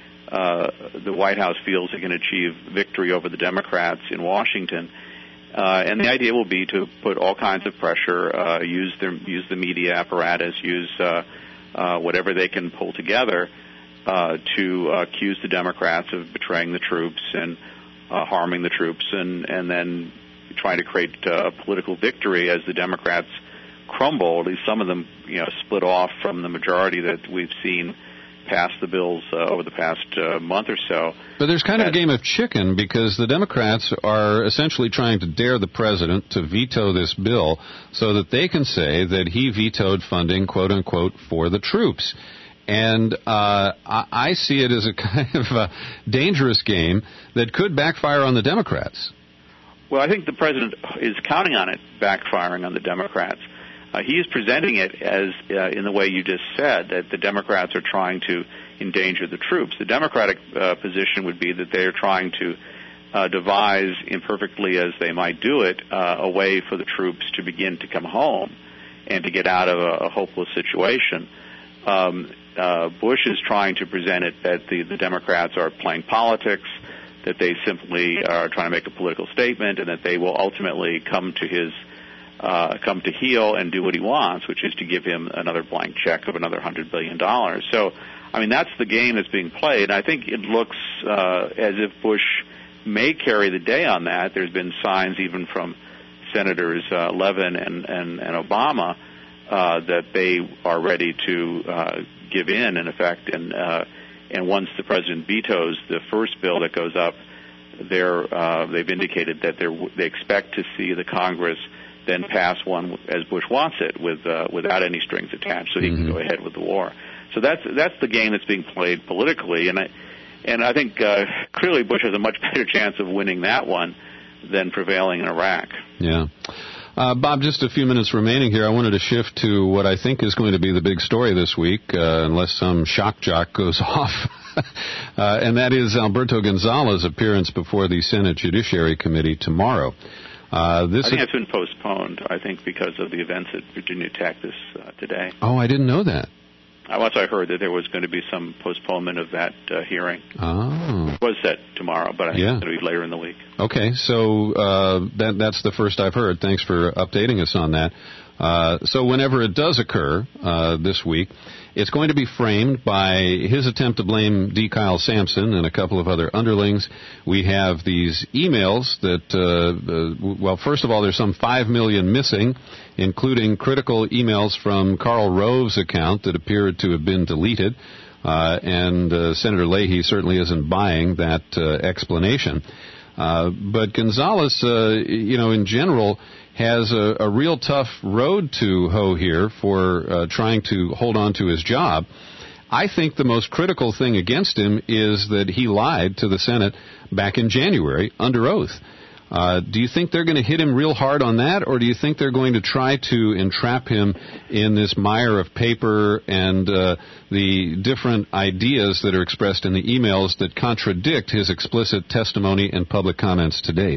Uh, the White House feels it can achieve victory over the Democrats in Washington. Uh, and the idea will be to put all kinds of pressure, uh, use their use the media apparatus, use uh, uh, whatever they can pull together uh, to uh, accuse the Democrats of betraying the troops and uh, harming the troops, and, and then trying to create uh, a political victory as the Democrats crumble. At least some of them, you know, split off from the majority that we've seen pass the bills uh, over the past uh, month or so.
But there's kind of a game of chicken, because the Democrats are essentially trying to dare the president to veto this bill so that they can say that he vetoed funding, quote unquote, for the troops. And uh, I, I see it as a kind of a dangerous game that could backfire on the Democrats.
Well, I think the president is counting on it backfiring on the Democrats. Uh, he is presenting it as, uh, in the way you just said, that the Democrats are trying to endanger the troops. The Democratic uh, position would be that they are trying to uh, devise, imperfectly as they might do it, uh, a way for the troops to begin to come home and to get out of a, a hopeless situation. Um, uh, Bush is trying to present it that the, the Democrats are playing politics, that they simply are trying to make a political statement, and that they will ultimately come to his Uh, come to heel and do what he wants, which is to give him another blank check of another one hundred billion dollars. So, I mean, that's the game that's being played. I think it looks uh, as if Bush may carry the day on that. There's been signs even from Senators uh, Levin and, and, and Obama uh, that they are ready to uh, give in, in effect. And, uh, and once the president vetoes the first bill that goes up, they're, uh, they've indicated that they're, they expect to see the Congress then pass one as Bush wants it, with uh, without any strings attached, so he mm-hmm. can go ahead with the war. So that's that's the game that's being played politically, and I and I think uh, clearly Bush has a much better chance of winning that one than prevailing in Iraq.
Yeah. Uh, Bob, just a few minutes remaining here. I wanted to shift to what I think is going to be the big story this week, uh, unless some shock jock goes off, uh, and that is Alberto Gonzales' appearance before the Senate Judiciary Committee tomorrow. Uh, this
I think it's been postponed, I think, because of the events at Virginia Tech this uh, today.
Oh, I didn't know that.
I once I heard that there was going to be some postponement of that uh, hearing.
Oh.
It was set tomorrow, but I think
yeah.
it's going to be later in the week.
Okay, so uh, that that's the first I've heard. Thanks for updating us on that. Uh, so whenever it does occur uh, this week, it's going to be framed by his attempt to blame D. Kyle Sampson and a couple of other underlings. We have these emails that, uh, uh, well, first of all, there's some five million missing, including critical emails from Karl Rove's account that appeared to have been deleted. Uh, and uh, Senator Leahy certainly isn't buying that uh, explanation. Uh, but Gonzales, uh, you know, in general, has a, a real tough road to hoe here for uh, trying to hold on to his job. I think the most critical thing against him is that he lied to the Senate back in January under oath. Uh, do you think they're going to hit him real hard on that, or do you think they're going to try to entrap him in this mire of paper and uh, the different ideas that are expressed in the emails that contradict his explicit testimony and public comments to date?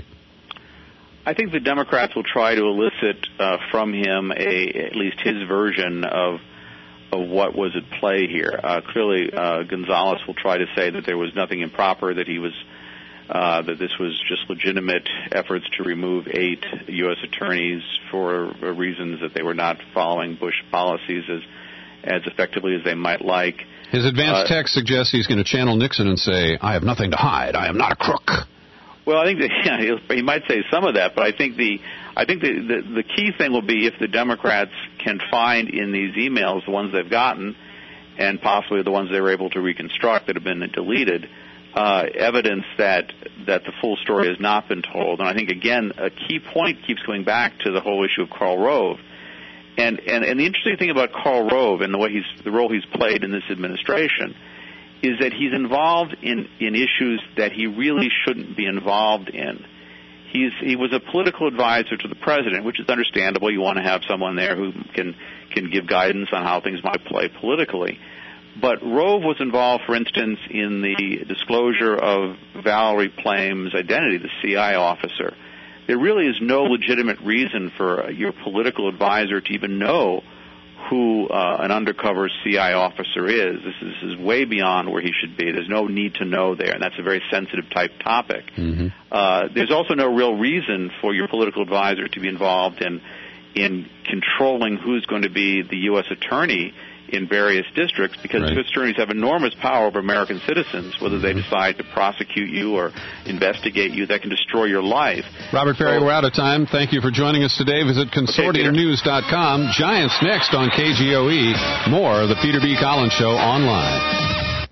I think the Democrats will try to elicit uh, from him a, at least his version of of what was at play here. Uh, clearly, uh, Gonzales will try to say that there was nothing improper, that he was uh, that this was just legitimate efforts to remove eight U S attorneys for uh, reasons that they were not following Bush policies as as effectively as they might like.
His advanced
uh,
text suggests he's going to channel Nixon and say, "I have nothing to hide. I am not a crook."
Well, I think that, yeah, he might say some of that, but I think the I think the, the the key thing will be if the Democrats can find in these emails, the ones they've gotten, and possibly the ones they were able to reconstruct that have been deleted, uh, evidence that that the full story has not been told. And I think, again, a key point keeps going back to the whole issue of Karl Rove. And and, and the interesting thing about Karl Rove and the way he's the role he's played in this administration is that he's involved in, in issues that he really shouldn't be involved in. He's he was a political advisor to the president, which is understandable. You want to have someone there who can can give guidance on how things might play politically. But Rove was involved, for instance, in the disclosure of Valerie Plame's identity, the C I officer. There really is no legitimate reason for your political advisor to even know who uh, an undercover C I officer is. This, is. this is way beyond where he should be. There's no need to know there, and that's a very sensitive type topic. Mm-hmm. Uh, there's also no real reason for your political advisor to be involved in in controlling who's going to be the U S attorney in various districts, because right. U S attorneys have enormous power over American citizens, whether they decide to prosecute you or investigate you. That can destroy your life.
Robert Perry, so, we're out of time. Thank you for joining us today. Visit consortium news dot com. Giants next on K G O E. More of the Peter B. Collins Show online.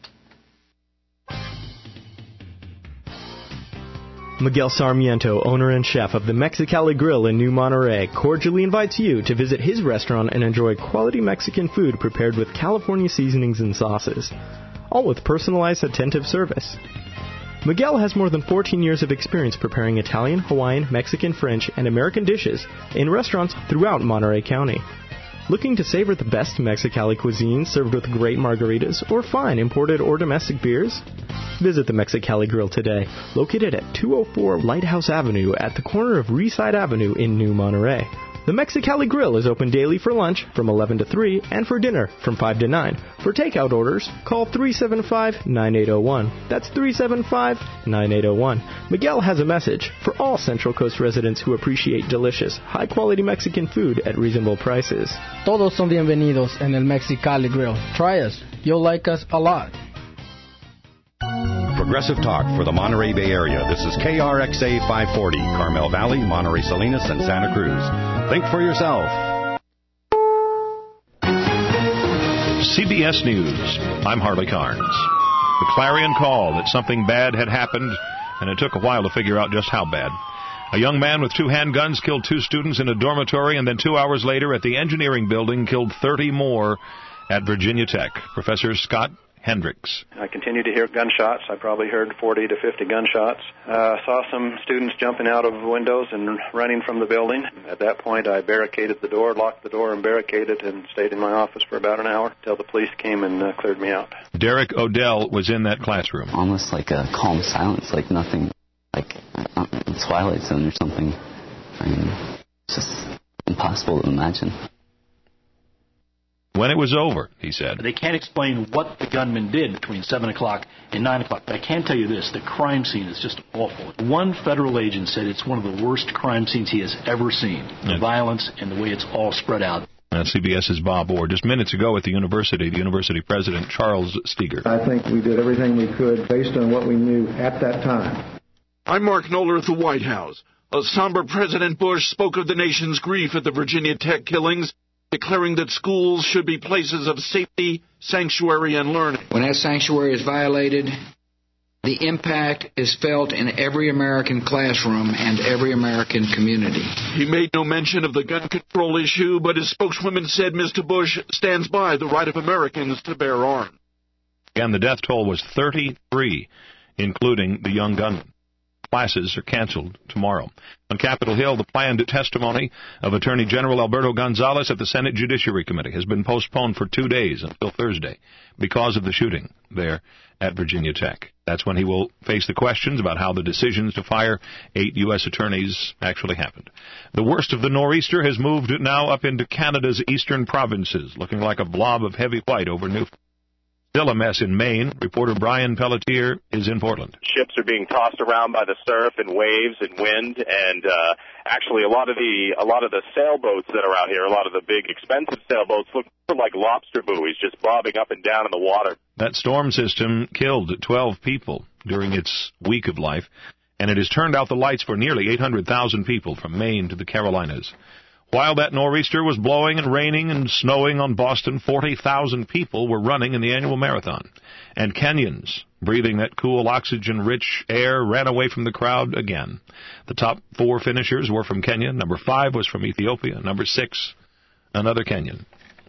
Miguel Sarmiento, owner and chef of the Mexicali Grill in New Monterey, cordially invites you to visit his restaurant and enjoy quality Mexican food prepared with California seasonings and sauces, all with personalized, attentive service. Miguel has more than fourteen years of experience preparing Italian, Hawaiian, Mexican, French, and American dishes in restaurants throughout Monterey County. Looking to savor the best Mexicali cuisine served with great margaritas or fine imported or domestic beers? Visit the Mexicali Grill today, located at two oh four Lighthouse Avenue at the corner of Reeside Avenue in New Monterey. The Mexicali Grill is open daily for lunch from eleven to three and for dinner from five to nine. For takeout orders, call three seven five, nine eight zero one. That's three seven five, nine eight zero one. Miguel has a message for all Central Coast residents who appreciate delicious, high-quality Mexican food at reasonable prices.
Todos son bienvenidos en el Mexicali Grill. Try us. You'll like us a lot.
Progressive Talk for the Monterey Bay Area. This is K R X A five forty, Carmel Valley, Monterey Salinas, and Santa Cruz. Think for yourself.
C B S News. I'm Harley Carnes. The clarion call that something bad had happened, and it took a while to figure out just how bad. A young man with two handguns killed two students in a dormitory, and then two hours later at the engineering building killed thirty more at Virginia Tech. Professor Scott Hendricks.
I continued to hear gunshots. I probably heard forty to fifty gunshots. Uh, saw some students jumping out of windows and running from the building. At that point, I barricaded the door, locked the door, and barricaded, and stayed in my office for about an hour until the police came and uh, cleared me out.
Derek Odell was in that classroom.
Almost like a calm silence, like nothing, like uh, Twilight Zone or something. I mean, it's just impossible to imagine.
When it was over, he said.
They can't explain what the gunman did between seven o'clock and nine o'clock. But I can tell you this, the crime scene is just awful. One federal agent said it's one of the worst crime scenes he has ever seen. The yeah. violence and the way it's all spread out.
That's CBS's Bob Orr. Just minutes ago at the university, the university president, Charles Steger.
I think we did everything we could based on what we knew at that time.
I'm Mark Knoller at the White House. A somber President Bush spoke of the nation's grief at the Virginia Tech killings, declaring that schools should be places of safety, sanctuary, and learning.
When that sanctuary is violated, the impact is felt in every American classroom and every American community.
He made no mention of the gun control issue, but his spokeswoman said Mister Bush stands by the right of Americans to bear arms.
Again, the death toll was thirty-three, including the young gunman. Classes are canceled tomorrow. On Capitol Hill, the planned testimony of Attorney General Alberto Gonzales at the Senate Judiciary Committee has been postponed for two days until Thursday because of the shooting there at Virginia Tech. That's when he will face the questions about how the decisions to fire eight U S attorneys actually happened. The worst of the nor'easter has moved now up into Canada's eastern provinces, looking like a blob of heavy white over Newfoundland. Still a mess in Maine. Reporter Brian Pelletier is in Portland.
Ships are being tossed around by the surf and waves and wind, and uh, actually a lot of the a lot of the sailboats that are out here, a lot of the big expensive sailboats look like lobster buoys just bobbing up and down in the water.
That storm system killed twelve people during its week of life, and it has turned out the lights for nearly eight hundred thousand people from Maine to the Carolinas. While that nor'easter was blowing and raining and snowing on Boston, forty thousand people were running in the annual marathon. And Kenyans, breathing that cool, oxygen-rich air, ran away from the crowd again. The top four finishers were from Kenya. Number five was from Ethiopia. Number six, another Kenyan.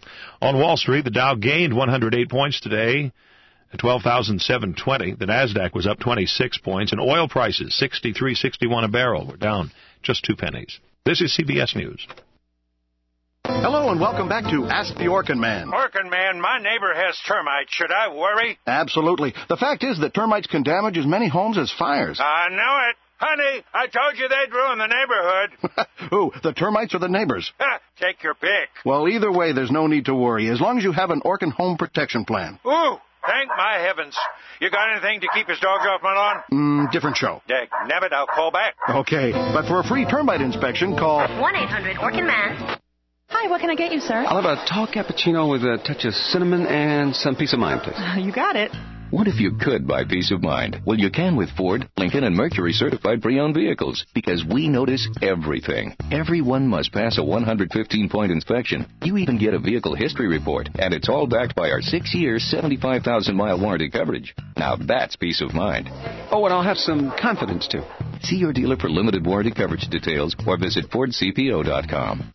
On Wall Street, the Dow gained one hundred eight points today at twelve thousand seven hundred twenty. The NASDAQ was up twenty-six points, and oil prices, sixty-three sixty-one a barrel, were down just two pennies. This is C B S News.
Hello and welcome back to Ask the Orkin Man.
Orkin Man, my neighbor has termites. Should I worry?
Absolutely. The fact is that termites can damage as many homes as fires.
I know it. Honey, I told you they'd ruin the neighborhood.
Who, the termites or the neighbors?
Ha, take your pick.
Well, either way, there's no need to worry, as long as you have an Orkin home protection plan.
Ooh, thank my heavens. You got anything to keep his dogs off my lawn?
Mm, different show.
Dag nabbit, I'll call back.
Okay, but for a free termite inspection, call
one eight hundred Orkin Man. Hi, what can I get you, sir?
I'll have a tall cappuccino with a touch of cinnamon and some peace of mind, please.
You got it.
What if you could buy peace of mind? Well, you can with Ford, Lincoln, and Mercury certified pre-owned vehicles, because we notice everything. Everyone must pass a one hundred fifteen point inspection. You even get a vehicle history report, and it's all backed by our six-year, seventy-five thousand mile warranty coverage. Now that's peace of mind.
Oh, and I'll have some confidence, too.
See your dealer for limited warranty coverage details, or visit Ford C P O dot com.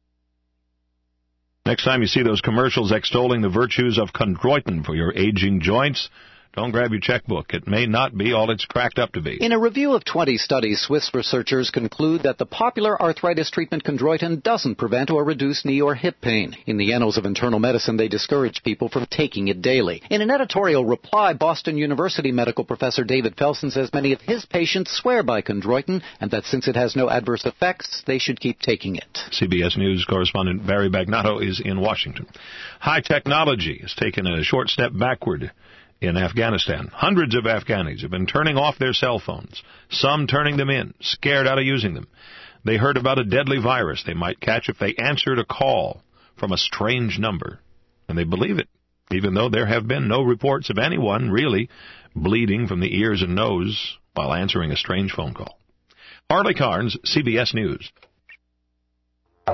Next time you see those commercials extolling the virtues of chondroitin for your aging joints, don't grab your checkbook. It may not be all it's cracked up to be.
In a review of twenty studies, Swiss researchers conclude that the popular arthritis treatment chondroitin doesn't prevent or reduce knee or hip pain. In the Annals of Internal Medicine, they discourage people from taking it daily. In an editorial reply, Boston University medical professor David Felsen says many of his patients swear by chondroitin and that since it has no adverse effects, they should keep taking it.
C B S News correspondent Barry Bagnato is in Washington. High technology has taken a short step backward in Afghanistan. Hundreds of Afghanis have been turning off their cell phones, some turning them in, scared out of using them. They heard about a deadly virus they might catch if they answered a call from a strange number, and they believe it, even though there have been no reports of anyone really bleeding from the ears and nose while answering a strange phone call. Harley Carnes, C B S News.
Put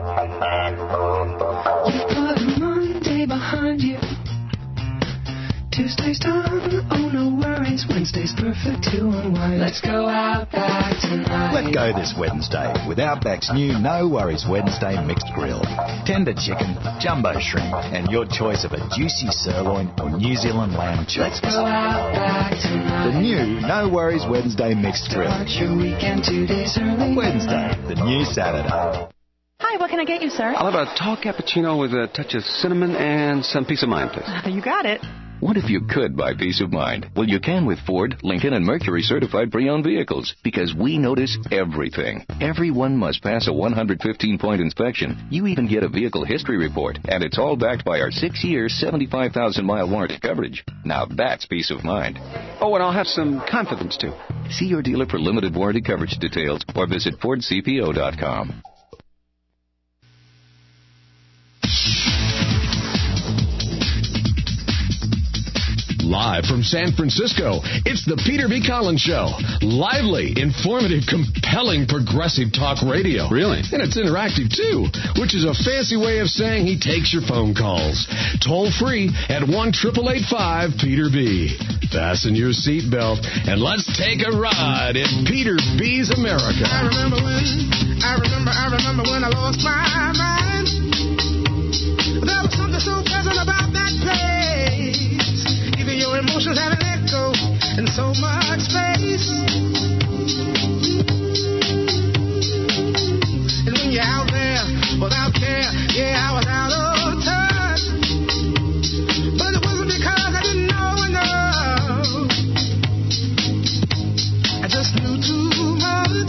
Monday behind you. Tuesday's done, oh no worries. Wednesday's perfect to unwind. Let's go Outback tonight.
Let go this Wednesday with Outback's new No Worries Wednesday mixed grill. Tender chicken, jumbo shrimp, and your choice of a juicy sirloin or New Zealand lamb chops.
Let's go Outback tonight.
The new No Worries Wednesday mixed grill.
Start your weekend two days early.
Wednesday, the new Saturday.
Hi, what can I get you, sir?
I'll have a tall cappuccino with a touch of cinnamon and some peace of mind, please.
You got it.
What if you could buy peace of mind? Well, you can with Ford, Lincoln, and Mercury certified pre-owned vehicles, because we notice everything. Everyone must pass a one hundred fifteen point inspection. You even get a vehicle history report, and it's all backed by our six-year, seventy-five thousand mile warranty coverage. Now that's peace of mind.
Oh, and I'll have some confidence, too.
See your dealer for limited warranty coverage details, or visit Ford C P O dot com.
Live from San Francisco, it's the Peter B. Collins Show. Lively, informative, compelling, progressive talk radio.
Really?
And it's interactive, too, which is a fancy way of saying he takes your phone calls. Toll free at one eight eight five Peter B. Fasten your seatbelt and let's take a ride in Peter B's America.
I remember when, I remember, I remember when I lost my mind. There was something so pleasant about that place. Even your emotions have an echo in so much space. And when you're out there without care, yeah, I was out of touch. But it wasn't because I didn't know enough. I just knew too much.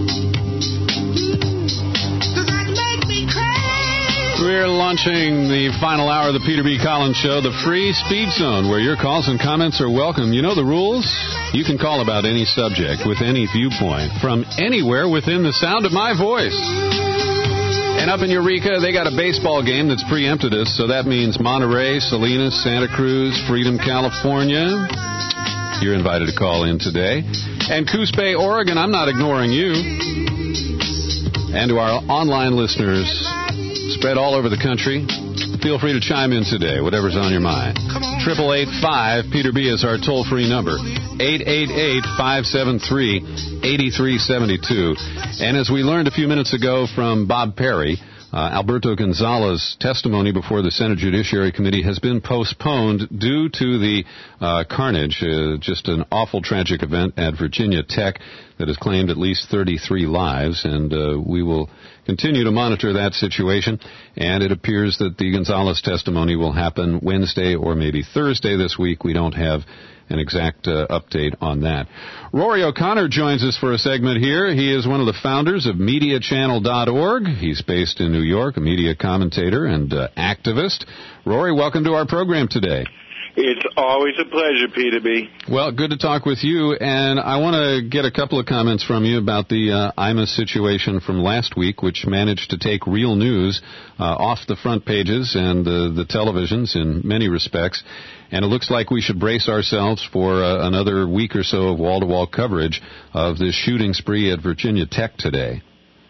Does that make me crazy?
We're launching the final hour of the Peter B. Collins Show, the free speed zone, where your calls and comments are welcome. You know the rules? You can call about any subject with any viewpoint from anywhere within the sound of my voice. And up in Eureka, they got a baseball game that's preempted us, so that means Monterey, Salinas, Santa Cruz, Freedom, California. You're invited to call in today. And Coos Bay, Oregon, I'm not ignoring you. And to our online listeners spread all over the country, feel free to chime in today, whatever's on your mind. eight eight eight five Peter B is our toll-free number. eight eight eight, five seven three, eight three seven two. And as we learned a few minutes ago from Bob Perry, uh, Alberto Gonzalez's testimony before the Senate Judiciary Committee has been postponed due to the uh, carnage, uh, just an awful tragic event at Virginia Tech. that has claimed at least thirty-three lives, and uh, we will continue to monitor that situation. And it appears that the Gonzalez testimony will happen Wednesday or maybe Thursday this week. We don't have an exact uh, update on that. Rory O'Connor joins us for a segment here. He is one of the founders of media channel dot org. He's based in New York, a media commentator and uh, activist. Rory, welcome to our program today.
It's always a pleasure, Peter B.
Well, good to talk with you, and I want to get a couple of comments from you about the uh, Imus situation from last week, which managed to take real news uh, off the front pages and uh, the televisions in many respects, and it looks like we should brace ourselves for uh, another week or so of wall-to-wall coverage of this shooting spree at Virginia Tech today.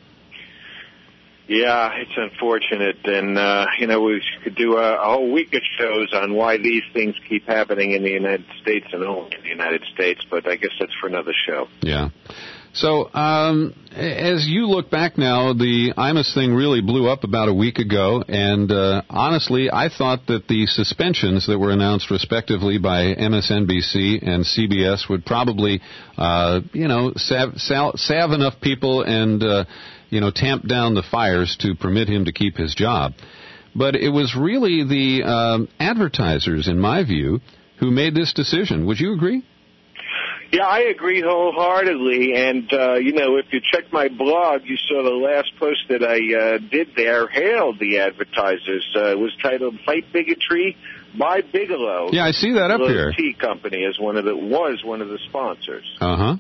Yeah, it's unfortunate, and, uh, you know, we could do a, a whole week of shows on why these things keep happening in the United States and only in the United States, but I guess that's for another show.
Yeah. So, um, as you look back now, the Imus thing really blew up about a week ago, and uh, honestly, I thought that the suspensions that were announced respectively by M S N B C and C B S would probably, uh, you know, salve, salve, salve enough people and, uh, you know, tamp down the fires to permit him to keep his job. But it was really the um, advertisers, in my view, who made this decision. Would you agree?
Yeah, I agree wholeheartedly, and, uh, you know, if you check my blog, you saw the last post that I uh, did there hailed the advertisers. Uh, it was titled Fight Bigotry by Bigelow.
Yeah, I see that up here.
Tea Company as one of the, was one of the sponsors.
Uh-huh.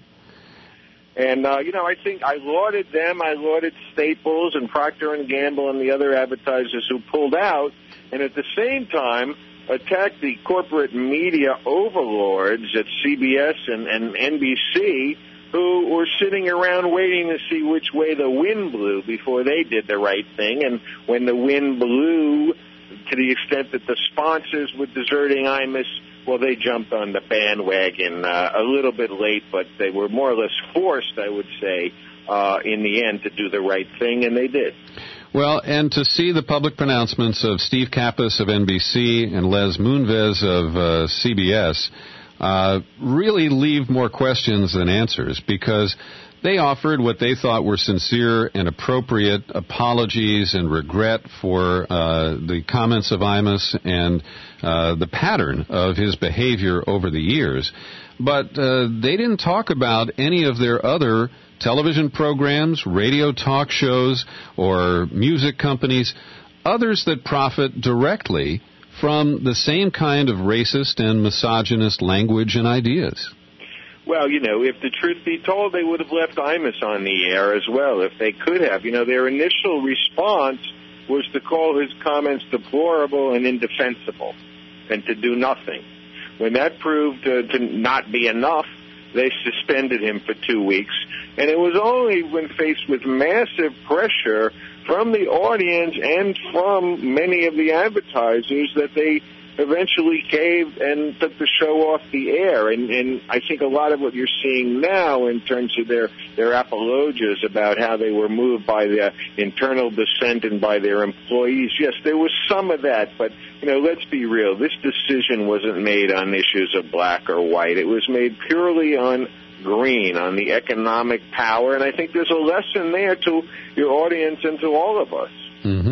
And, uh, you know, I think I lauded them, I lauded Staples and Procter and Gamble and the other advertisers who pulled out, and at the same time attacked the corporate media overlords at C B S and, and N B C who were sitting around waiting to see which way the wind blew before they did the right thing. And when the wind blew to the extent that the sponsors were deserting Imus, well, they jumped on the bandwagon uh, a little bit late, but they were more or less forced, I would say, uh, in the end to do the right thing, and they did.
Well, and to see the public pronouncements of Steve Kappas of N B C and Les Moonves of uh, C B S uh, really leave more questions than answers, because they offered what they thought were sincere and appropriate apologies and regret for uh, the comments of Imus and uh, the pattern of his behavior over the years. But uh, they didn't talk about any of their other television programs, radio talk shows, or music companies, others that profit directly from the same kind of racist and misogynist language and ideas.
Well, you know, if the truth be told, they would have left Imus on the air as well, if they could have. You know, their initial response was to call his comments deplorable and indefensible and to do nothing. When that proved uh, to not be enough, they suspended him for two weeks. And it was only when faced with massive pressure from the audience and from many of the advertisers that they eventually caved and took the show off the air. And, and I think a lot of what you're seeing now in terms of their, their apologias about how they were moved by the internal dissent and by their employees, yes, there was some of that. But, you know, let's be real. This decision wasn't made on issues of black or white. It was made purely on green, on the economic power. And I think there's a lesson there to your audience and to all of us.
Mm-hmm.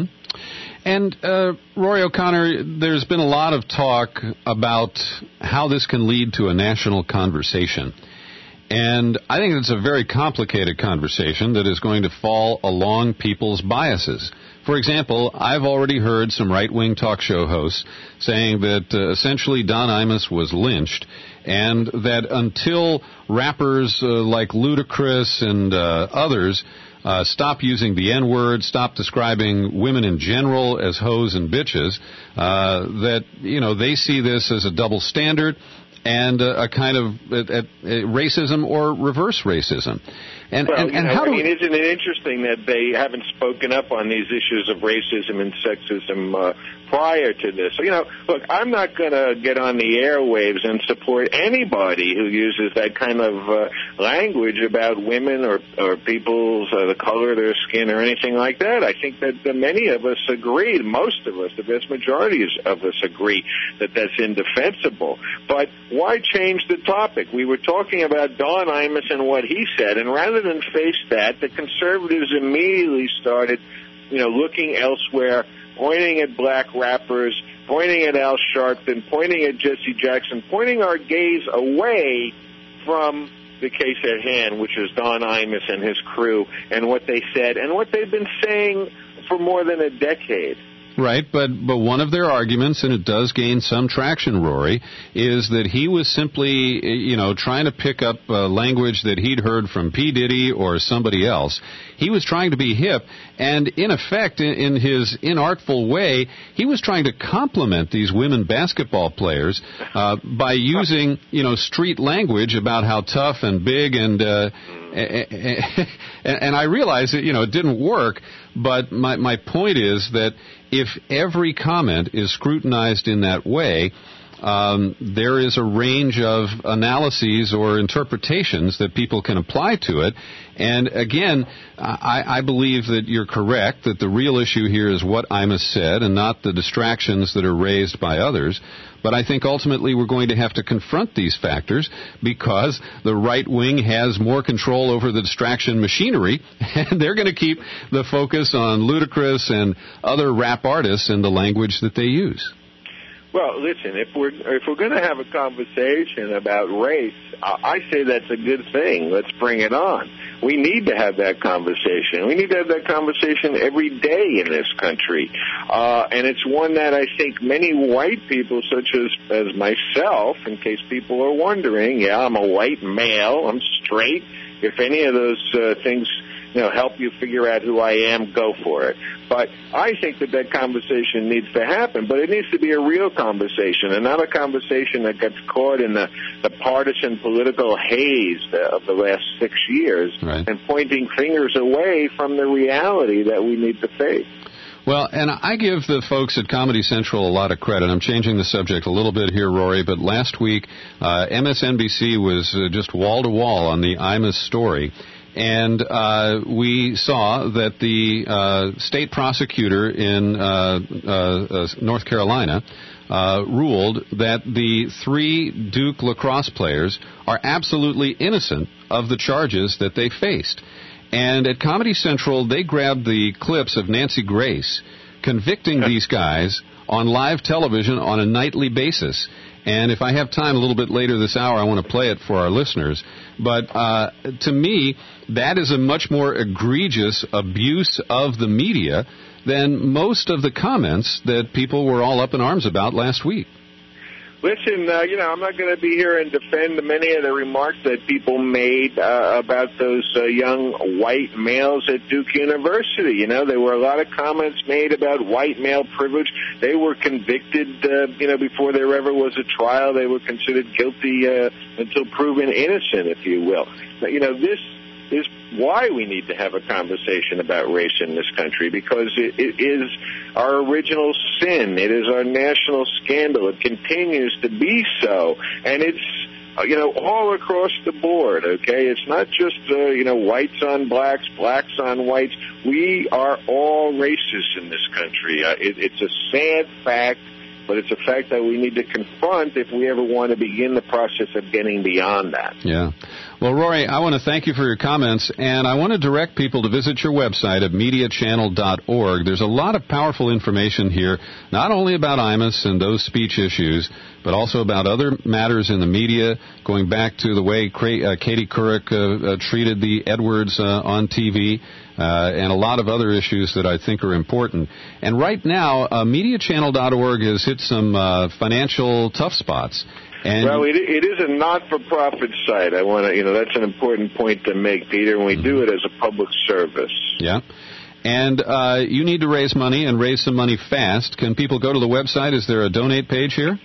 And, uh, Rory O'Connor, there's been a lot of talk about how this can lead to a national conversation. And I think it's a very complicated conversation that is going to fall along people's biases. For example, I've already heard some right-wing talk show hosts saying that uh, essentially Don Imus was lynched, and that until rappers uh, like Ludacris and uh, others Uh, stop using the N-word, stop describing women in general as hoes and bitches, uh, that, you know, they see this as a double standard and uh, a kind of uh, uh, racism or reverse racism. And,
well,
and, and
you know,
how
I
do
mean,
we...
isn't it interesting that they haven't spoken up on these issues of racism and sexism uh, prior to this? So, you know, look, I'm not going to get on the airwaves and support anybody who uses that kind of uh, language about women or, or people's, uh, the color of their skin or anything like that. I think that uh, many of us agree, most of us, the vast majority of us agree that that's indefensible. But why change the topic? We were talking about Don Imus and what he said, and rather than face that, the conservatives immediately started, you know, looking elsewhere, pointing at black rappers, pointing at Al Sharpton, pointing at Jesse Jackson, pointing our gaze away from the case at hand, which is Don Imus and his crew, and what they said, and what they've been saying for more than a decade.
Right, but but one of their arguments, and it does gain some traction, Rory, is that he was simply, you know, trying to pick up uh, language that he'd heard from P. Diddy or somebody else. He was trying to be hip, and in effect, in, in his inartful way, he was trying to compliment these women basketball players uh, by using, you know, street language about how tough and big and uh, and, and I realize that, you know, it didn't work, but my my point is that if every comment is scrutinized in that way, um, there is a range of analyses or interpretations that people can apply to it. And again, I, I believe that you're correct, that the real issue here is what Imus said and not the distractions that are raised by others. But I think ultimately we're going to have to confront these factors because the right wing has more control over the distraction machinery, and they're going to keep the focus on Ludacris and other rap artists and the language that they use.
Well, listen, if we're if we're going to have a conversation about race, I say that's a good thing. Let's bring it on. We need to have that conversation. We need to have that conversation every day in this country. Uh, and it's one that I think many white people, such as, as myself, in case people are wondering, yeah, I'm a white male, I'm straight. If any of those uh, things, you know, help you figure out who I am, go for it. But I think that that conversation needs to happen, but it needs to be a real conversation and not a conversation that gets caught in the, the partisan political haze of the last six years
right.
and pointing fingers away from the reality that we need to face.
Well, and I give the folks at Comedy Central a lot of credit. I'm changing the subject a little bit here, Rory, but last week uh, M S N B C was uh, just wall-to-wall on the Imus story. And uh, we saw that the uh, state prosecutor in uh, uh, uh, North Carolina uh, ruled that the three Duke lacrosse players are absolutely innocent of the charges that they faced. And at Comedy Central, they grabbed the clips of Nancy Grace convicting these guys on live television on a nightly basis. And if I have time a little bit later this hour, I want to play it for our listeners. But uh, to me, that is a much more egregious abuse of the media than most of the comments that people were all up in arms about last week.
Listen, uh, you know, I'm not going to be here and defend many of the remarks that people made uh, about those uh, young white males at Duke University. You know, there were a lot of comments made about white male privilege. They were convicted, uh, you know, before there ever was a trial. They were considered guilty uh, until proven innocent, if you will. But, you know, this is why we need to have a conversation about race in this country, because it, it is our original sin. It is our national scandal. It continues to be so. And it's, you know, all across the board, okay? It's not just, uh, you know, whites on blacks, blacks on whites. We are all racist in this country. Uh, it, it's a sad fact, but it's a fact that we need to confront if we ever want to begin the process of getting beyond that.
Yeah. Well, Rory, I want to thank you for your comments, and I want to direct people to visit your website at media channel dot org. There's a lot of powerful information here, not only about Imus and those speech issues, but also about other matters in the media, going back to the way uh, Katie Couric uh, uh, treated the Edwards uh, on T V, uh, and a lot of other issues that I think are important. And right now, uh, media channel dot org has hit some uh, financial tough spots. And
well, it, it is a not-for-profit site. I want to, you know, that's an important point to make, Peter, and we mm-hmm. do it as a public service.
Yeah. And uh, you need to raise money and raise some money fast. Can people go to the website? Is there a donate page here?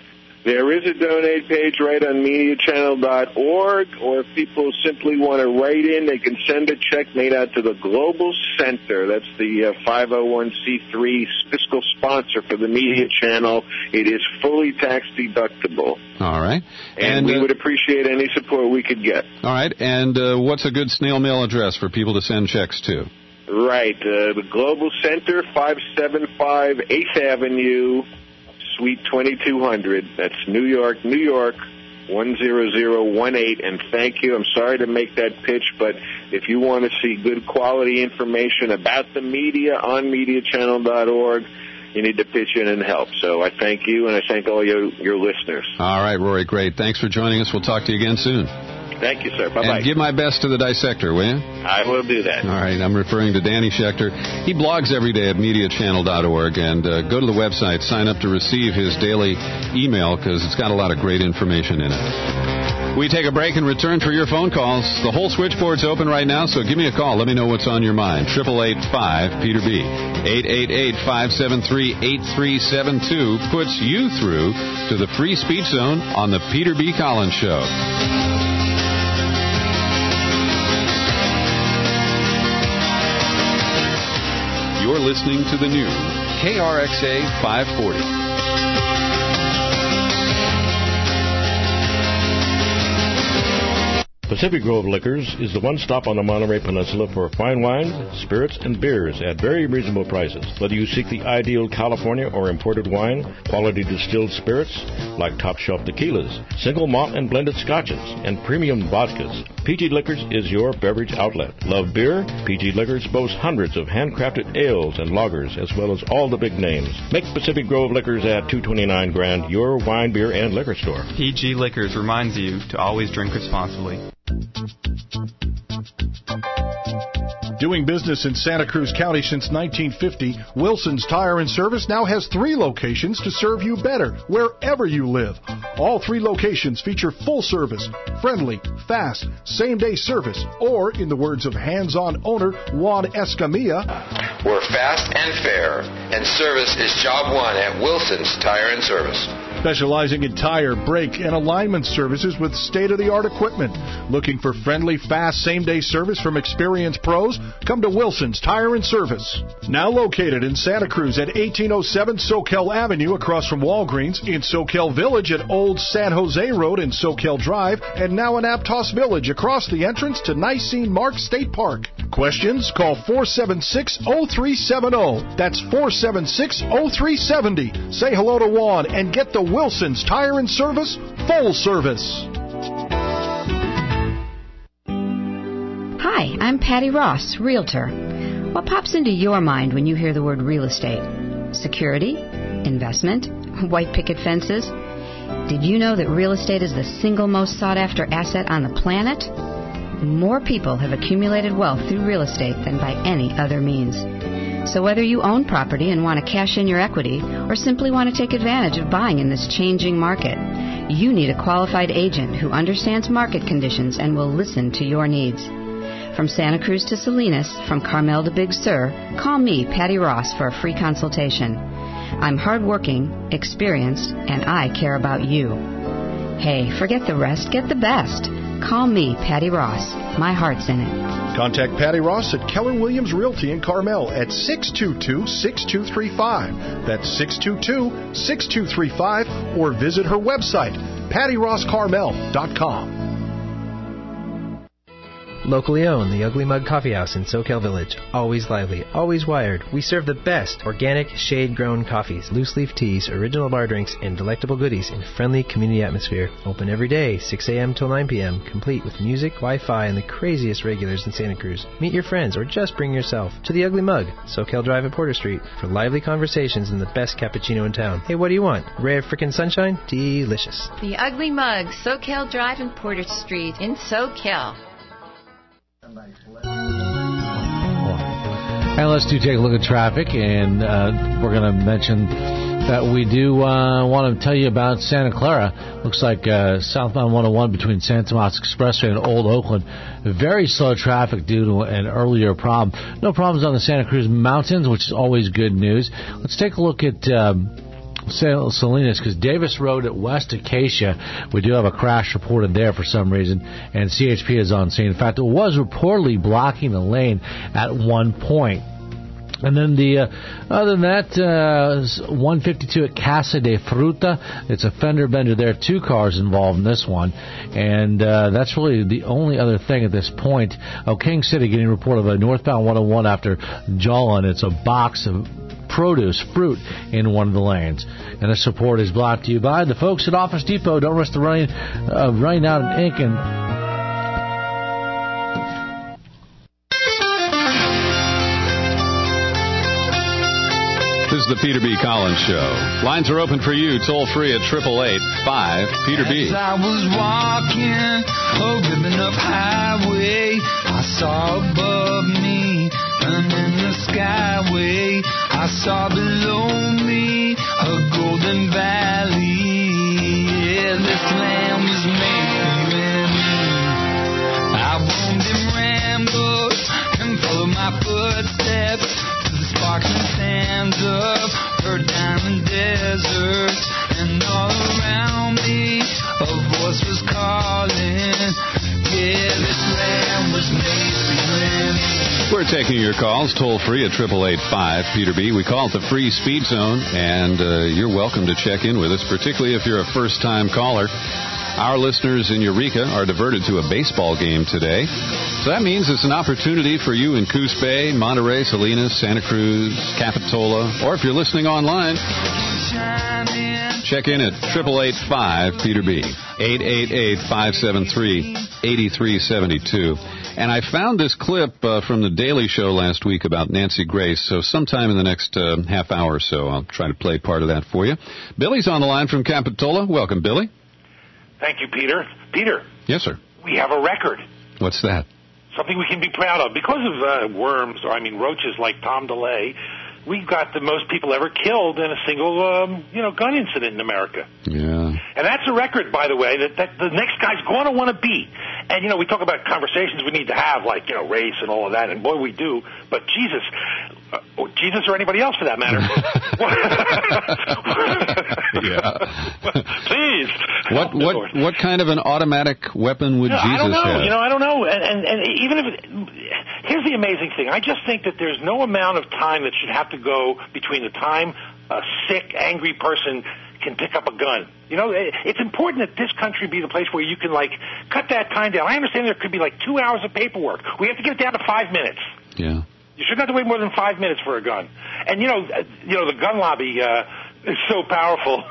There is a donate page right on media channel dot org, or if people simply want to write in, they can send a check made out to the Global Center. That's the uh, five oh one c three fiscal sponsor for the media channel. It is fully tax deductible.
All right.
And,
And
we
uh,
would appreciate any support we could get.
all right. And uh, what's a good snail mail address for people to send checks to?
Right. Uh, the Global Center, five seventy-five eighth Avenue, Suite twenty-two hundred. That's New York, New York, one zero zero one eight. And thank you. I'm sorry to make that pitch, but if you want to see good quality information about the media on media channel dot org, you need to pitch in and help. So I thank you, and I thank all your, your listeners.
All right, Rory, great. Thanks for joining us. We'll talk to you again soon.
Thank you, sir. Bye-bye.
And give my best to the dissector, will you?
I will do that.
All right, I'm referring to Danny Schechter. He blogs every day at media channel dot org, and uh, go to the website, sign up to receive his daily email, because it's got a lot of great information in it. We take a break and return for your phone calls. The whole switchboard's open right now, so give me a call. Let me know what's on your mind. eight eight eight five Peter B. eight eight eight five seven three eight three seven two puts you through to the free speech zone on the Peter B. Collins Show. You're listening to the new K R X A five forty.
Pacific Grove Liquors is the one stop on the Monterey Peninsula for fine wines, spirits, and beers at very reasonable prices. Whether you seek the ideal California or imported wine, quality distilled spirits like top shelf tequilas, single malt and blended scotches, and premium vodkas, P G Liquors is your beverage outlet. Love beer? P G Liquors boasts hundreds of handcrafted ales and lagers, as well as all the big names. Make Pacific Grove Liquors at two twenty-nine Grand your wine, beer, and liquor store.
P G Liquors reminds you to always drink responsibly.
Doing business in Santa Cruz County since nineteen fifty, Wilson's Tire and Service now has three locations to serve you better wherever you live. All three locations feature full service, friendly, fast, same-day service, or, in the words of hands-on owner Juan Escamilla,
we're fast and fair, and service is job one at Wilson's Tire and Service.
Specializing in tire, brake, and alignment services with state-of-the-art equipment. Looking for friendly, fast, same-day service from experienced pros? Come to Wilson's Tire and Service. Now located in Santa Cruz at eighteen oh seven Soquel Avenue across from Walgreens, in Soquel Village at Old San Jose Road and Soquel Drive, and now in Aptos Village across the entrance to Nicene Mark State Park. Questions? Call four seven six, oh three seven oh. That's four seven six, oh three seven oh. Say hello to Juan and get the Wilson's Tire and Service full service.
Hi, I'm Patty Ross, Realtor. What pops into your mind when you hear the word real estate? Security? Investment? White picket fences? Did you know that real estate is the single most sought after asset on the planet? More people have accumulated wealth through real estate than by any other means. So whether you own property and want to cash in your equity or simply want to take advantage of buying in this changing market, you need a qualified agent who understands market conditions and will listen to your needs. From Santa Cruz to Salinas, from Carmel to Big Sur, call me, Patty Ross, for a free consultation. I'm hardworking, experienced, and I care about you. Hey, forget the rest, get the best. Call me, Patty Ross. My heart's in it.
Contact Patty Ross at Keller Williams Realty in Carmel at six two two, six two three five. That's six two two, six two three five, or visit her website, patty ross carmel dot com.
Locally owned, the Ugly Mug Coffee House in Soquel Village. Always lively, always wired. We serve the best organic, shade-grown coffees, loose-leaf teas, original bar drinks, and delectable goodies in a friendly community atmosphere. Open every day, six a.m. till nine p.m., complete with music, Wi-Fi, and the craziest regulars in Santa Cruz. Meet your friends or just bring yourself to the Ugly Mug, Soquel Drive at Porter Street, for lively conversations and the best cappuccino in town. Hey, what do you want? Ray of frickin' sunshine? Delicious.
The Ugly Mug, Soquel Drive and Porter Street in Soquel.
And let's do take a look at traffic, and uh, we're going to mention that we do uh, want to tell you about Santa Clara. Looks like uh, southbound one oh one between San Tomas Expressway and Old Oakland. Very slow traffic due to an earlier problem. No problems on the Santa Cruz Mountains, which is always good news. Let's take a look at um, Salinas, because Davis Road at West Acacia, we do have a crash reported there for some reason, and C H P is on scene. In fact, it was reportedly blocking the lane at one point. And then the uh, other than that, uh, one fifty-two at Casa de Fruta. It's a fender bender there. Two cars involved in this one, and uh, that's really the only other thing at this point. Oh, King City getting a report of a northbound one oh one after Jolon. It's a box of produce, fruit in one of the lanes. And this report is brought to you by the folks at Office Depot. Don't risk the running, uh, running out of ink and.
This is the Peter B. Collins Show. Lines are open for you, toll free at eight eight eight, five, Peter B.
As I was walking a ribbon of highway, I saw above me and in the skyway, I saw below me a golden valley. Yeah, this land was made for you and me. I roamed and rambled and followed my footsteps to the sparkling sands of her diamond desert, and all around me a voice was calling. Yeah, this land was made for you and me.
We're taking your calls toll free at eight eight eight, five, Peter B. We call it the free speed zone, and uh, you're welcome to check in with us, particularly if you're a first-time caller. Our listeners in Eureka are diverted to a baseball game today. So that means it's an opportunity for you in Coos Bay, Monterey, Salinas, Santa Cruz, Capitola, or if you're listening online, check in at eight eight eight, five, Peter B. eight eight eight, five seven three, eight three seven two. And I found this clip uh, from the Daily Show last week about Nancy Grace, so sometime in the next uh, half hour or so I'll try to play part of that for you. Billy's on the line from Capitola. Welcome, Billy.
Thank you, Peter. Peter.
Yes, sir.
We have a record.
What's that?
Something we can be proud of. Because of uh, worms, or I mean roaches like Tom DeLay, we've got the most people ever killed in a single, um, you know, gun incident in America.
Yeah.
And that's a record, by the way, that, that the next guy's going to want to beat. And, you know, we talk about conversations we need to have, like, you know, race and all of that, and boy, we do. But Jesus, uh, or Jesus or anybody else for that matter.
Yeah.
Please.
What what what kind of an automatic weapon would
no,
Jesus
I don't know.
have?
You know, I don't know. And, and, and even if it, here's the amazing thing. I just think that there's no amount of time that should have to go between the time a sick, angry person can pick up a gun. You know, it's important that this country be the place where you can, like, cut that time down. I understand there could be, like, two hours of paperwork. We have to get it down to five minutes.
Yeah.
You shouldn't have to wait more than five minutes for a gun. And, you know, you know the gun lobby uh, is so powerful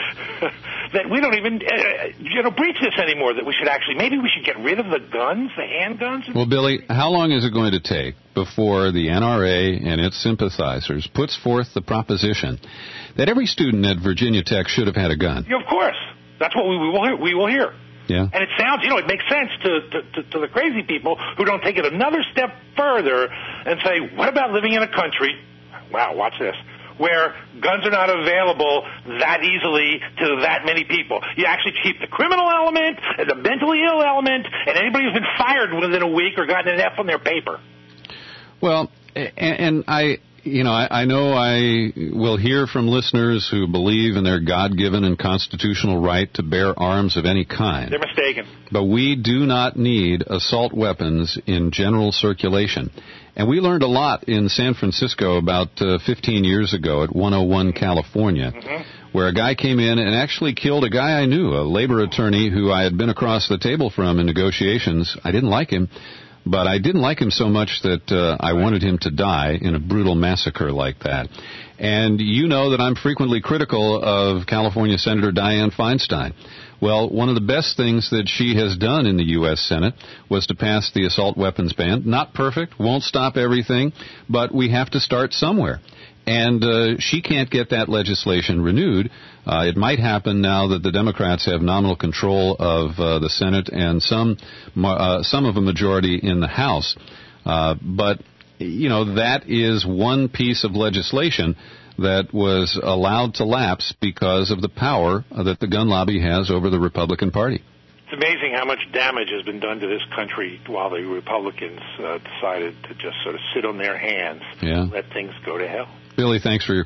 that we don't even, uh, you know, breach this anymore, that we should actually, maybe we should get rid of the guns, the handguns.
Well, Billy, how long is it going to take before the N R A and its sympathizers puts forth the proposition that every student at Virginia Tech should have had a gun?
Yeah, of course. That's what we will hear. We will hear.
Yeah.
And it sounds, you know, it makes sense to, to, to, to the crazy people who don't take it another step further and say, what about living in a country, wow, watch this, where guns are not available that easily to that many people. You actually keep the criminal element, and the mentally ill element, and anybody who's been fired within a week or gotten an F on their paper.
Well, and, and I... You know, I, I know I will hear from listeners who believe in their God-given and constitutional right to bear arms of any kind.
They're mistaken.
But we do not need assault weapons in general circulation. And we learned a lot in San Francisco about uh, fifteen years ago at one oh one California, mm-hmm. where a guy came in and actually killed a guy I knew, a labor attorney who I had been across the table from in negotiations. I didn't like him. But I didn't like him so much that uh, I wanted him to die in a brutal massacre like that. And you know that I'm frequently critical of California Senator Dianne Feinstein. Well, one of the best things that she has done in the U S Senate was to pass the assault weapons ban. Not perfect, won't stop everything, but we have to start somewhere. And uh, she can't get that legislation renewed. Uh, it might happen now that the Democrats have nominal control of uh, the Senate and some uh, some of a majority in the House. Uh, but, you know, that is one piece of legislation that was allowed to lapse because of the power that the gun lobby has over the Republican Party.
It's amazing how much damage has been done to this country while the Republicans uh, decided to just sort of sit on their hands
yeah.
and let things go to hell.
Billy, thanks for your call.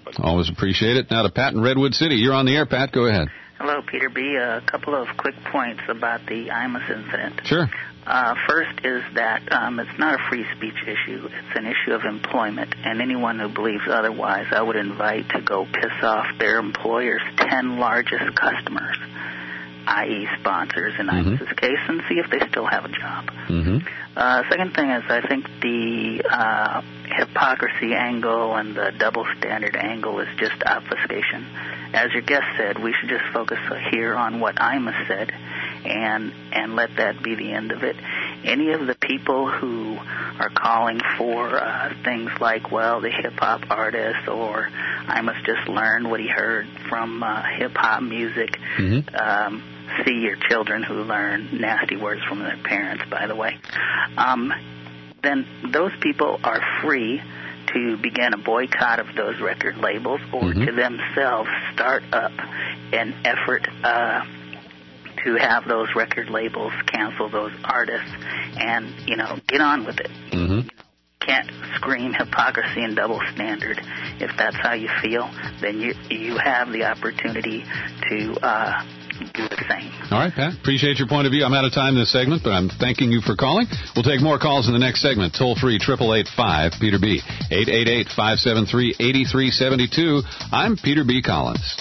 But
Always appreciate it. Now to Pat in Redwood City. You're on the air, Pat. Go ahead.
Hello, Peter B. A couple of quick points about the Imus incident.
Sure.
Uh, first is that um, it's not a free speech issue. It's an issue of employment, and anyone who believes otherwise, I would invite to go piss off their employer's ten largest customers, that is sponsors in mm-hmm. Imus's case, and see if they still have a job.
Mm-hmm.
Uh, second thing is I think the uh, hypocrisy angle and the double standard angle is just obfuscation. As your guest said, we should just focus here on what Imus said and and let that be the end of it. Any of the people who are calling for uh, things like, well, the hip-hop artist, or I must just learn what he heard from uh, hip-hop music, mm-hmm. um, see your children who learn nasty words from their parents, by the way, um, then those people are free to begin a boycott of those record labels or mm-hmm. to themselves start up an effort uh, to have those record labels cancel those artists and, you know, get on with it.
Mm-hmm.
Can't scream hypocrisy and double standard. If that's how you feel, then you you have the opportunity to uh, do the same.
All right, Pat. Appreciate your point of view. I'm out of time this segment, but I'm thanking you for calling. We'll take more calls in the next segment. Toll free, eight eight eight, five, Peter B. eight eight eight, five seven three, eight three seven two. I'm Peter B. Collins.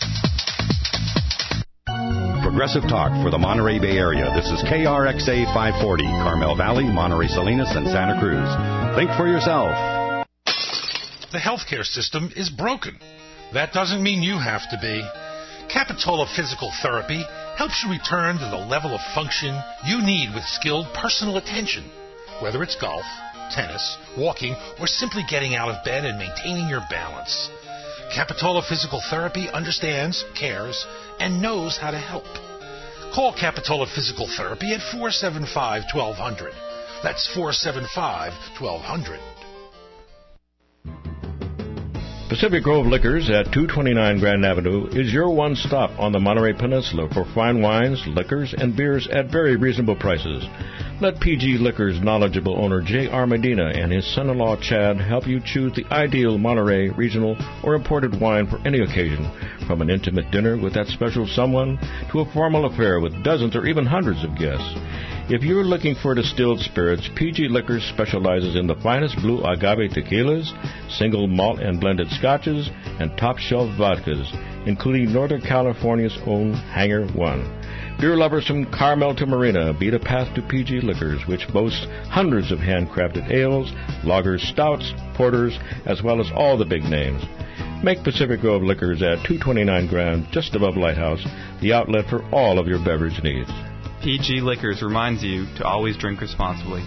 Progressive Talk for the Monterey Bay Area. This is K R X A five forty, Carmel Valley, Monterey Salinas, and Santa Cruz. Think for yourself.
The healthcare system is broken. That doesn't mean you have to be. Capitola Physical Therapy helps you return to the level of function you need with skilled personal attention. Whether it's golf, tennis, walking, or simply getting out of bed and maintaining your balance. Capitola Physical Therapy understands, cares, and knows how to help. Call Capitola Physical Therapy at four seven five, one two zero zero. That's four seven five, one two zero zero.
Pacific Grove Liquors at two twenty-nine Grand Avenue is your one stop on the Monterey Peninsula for fine wines, liquors, and beers at very reasonable prices. Let P G Liquors' knowledgeable owner J R. Medina and his son-in-law Chad help you choose the ideal Monterey regional or imported wine for any occasion, from an intimate dinner with that special someone to a formal affair with dozens or even hundreds of guests. If you're looking for distilled spirits, P G Liquors specializes in the finest blue agave tequilas, single malt and blended scotches, and top-shelf vodkas, including Northern California's own Hangar One. Beer lovers from Carmel to Marina beat a path to P G Liquors, which boasts hundreds of handcrafted ales, lagers, stouts, porters, as well as all the big names. Make Pacific Grove Liquors at two twenty-nine Grand, just above Lighthouse, the outlet for all of your beverage needs.
P G Liquors reminds you to always drink responsibly.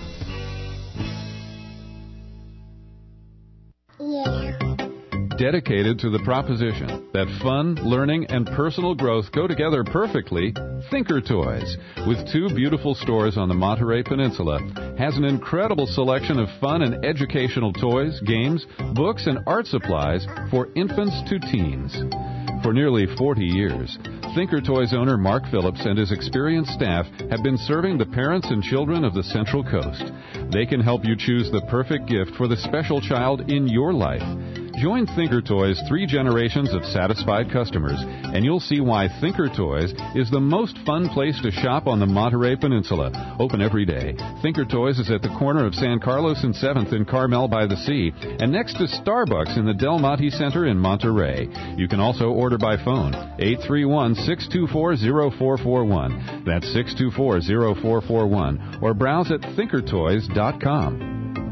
Yeah.
Dedicated to the proposition that fun, learning, and personal growth go together perfectly, Thinker Toys, with two beautiful stores on the Monterey Peninsula, has an incredible selection of fun and educational toys, games, books, and art supplies for infants to teens. For nearly forty years, Thinker Toys owner Mark Phillips and his experienced staff have been serving the parents and children of the Central Coast. They can help you choose the perfect gift for the special child in your life. Join Thinker Toys' three generations of satisfied customers, and you'll see why Thinker Toys is the most fun place to shop on the Monterey Peninsula. Open every day. Thinker Toys is at the corner of San Carlos and seventh in Carmel by the Sea, and next to Starbucks in the Del Monte Center in Monterey. You can also order by phone, eight three one, six two four, zero four four one. That's six two four, zero four four one, or browse at thinker toys dot com.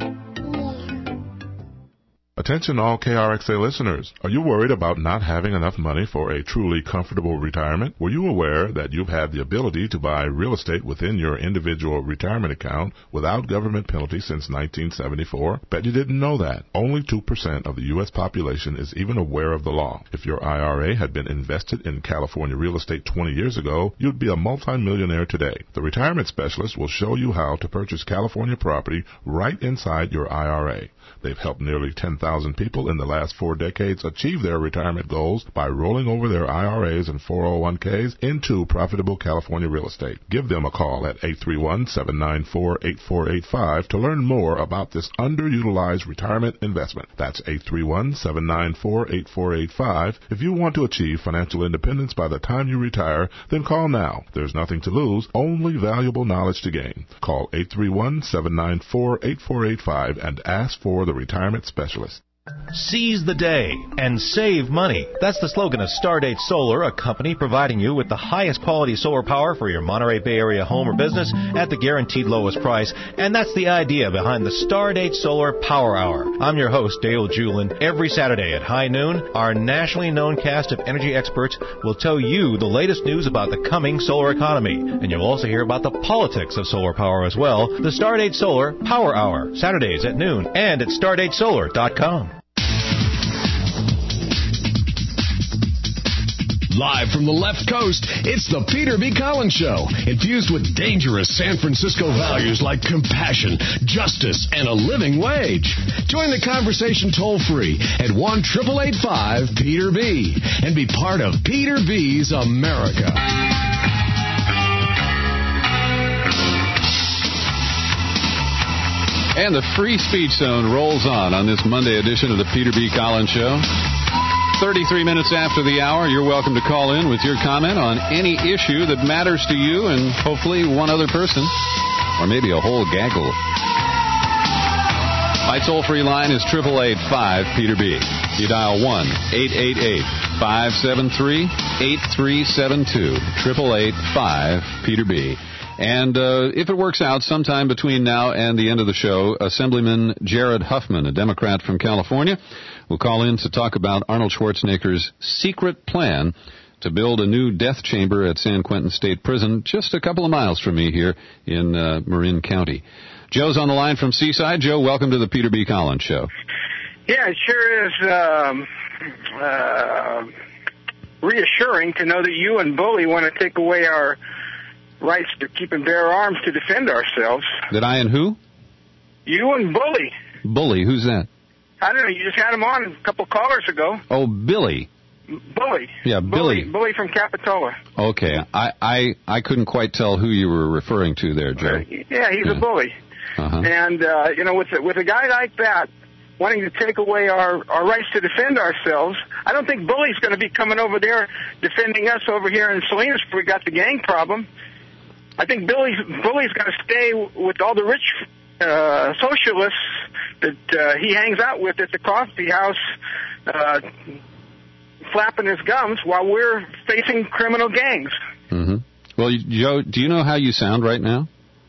Attention all K R X A listeners. Are you worried about not having enough money for a truly comfortable retirement? Were you aware that you've had the ability to buy real estate within your individual retirement account without government penalty since nineteen seventy-four? Bet you didn't know that. Only two percent of the U S population is even aware of the law. If your I R A had been invested in California real estate twenty years ago, you'd be a multimillionaire today. The retirement specialist will show you how to purchase California property right inside your I R A. They've helped nearly ten thousand thousand people in the last four decades achieve their retirement goals by rolling over their I R As and four oh one k's into profitable California real estate. Give them a call at eight three one, seven nine four, eight four eight five to learn more about this underutilized retirement investment. That's eight three one, seven nine four, eight four eight five. If you want to achieve financial independence by the time you retire, then call now. There's nothing to lose, only valuable knowledge to gain. Call eight three one, seven nine four, eight four eight five and ask for the retirement specialist.
Seize the day and save money. That's the slogan of Stardate Solar, a company providing you with the highest quality solar power for your Monterey Bay Area home or business at the guaranteed lowest price. And that's the idea behind the Stardate Solar Power Hour. I'm your host, Dale Julin. Every Saturday at high noon, our nationally known cast of energy experts will tell you the latest news about the coming solar economy. And you'll also hear about the politics of solar power as well. The Stardate Solar Power Hour, Saturdays at noon and at stardate solar dot com.
Live from the left coast, it's the Peter B. Collins Show, infused with dangerous San Francisco values like compassion, justice, and a living wage. Join the conversation toll-free at one eight eight eight five Peter B. and be part of Peter B's America.
And the free speech zone rolls on on this Monday edition of the Peter B. Collins Show. thirty-three minutes after the hour, you're welcome to call in with your comment on any issue that matters to you and hopefully one other person, or maybe a whole gaggle. My toll-free line is eight eight eight five Peter B. You dial one eight eight eight, five seven three, eight three seven two, eight eight eight five Peter B. And uh, if it works out sometime between now and the end of the show, Assemblyman Jared Huffman, a Democrat from California, will call in to talk about Arnold Schwarzenegger's secret plan to build a new death chamber at San Quentin State Prison, just a couple of miles from me here in uh, Marin County. Joe's on the line from Seaside. Joe, welcome to the Peter B. Collins Show.
Yeah, it sure is um, uh, reassuring to know that you and Bully want to take away our rights to keep and bear arms to defend ourselves.
Did I and who?
You and Bully.
Bully, who's that?
I don't know, you just had him on a couple callers ago.
Oh, Billy.
Bully.
Yeah, Billy.
Bully, Bully from Capitola.
Okay, I, I I couldn't quite tell who you were referring to there, Joe.
Uh, yeah, he's
yeah.
a bully.
Uh-huh.
And, uh, you know, with a, with a guy like that, wanting to take away our, our rights to defend ourselves, I don't think Bully's going to be coming over there defending us over here in Salinas if we got the gang problem. I think Billy's, Bully's going to stay with all the rich uh, socialists that uh, he hangs out with at the coffee house, uh, flapping his gums while we're facing criminal gangs.
Mm-hmm. Well, Joe, do you know how you sound right now?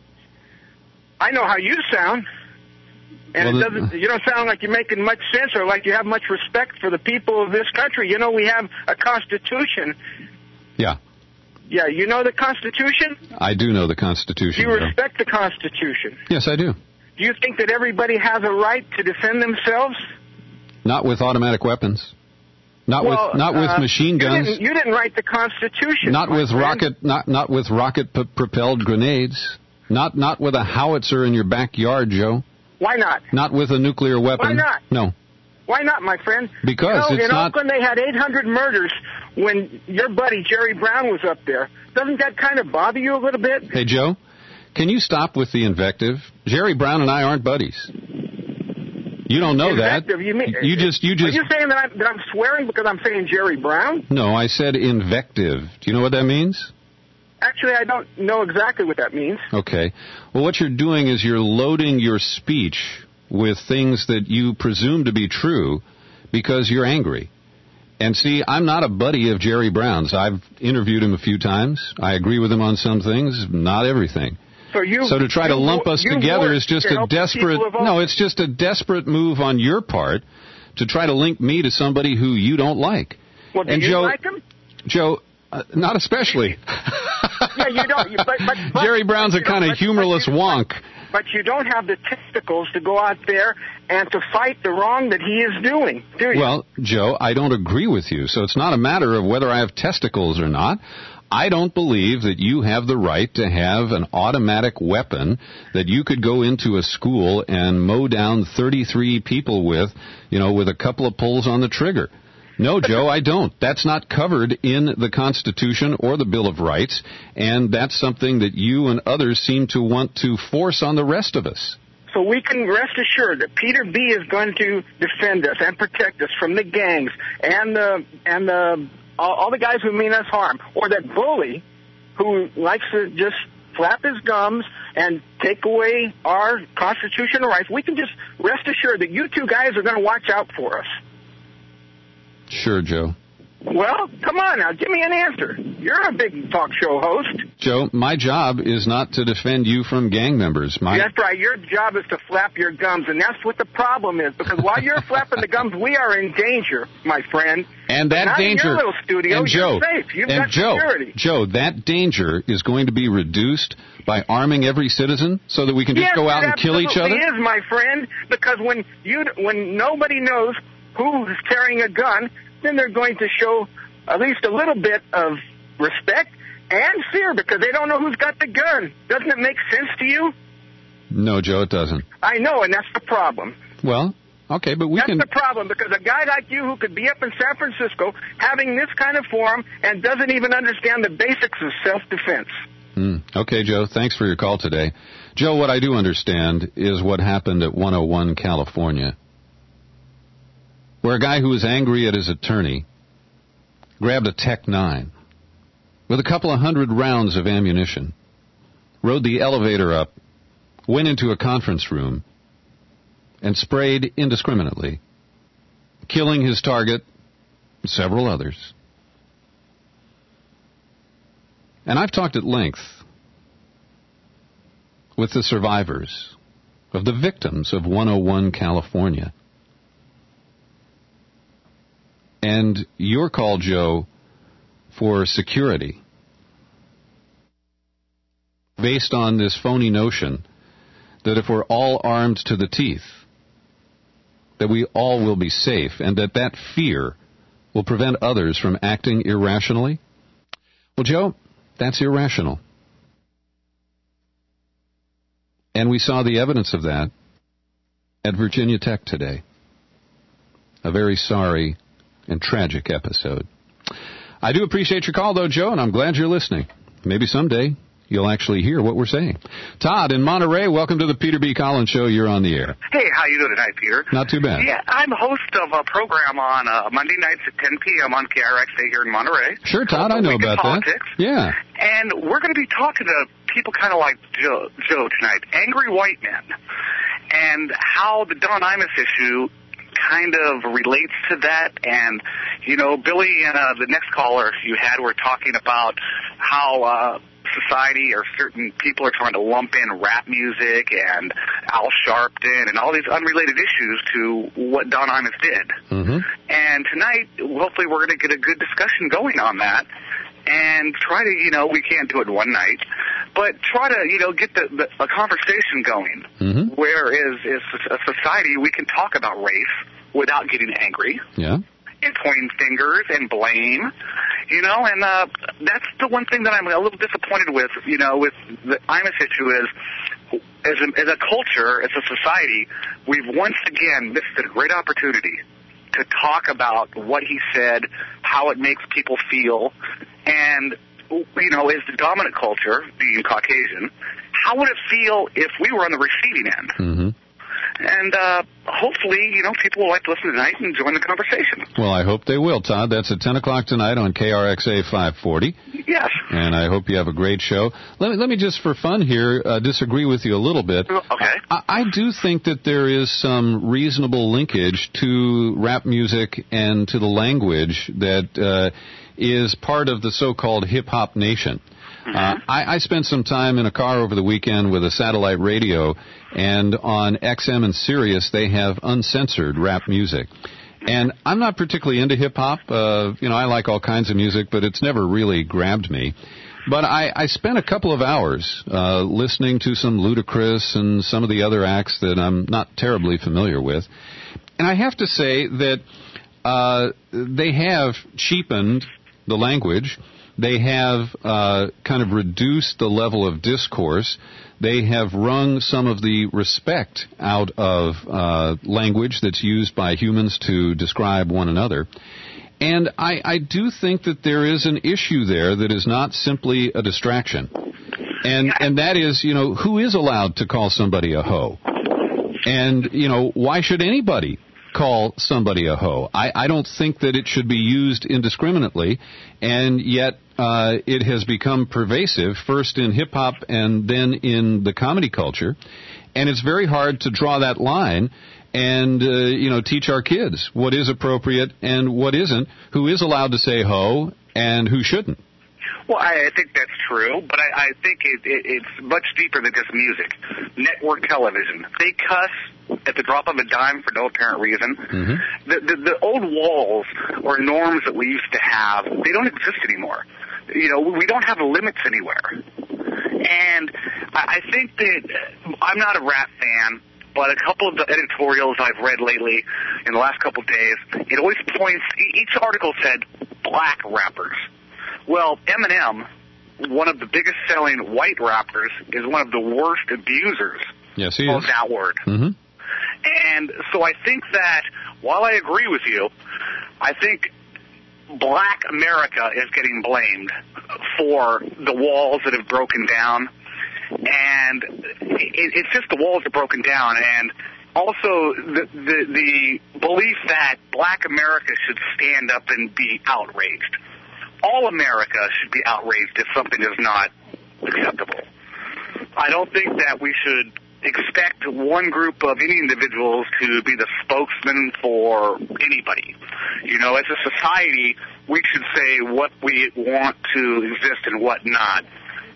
I know how you sound. And well, it doesn't. You don't sound like you're making much sense or like you have much respect for the people of this country. You know, we have a Constitution.
Yeah.
Yeah, you know the Constitution?
I do know the Constitution.
Do you respect the Constitution?
Yes, I do.
Do you think that everybody has a right to defend themselves?
Not with automatic weapons. Not
well,
with not with
uh,
machine guns.
You didn't, you didn't write the Constitution.
Not with
friend.
rocket not not with rocket p- propelled grenades. Not not with a howitzer in your backyard, Joe.
Why not?
Not with a nuclear weapon.
Why not?
No.
Why not, my friend?
Because
you know,
it's
in
not...
Oakland they had eight hundred murders when your buddy Jerry Brown was up there. Doesn't that kind of bother you a little bit?
Hey, Joe, can you stop with the invective? Jerry Brown and I aren't buddies. You don't know
invective,
that.
You, mean,
you just, you just.
Are you saying that I'm, that I'm swearing because I'm saying Jerry Brown?
No, I said invective. Do you know what that means?
Actually, I don't know exactly what that means.
Okay. Well, what you're doing is you're loading your speech with things that you presume to be true because you're angry. And see, I'm not a buddy of Jerry Brown's. I've interviewed him a few times. I agree with him on some things, not everything.
So, you,
so to try
you,
to lump us together is just
to
a desperate... No, it's just a desperate move on your part to try to link me to somebody who you don't like.
Well, do
and
you
Joe,
like him?
Joe, uh, not especially.
Yeah, you don't. You, but, but, but,
Jerry Brown's a kind of humorless
but you,
wonk.
But you don't have the testicles to go out there and to fight the wrong that he is doing, do you?
Well, Joe, I don't agree with you, so it's not a matter of whether I have testicles or not. I don't believe that you have the right to have an automatic weapon that you could go into a school and mow down thirty-three people with, you know, with a couple of pulls on the trigger. No, Joe, I don't. That's not covered in the Constitution or the Bill of Rights, and that's something that you and others seem to want to force on the rest of us.
So we can rest assured that Peter B. is going to defend us and protect us from the gangs and the and the all, all the guys who mean us harm, or that bully who likes to just flap his gums and take away our constitutional rights. We can just rest assured that you two guys are going to watch out for us.
Sure, Joe.
Well, come on now, give me an answer. You're a big talk show host.
Joe, my job is not to defend you from gang members. My...
That's right. Your job is to flap your gums, and that's what the problem is. Because while you're flapping the gums, we are in danger, my friend.
And that
not
danger,
in your little studio,
and Joe,
you're safe. You've
and
got
Joe,
security.
Joe, that danger is going to be reduced by arming every citizen so that we can just
yes,
go out
it
and kill each other.
Yes, it is, my friend. Because when you, when nobody knows who's carrying a gun, then they're going to show at least a little bit of respect and fear because they don't know who's got the gun. Doesn't it make sense to you?
No, Joe, it doesn't.
I know, and that's the problem.
Well, okay, but we
that's
can...
That's the problem, because a guy like you who could be up in San Francisco having this kind of forum and doesn't even understand the basics of self-defense.
Mm. Okay, Joe, thanks for your call today. Joe, what I do understand is what happened at one oh one California, where a guy who was angry at his attorney grabbed a Tech nine with a couple of hundred rounds of ammunition, rode the elevator up, went into a conference room, and sprayed indiscriminately, killing his target and several others. And I've talked at length with the survivors of the victims of one oh one California. And your call, Joe, for security, based on this phony notion that if we're all armed to the teeth, that we all will be safe, and that that fear will prevent others from acting irrationally. Well, Joe, that's irrational. And we saw the evidence of that at Virginia Tech today. A very sorry and tragic episode. I do appreciate your call, though, Joe, and I'm glad you're listening. Maybe someday you'll actually hear what we're saying. Todd in Monterey, welcome to the Peter B. Collins Show. You're on the air.
Hey, how you doing tonight, Peter?
Not too bad.
Yeah, I'm host of a program on uh, Monday nights at ten p.m. on K R X A here in Monterey.
Sure, Todd, I know about
politics.
that. Yeah.
And we're going to be talking to people kind of like Joe, Joe tonight, angry white men, and how the Don Imus issue kind of relates to that. And, you know, Billy and uh, the next caller you had were talking about how uh, society or certain people are trying to lump in rap music and Al Sharpton and all these unrelated issues to what Don Imus did.
Mm-hmm.
And tonight, hopefully, we're going to get a good discussion going on that and try to, you know, we can't do it one night, but try to, you know, get the, the a conversation going.
Mm-hmm.
Where is, is a society we can talk about race without getting angry.
Yeah.
And pointing fingers and blame, you know, and uh, that's the one thing that I'm a little disappointed with, you know, with the Imus issue is, as a, as a culture, as a society, we've once again missed a great opportunity to talk about what he said, how it makes people feel, and, you know, as the dominant culture, being Caucasian, how would it feel if we were on the receiving end?
Mm-hmm.
And uh, hopefully, you know, people will like to listen tonight and join the conversation.
Well, I hope they will, Todd. That's at ten o'clock tonight on K R X A five forty.
Yes.
And I hope you have a great show. Let me, let me just, for fun here, uh, disagree with you a little bit.
Okay.
I, I do think that there is some reasonable linkage to rap music and to the language that uh, is part of the so-called hip-hop nation.
Mm-hmm.
Uh, I, I spent some time in a car over the weekend with a satellite radio, and on X M and Sirius they have uncensored rap music. And I'm not particularly into hip-hop. Uh, you know, I like all kinds of music, but it's never really grabbed me. But I, I spent a couple of hours uh, listening to some Ludacris and some of the other acts that I'm not terribly familiar with. And I have to say that uh, they have cheapened the language. They have uh, kind of reduced the level of discourse. They have wrung some of the respect out of uh, language that's used by humans to describe one another. And I, I do think that there is an issue there that is not simply a distraction. And and that is, you know, who is allowed to call somebody a hoe? And, you know, why should anybody call somebody a hoe? I, I don't think that it should be used indiscriminately, and yet uh, it has become pervasive, first in hip-hop and then in the comedy culture. And it's very hard to draw that line and, uh, you know, teach our kids what is appropriate and what isn't, who is allowed to say hoe and who shouldn't.
Well, I, I think that's true, but I, I think it, it, it's much deeper than just music. Network television. They cuss at the drop of a dime for no apparent reason. Mm-hmm. The, the, the old walls or norms that we used to have, they don't exist anymore. You know, we don't have limits anywhere. And I, I think that I'm not a rap fan, but a couple of the editorials I've read lately in the last couple of days, it always points, each article said black rappers. Well, Eminem, one of the biggest selling white rappers, is one of the worst abusers
yes, he
of
is.
that word.
Mm-hmm.
And so I think that while I agree with you, I think black America is getting blamed for the walls that have broken down. And it, it's just the walls are broken down. And also the, the, the belief that black America should stand up and be outraged. All America should be outraged if something is not acceptable. I don't think that we should expect one group of any individuals to be the spokesman for anybody. You know, as a society, we should say what we want to exist and what not,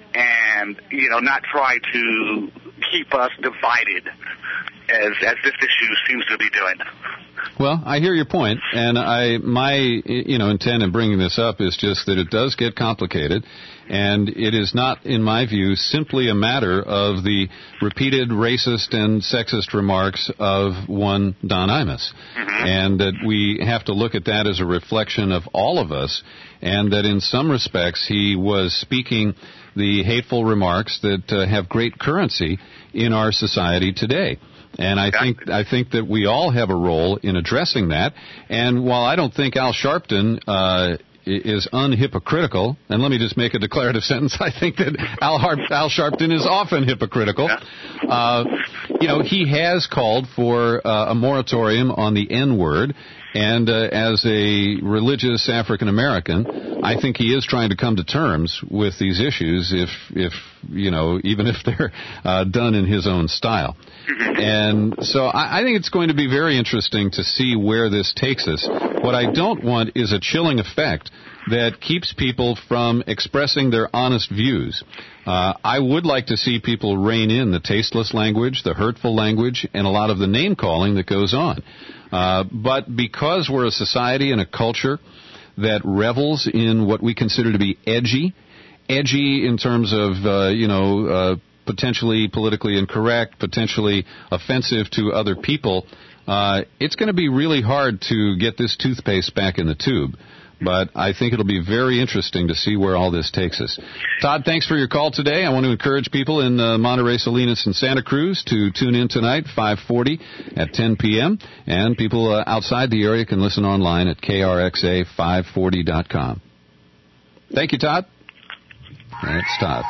and, you know, not try to keep us divided as, as this issue seems to be doing.
Well, I hear your point, and I my you know intent in bringing this up is just that it does get complicated, and it is not, in my view, simply a matter of the repeated racist and sexist remarks of one Don Imus, mm-hmm. and that we have to look at that as a reflection of all of us, and that in some respects he was speaking the hateful remarks that uh, have great currency in our society today. And I think I think that we all have a role in addressing that. And while I don't think Al Sharpton uh, is unhypocritical, and let me just make a declarative sentence, I think that Al, Har- Al Sharpton is often hypocritical. Uh, you know, he has called for uh, a moratorium on the N-word. And uh, as a religious African American, I think he is trying to come to terms with these issues, if, if you know, even if they're uh, done in his own style. And so I, I think it's going to be very interesting to see where this takes us. What I don't want is a chilling effect that keeps people from expressing their honest views. Uh, I would like to see people rein in the tasteless language, the hurtful language, and a lot of the name-calling that goes on. Uh, but because we're a society and a culture that revels in what we consider to be edgy, edgy in terms of, uh, you know, uh, potentially politically incorrect, potentially offensive to other people, uh, it's going to be really hard to get this toothpaste back in the tube. But I think it'll be very interesting to see where all this takes us. Todd, thanks for your call today. I want to encourage people in uh, Monterey, Salinas, and Santa Cruz to tune in tonight, five forty at ten p.m. And people uh, outside the area can listen online at K R X A five forty dot com. Thank you, Todd. That's Todd.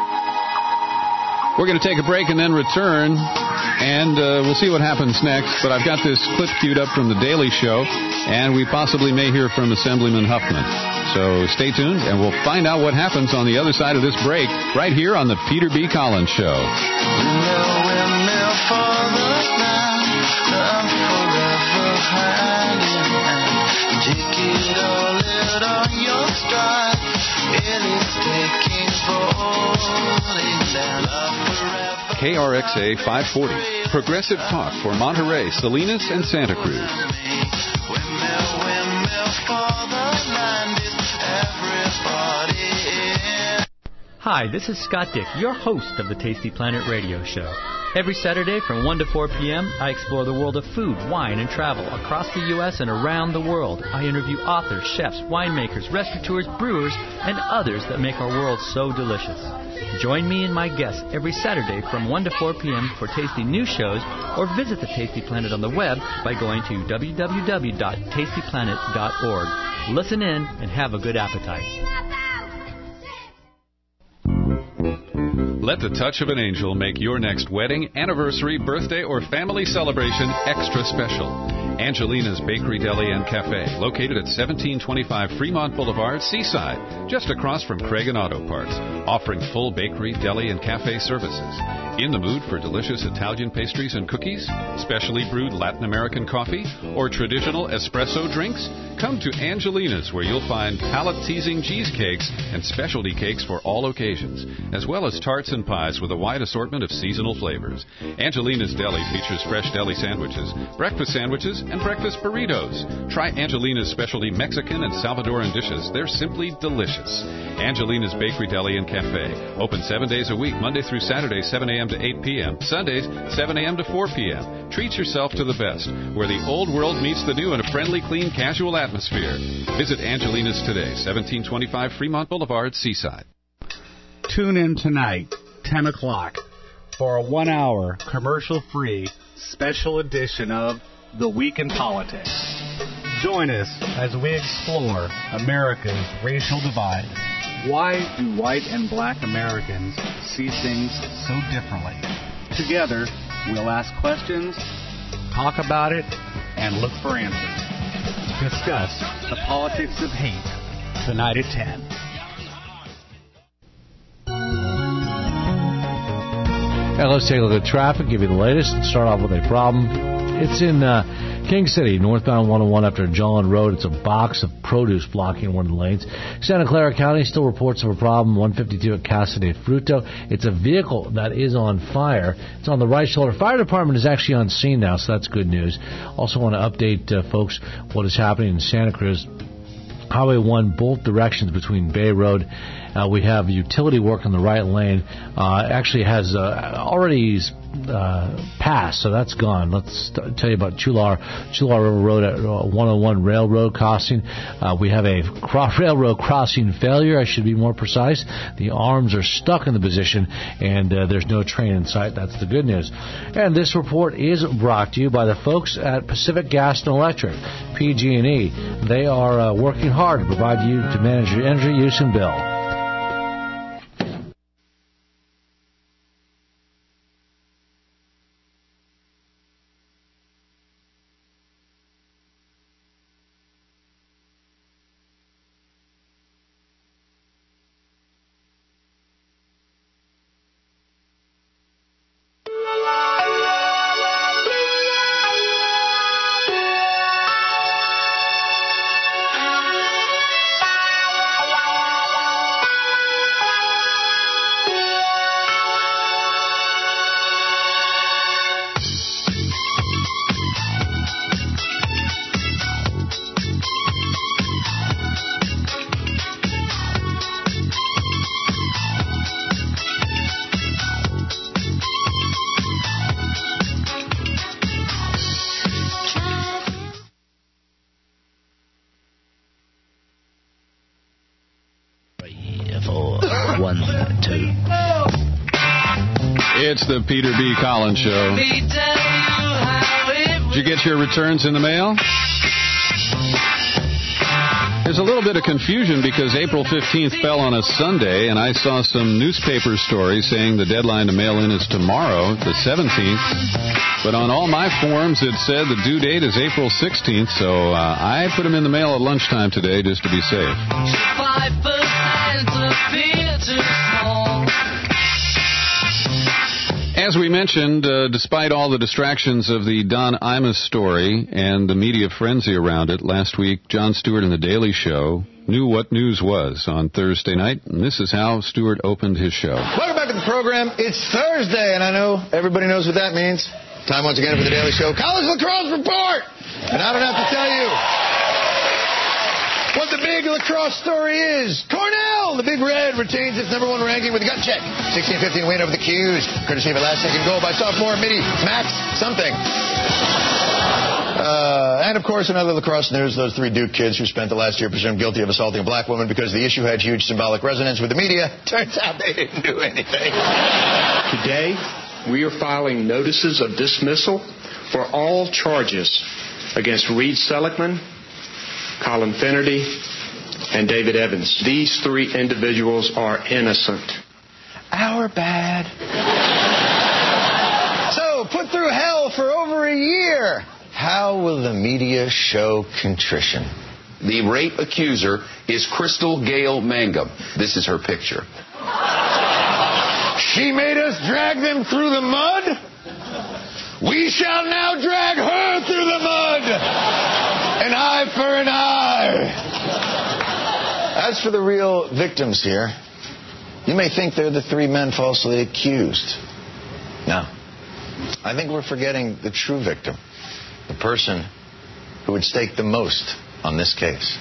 We're going to take a break and then return, and uh, we'll see what happens next. But I've got this clip queued up from The Daily Show, and we possibly may hear from Assemblyman Huffman. So stay tuned, and we'll find out what happens on the other side of this break right here on The Peter B. Collins Show. K R X A five forty, progressive talk for Monterey, Salinas, and Santa Cruz.
Hi, this is Scott Dick, your host of the Tasty Planet Radio Show. Every Saturday from one to four p.m., I explore the world of food, wine, and travel across the U S and around the world. I interview authors, chefs, winemakers, restaurateurs, brewers, and others that make our world so delicious. Join me and my guests every Saturday from one to four p.m. for tasty news shows, or visit the Tasty Planet on the web by going to w w w dot tasty planet dot org. Listen in and have a good appetite.
Let the touch of an angel make your next wedding, anniversary, birthday, or family celebration extra special. Angelina's Bakery, Deli, and Cafe, located at seventeen twenty-five Fremont Boulevard, Seaside, just across from Craig and Auto Parts, offering full bakery, deli, and cafe services. In the mood for delicious Italian pastries and cookies, specially brewed Latin American coffee, or traditional espresso drinks? Come to Angelina's, where you'll find palate-teasing cheesecakes and specialty cakes for all occasions, as well as tarts and pies with a wide assortment of seasonal flavors. Angelina's Deli features fresh deli sandwiches, breakfast sandwiches, and breakfast burritos. Try Angelina's specialty Mexican and Salvadoran dishes. They're simply delicious. Angelina's Bakery, Deli, and Cafe. Open seven days a week, Monday through Saturday, seven a.m. to eight p.m., Sundays, seven a.m. to four p.m. Treat yourself to the best, where the old world meets the new in a friendly, clean, casual atmosphere. Visit Angelina's today, seventeen twenty-five Fremont Boulevard, Seaside.
Tune in tonight, ten o'clock, for a one-hour, commercial-free special edition of The Week in Politics. Join us as we explore America's racial divide. Why do white and black Americans see things so differently? Together, we'll ask questions, talk about it, and look for answers. Discuss the politics of hate tonight at ten.
Now let's take a look at traffic, give you the latest, and start off with a problem. It's in uh, King City, northbound one oh one after John Road. It's a box of produce blocking one of the lanes. Santa Clara County still reports of a problem, one fifty-two at Casa de Fruto. It's a vehicle that is on fire. It's on the right shoulder. Fire department is actually on scene now, so that's good news. Also want to update uh, folks what is happening in Santa Cruz. Highway one, both directions between Bay Road. Uh, we have utility work on the right lane. Uh, actually has uh, already uh, passed, so that's gone. Let's t- tell you about Chular, Chular River Road at uh, one oh one Railroad Crossing. Uh, we have a cro- railroad crossing failure, I should be more precise. The arms are stuck in the position, and uh, there's no train in sight. That's the good news. And this report is brought to you by the folks at Pacific Gas and Electric, P G and E. They are uh, working hard to provide you to manage your energy use and bill.
It's the Peter B. Collins Show. Did you get your returns in the mail? There's a little bit of confusion because April fifteenth fell on a Sunday, and I saw some newspaper stories saying the deadline to mail in is tomorrow, the seventeenth. But on all my forms, it said the due date is April sixteenth, so uh, I put them in the mail at lunchtime today just to be safe. five percent appear too small. As we mentioned, uh, despite all the distractions of the Don Imus story and the media frenzy around it, last week Jon Stewart and The Daily Show knew what news was on Thursday night, and this is how Stewart opened his show.
Welcome back to the program. It's Thursday, and I know everybody knows what that means. Time once again for The Daily Show, College Lacrosse Report! And I don't have to tell you, what the big lacrosse story is. Cornell, the Big Red, retains its number one ranking with a gut check. sixteen fifteen win over the Qs, courtesy of a last-second goal by sophomore Mitty Max something. Uh, and, of course, in other lacrosse news, those three Duke kids who spent the last year presumed guilty of assaulting a black woman because the issue had huge symbolic resonance with the media. Turns out they didn't do anything.
Today, we are filing notices of dismissal for all charges against Reed Seligman, Colin Finnerty, and David Evans. These three individuals are innocent.
Our bad. So, put through hell for over a year. How will the media show contrition?
The rape accuser is Crystal Gail Mangum. This is her picture.
She made us drag them through the mud. We shall now drag her through the mud. An eye for an eye. As for the real victims here, you may think they're the three men falsely accused. No. I think we're forgetting the true victim. The person who would stake the most on this case.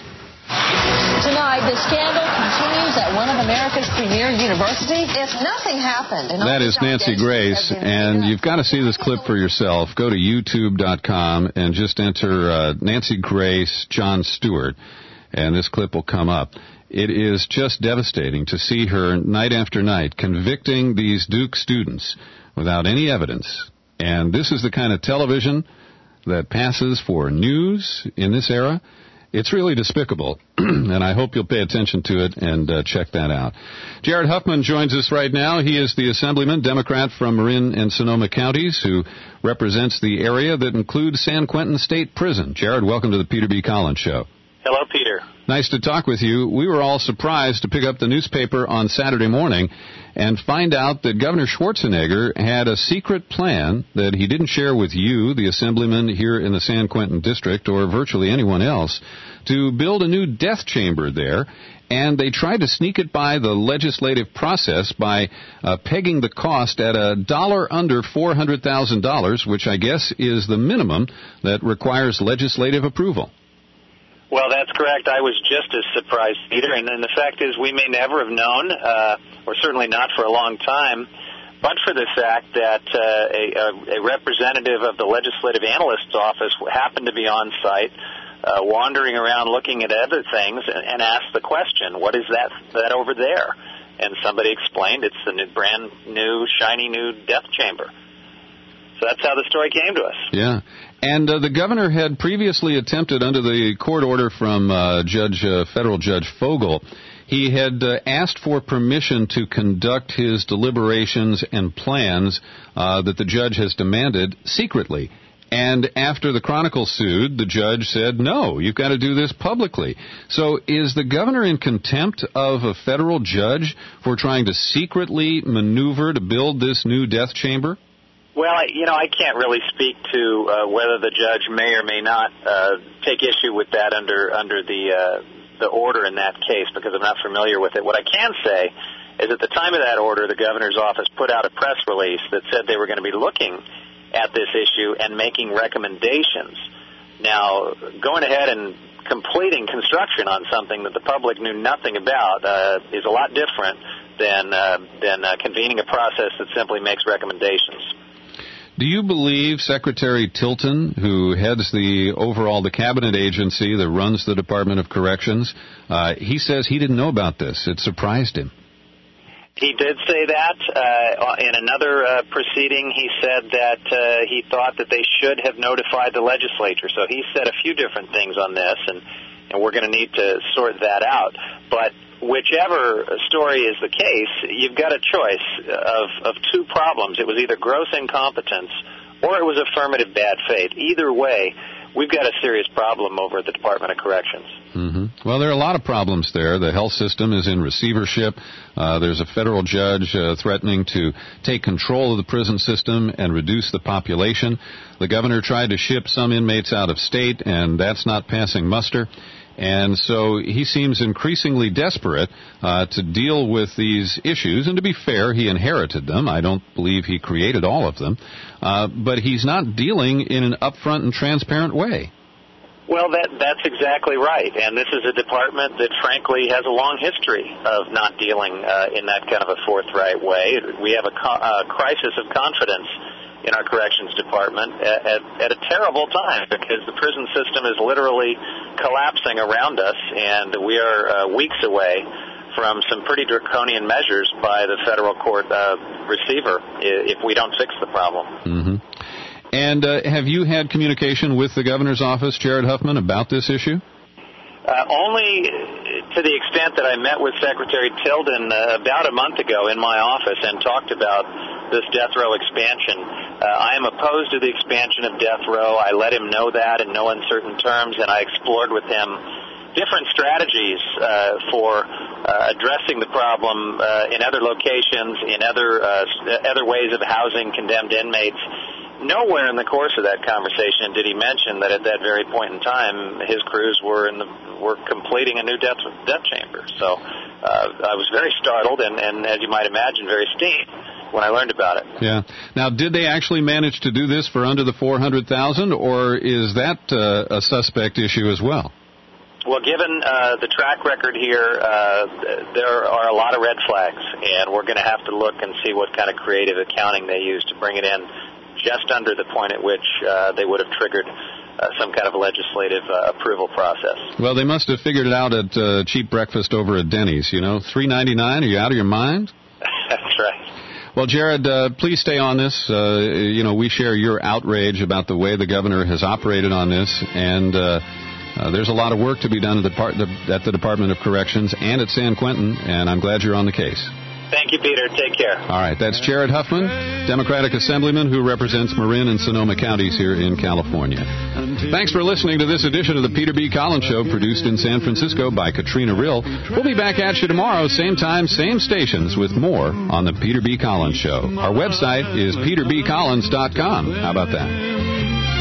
Tonight, the scandal continues at one of America's premier universities. If nothing happened...
That is Nancy Grace, and you've got to see this clip for yourself. Go to YouTube dot com and just enter uh, Nancy Grace, Jon Stewart, and this clip will come up. It is just devastating to see her night after night convicting these Duke students without any evidence. And this is the kind of television that passes for news in this era. It's really despicable, and I hope you'll pay attention to it and uh, check that out. Jared Huffman joins us right now. He is the Assemblyman, Democrat from Marin and Sonoma counties, who represents the area that includes San Quentin State Prison. Jared, welcome to the Peter B. Collins Show.
Hello, Peter.
Nice to talk with you. We were all surprised to pick up the newspaper on Saturday morning and find out that Governor Schwarzenegger had a secret plan that he didn't share with you, the Assemblyman here in the San Quentin District, or virtually anyone else, to build a new death chamber there. And they tried to sneak it by the legislative process by uh, pegging the cost at a dollar under four hundred thousand dollars, which I guess is the minimum that requires legislative approval.
Well, that's correct. I was just as surprised, Peter. And, and the fact is we may never have known, uh, or certainly not for a long time, but for the fact that uh, a, a representative of the Legislative Analyst's Office happened to be on site, uh, wandering around looking at other things, and, and asked the question, what is that, that over there? And somebody explained it's the new, brand new, shiny new death chamber. So that's how the story came to us.
Yeah. And uh, the governor had previously attempted, under the court order from uh, Judge uh, Federal Judge Fogel, he had uh, asked for permission to conduct his deliberations and plans uh, that the judge has demanded secretly. And after the Chronicle sued, the judge said, no, you've got to do this publicly. So is the governor in contempt of a federal judge for trying to secretly maneuver to build this new death chamber?
Well, I, you know, I can't really speak to uh, whether the judge may or may not uh, take issue with that under under the uh, the order in that case, because I'm not familiar with it. What I can say is at the time of that order, the governor's office put out a press release that said they were going to be looking at this issue and making recommendations. Now, going ahead and completing construction on something that the public knew nothing about uh, is a lot different than uh, than uh, convening a process that simply makes recommendations.
Do you believe Secretary Tilton, who heads the overall the cabinet agency that runs the Department of Corrections, uh, he says he didn't know about this. It surprised him.
He did say that. Uh, in another uh, proceeding, he said that uh, he thought that they should have notified the legislature. So he said a few different things on this, and, and we're going to need to sort that out. But whichever story is the case, you've got a choice of, of two problems. It was either gross incompetence or it was affirmative bad faith. Either way, we've got a serious problem over at the Department of Corrections.
Mm-hmm. Well, there are a lot of problems there. The health system is in receivership. Uh, there's a federal judge uh, threatening to take control of the prison system and reduce the population. The governor tried to ship some inmates out of state, and that's not passing muster. And so he seems increasingly desperate uh, to deal with these issues. And to be fair, he inherited them. I don't believe he created all of them. Uh, but he's not dealing in an upfront and transparent way.
Well, that that's exactly right, and this is a department that, frankly, has a long history of not dealing uh, in that kind of a forthright way. We have a, co- a crisis of confidence in our corrections department at, at, at a terrible time because the prison system is literally collapsing around us, and we are uh, weeks away from some pretty draconian measures by the federal court uh, receiver if we don't fix the problem.
Mm-hmm. And uh, have you had communication with the governor's office, Jared Huffman, about this issue?
Uh, only to the extent that I met with Secretary Tilden uh, about a month ago in my office and talked about this death row expansion. Uh, I am opposed to the expansion of death row. I let him know that in no uncertain terms, and I explored with him different strategies uh, for uh, addressing the problem uh, in other locations, in other uh, other ways of housing condemned inmates. Nowhere in the course of that conversation did he mention that at that very point in time, his crews were in the were completing a new death death chamber. So uh, I was very startled and, and, as you might imagine, very steamed when I learned about it.
Yeah. Now, did they actually manage to do this for under the four hundred thousand dollars, or is that uh, a suspect issue as well?
Well, given uh, the track record here, uh, there are a lot of red flags, and we're going to have to look and see what kind of creative accounting they use to bring it in just under the point at which uh, they would have triggered uh, some kind of legislative uh, approval process.
Well, they must have figured it out at uh, cheap breakfast over at Denny's, you know, three ninety-nine. Are you out of your mind?
That's right.
Well, Jared, uh, please stay on this. Uh, you know, we share your outrage about the way the governor has operated on this, and uh, uh, there's a lot of work to be done at the, part, the, at the Department of Corrections and at San Quentin, and I'm glad you're on the case.
Thank you, Peter. Take care.
All right. That's Jared Huffman, Democratic Assemblyman who represents Marin and Sonoma counties here in California. Thanks for listening to this edition of the Peter B. Collins Show, produced in San Francisco by Katrina Rill. We'll be back at you tomorrow, same time, same stations, with more on the Peter B. Collins Show. Our website is peter b collins dot com. How about that?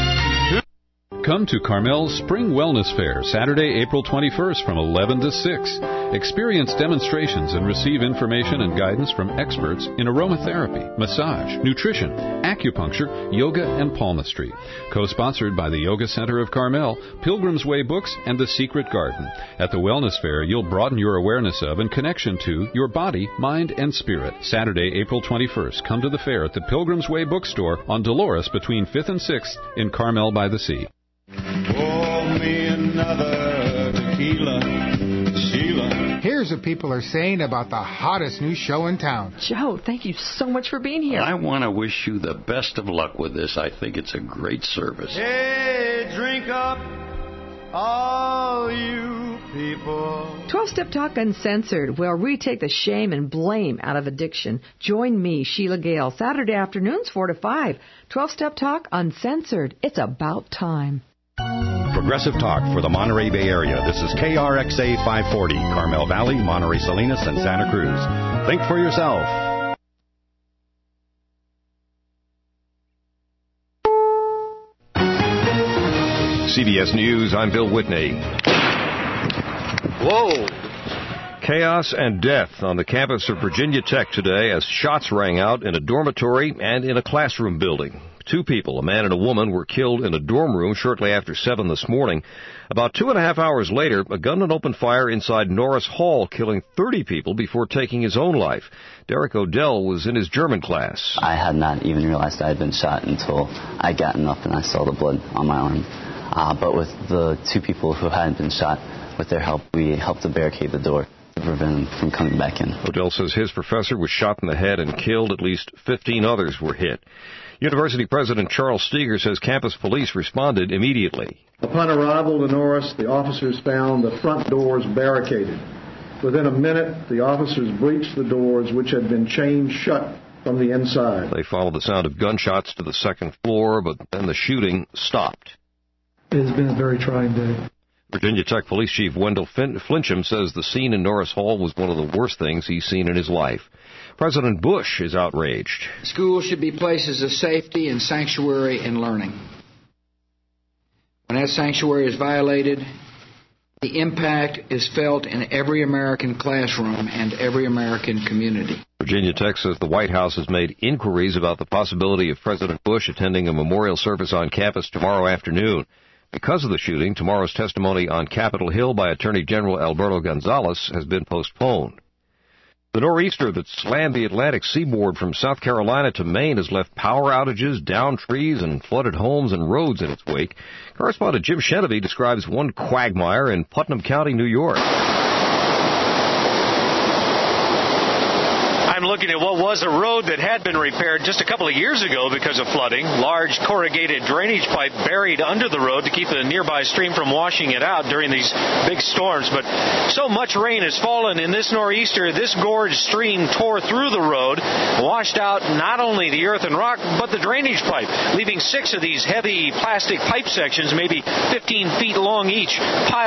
Come to Carmel's Spring Wellness Fair, Saturday, April twenty-first from eleven to six. Experience demonstrations and receive information and guidance from experts in aromatherapy, massage, nutrition, acupuncture, yoga, and palmistry. Co-sponsored by the Yoga Center of Carmel, Pilgrim's Way Books, and The Secret Garden. At the Wellness Fair, you'll broaden your awareness of and connection to your body, mind, and spirit. Saturday, April twenty-first. Come to the fair at the Pilgrim's Way Bookstore on Dolores between fifth and sixth in Carmel by the Sea.
Pour me another tequila, Sheila.
Here's what people are saying about the hottest new show in town.
Joe, thank you so much for being here.
I want to wish you the best of luck with this. I think it's a great service.
Hey, drink up, all you people.
twelve-Step Talk Uncensored, where we take the shame and blame out of addiction. Join me, Sheila Gale, Saturday afternoons, four to five. twelve-Step Talk Uncensored. It's about time.
Progressive Talk for the Monterey Bay Area. This is K R X A five forty, Carmel Valley, Monterey Salinas, and Santa Cruz. Think for yourself.
C B S News, I'm Bill Whitney. Whoa! Chaos and death on the campus of Virginia Tech today as shots rang out in a dormitory and in a classroom building. Two people, a man and a woman, were killed in a dorm room shortly after seven this morning. About two and a half hours later, a gunman opened fire inside Norris Hall, killing thirty people before taking his own life. Derek Odell was in his German class.
I had not even realized I had been shot until I gotten up and I saw the blood on my arm. Uh, but with the two people who hadn't been shot, with their help, we helped to barricade the door to prevent them from coming back in.
Odell says his professor was shot in the head and killed. At least fifteen others were hit. University President Charles Steger says campus police responded immediately.
Upon arrival to Norris, the officers found the front doors barricaded. Within a minute, the officers breached the doors, which had been chained shut from the inside.
They followed the sound of gunshots to the second floor, but then the shooting stopped.
It has been a very trying day.
Virginia Tech Police Chief Wendell fin- Flincham says the scene in Norris Hall was one of the worst things he's seen in his life. President Bush is outraged.
Schools should be places of safety and sanctuary and learning. When that sanctuary is violated, the impact is felt in every American classroom and every American community.
Virginia Tech says the White House has made inquiries about the possibility of President Bush attending a memorial service on campus tomorrow afternoon. Because of the shooting, tomorrow's testimony on Capitol Hill by Attorney General Alberto Gonzales has been postponed. The nor'easter that slammed the Atlantic seaboard from South Carolina to Maine has left power outages, downed trees, and flooded homes and roads in its wake. Correspondent Jim Shenevy describes one quagmire in Putnam County, New York.
I'm looking at what was a road that had been repaired just a couple of years ago because of flooding. Large corrugated drainage pipe buried under the road to keep the nearby stream from washing it out during these big storms. But so much rain has fallen in this nor'easter, this gorge stream tore through the road, washed out not only the earth and rock, but the drainage pipe, leaving six of these heavy plastic pipe sections, maybe fifteen feet long each, piled